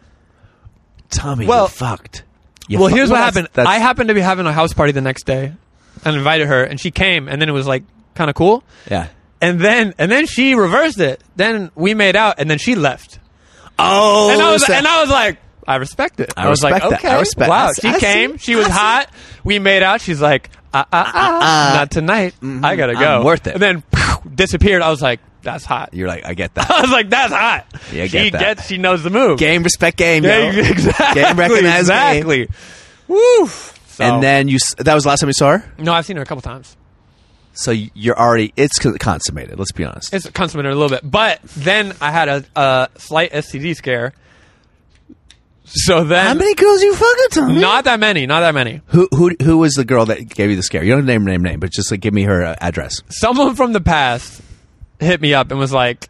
Tommy, Well- you fucked. You Well, fu- here's what that's- happened. that's- I happened to be having a house party the next day, and invited her, and she came, and then it was like kind of cool. Yeah. And then and then she reversed it. Then we made out, and then she left. Oh, And I was so- and I was like, I respect it. I was respect like, that. okay, I respect- wow. I She see- came. She was I see. hot. We made out. She's like, ah, ah, ah, uh, not tonight. I gotta go. I'm worth it. And then phew, disappeared. I was like, that's hot. You're like, I get that. I was like, that's hot. Yeah, I she get that. gets. She knows the move. Game, respect, game. Yeah, yo. exactly. Game, recognize exactly. game. Woo. So, And then you. s- That was the last time you saw her. no, I've seen her a couple times. So you're already. It's con- consummated. Let's be honest. It's consummated a little bit, but then I had a, a slight S T D scare. So then, How many girls you fucking, Tommy? not that many, not that many. Who who who was the girl that gave you the scare? You don't have to name name name, but just like give me her uh, address. Someone from the past hit me up and was like,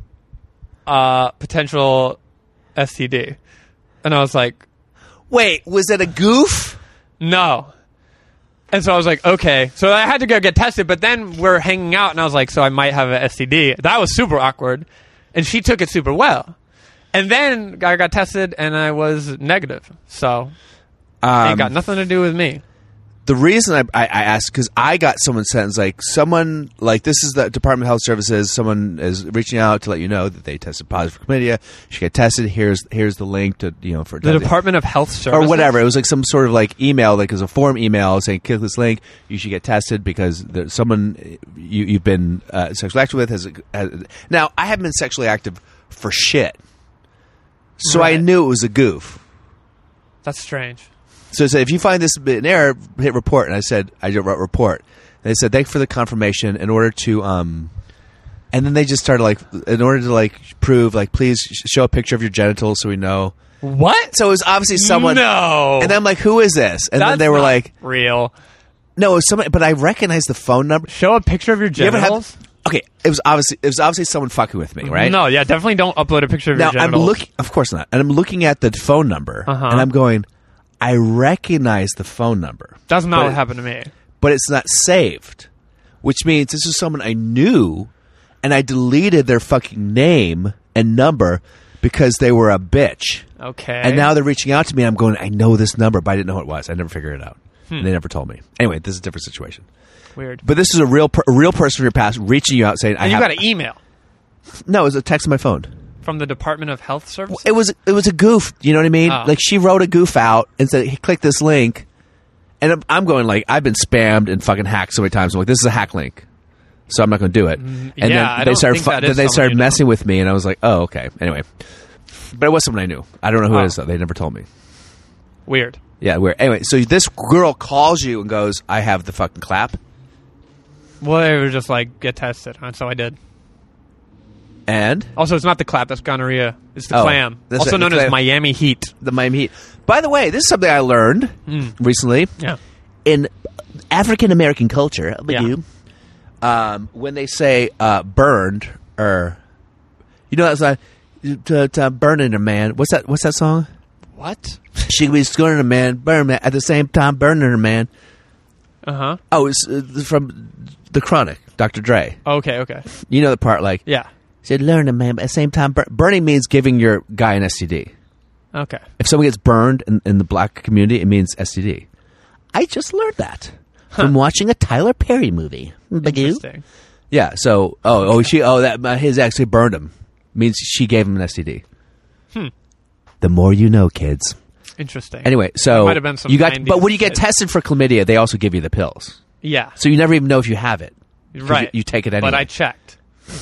uh, potential S T D. And I was like, Wait, was it a goof? no. And so I was like, okay. So I had to go get tested, but then we're hanging out and I was like, so I might have an S T D. That was super awkward. And she took it super well. And then I got tested and I was negative. So it ain't got nothing to do with me. The reason I, I, I asked, because I got someone sentence like someone like this is the Department of Health Services. Someone is reaching out to let you know that they tested positive for chlamydia. You should get tested. Here's here's the link to you know for The Department of Health Services? or whatever. It was like some sort of like email, like it was a form email saying click this link. You should get tested because there's someone you you've been uh, sexually active with has, has. Now I haven't been sexually active for shit, so I Right. knew it was a goof. That's strange. So it said, if you find this bit in error, hit report. And I said, I just wrote report. And they said, thanks for the confirmation. In order to, um, and then they just started like, in order to like prove, like, please sh- show a picture of your genitals so we know. What? So it was obviously someone. No. And then I'm like, who is this? And That's then they were not like, real. no, it was somebody, but I recognized the phone number. Show a picture of your You ever have- genitals? okay, it was obviously it was obviously someone fucking with me, right? No, yeah, definitely don't upload a picture of Now your I'm genitals. looking, of course not, and I'm looking at the phone number, Uh-huh. and I'm going, I recognize the phone number. That's not But- what happened to me. but it's not saved, which means this is someone I knew, and I deleted their fucking name and number because they were a bitch. Okay. And now they're reaching out to me, and I'm going, I know this number, but I didn't know what it was. I never figured it out. And they never told me. Anyway, this is a different situation. Weird. But this is a real per- a real person from your past reaching you out saying, I And you have... got an email No, it was a text on my phone. from the Department of Health Services? It was it was a goof. You know what I mean? Oh. Like she wrote a goof out and said, hey, click this link. And I'm, I'm going like, I've been spammed and fucking hacked so many times. I'm like, this is a hack link. So I'm not going to do it. And yeah, then I they don't started think fu- that then is they someone started you know. messing with me and I was like, oh, okay. Anyway. But it was someone I knew. I don't know who Oh. it is though. They never told me. Weird. Yeah, weird. Anyway, so this girl calls you and goes, I have the fucking clap. Well, they were just like, get tested. And so I did. And Also, it's not the clap. That's gonorrhea. It's the Oh, clam. that's Also right, the known as clam. Miami Heat. the Miami Heat. By the way, this is something I learned recently. Yeah. In African American culture, Yeah. you, um, when they say uh, burned or you know that's like to, to burn in a man. What's that? What's that song? What? She could be scorning a man, burning a man, at the same time burning a man. Uh huh. Oh, it's uh, from The Chronic, Doctor Dre. Okay. Okay. You know the part like, Yeah. said, learn a man, but at the same time, bur- burning means giving your guy an S T D. Okay. If someone gets burned in, in the black community, it means S T D. I just learned that from watching a Tyler Perry movie. Bagoo. Interesting. Yeah. So, oh, oh, she, oh, that uh, his actually burned him means she gave him an S T D. Hmm. The more you know, kids. Interesting. Anyway, so might have been some you got, nineties but when you get kids. tested for chlamydia, they also give you the pills, Yeah. so you never even know if you have it. 'Cause Right. You, you take it anyway. But I checked,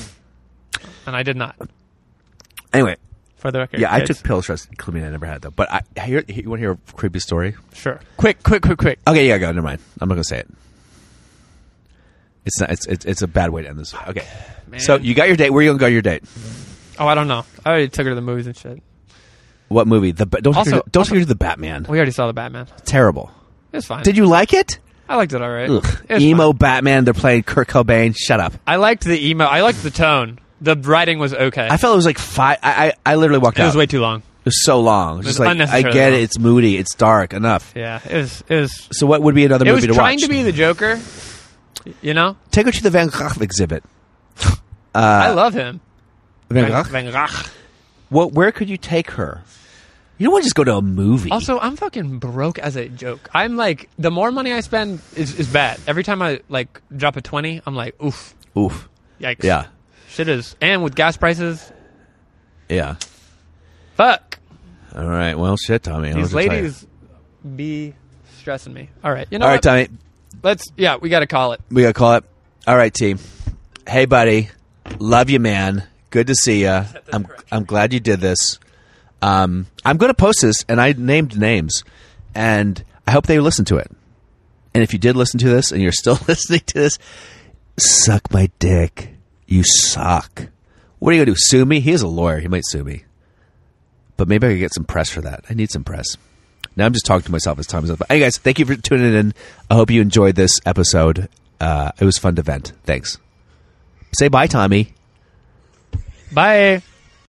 and I did not. anyway, For the record. yeah, I kids. took pills for chlamydia. I never had though. But I hear, you want to hear a creepy story? Sure. Quick, quick, quick, quick. Okay, yeah, go. Never mind. I'm not gonna say it. It's not. It's it's, it's a bad way to end this. Okay. Man. So you got your date. Where are you gonna go on your date? Oh, I don't know. I already took her to the movies and shit. What movie? The Ba- don't Also- take her to, don't also- take her to the Batman. We already saw the Batman. Terrible. It was fine. Did you like it? I liked it all right. Ugh. It was Emo fine. Batman. They're playing Kurt Cobain. Shut up. I liked the emo. I liked the tone. The writing was okay. I felt it was like five. I I, I literally walked it out. was way too long. It was so long. It was was just like I unnecessarily get it. long. It's moody. It's dark. Enough. Yeah, it was. It was. So what would be another It movie was to trying watch? to be the Joker. You know, Take her to the Van Gogh exhibit. Uh, I love him. Van Van, Gogh. Van Gogh. What? Where could you take her? You don't want to just go to a movie. Also, I'm fucking broke as a joke. I'm like, the more money I spend is, is bad. Every time I like drop a twenty, I'm like, oof, Oof. yikes. Yeah. Shit is. And with gas prices, Yeah. fuck. All right. Well, shit, Tommy. I These was gonna tell you. ladies be stressing me. All right, you know All right, what? Tommy. Let's. Yeah, we got to call it. We gotta call it. All right, team. Hey, buddy. Love you, man. Good to see you. I'm I'm glad you did this. Um, I'm going to post this, and I named names, and I hope they listen to it. And if you did listen to this, and you're still listening to this, suck my dick. You suck. What are you going to do? Sue me? He is a lawyer. He might sue me. But maybe I could get some press for that. I need some press. Now I'm just talking to myself as time is up. Hey, guys, thank you for tuning in. I hope you enjoyed this episode. Uh, it was fun to vent. Thanks. Say bye, Tommy. Bye.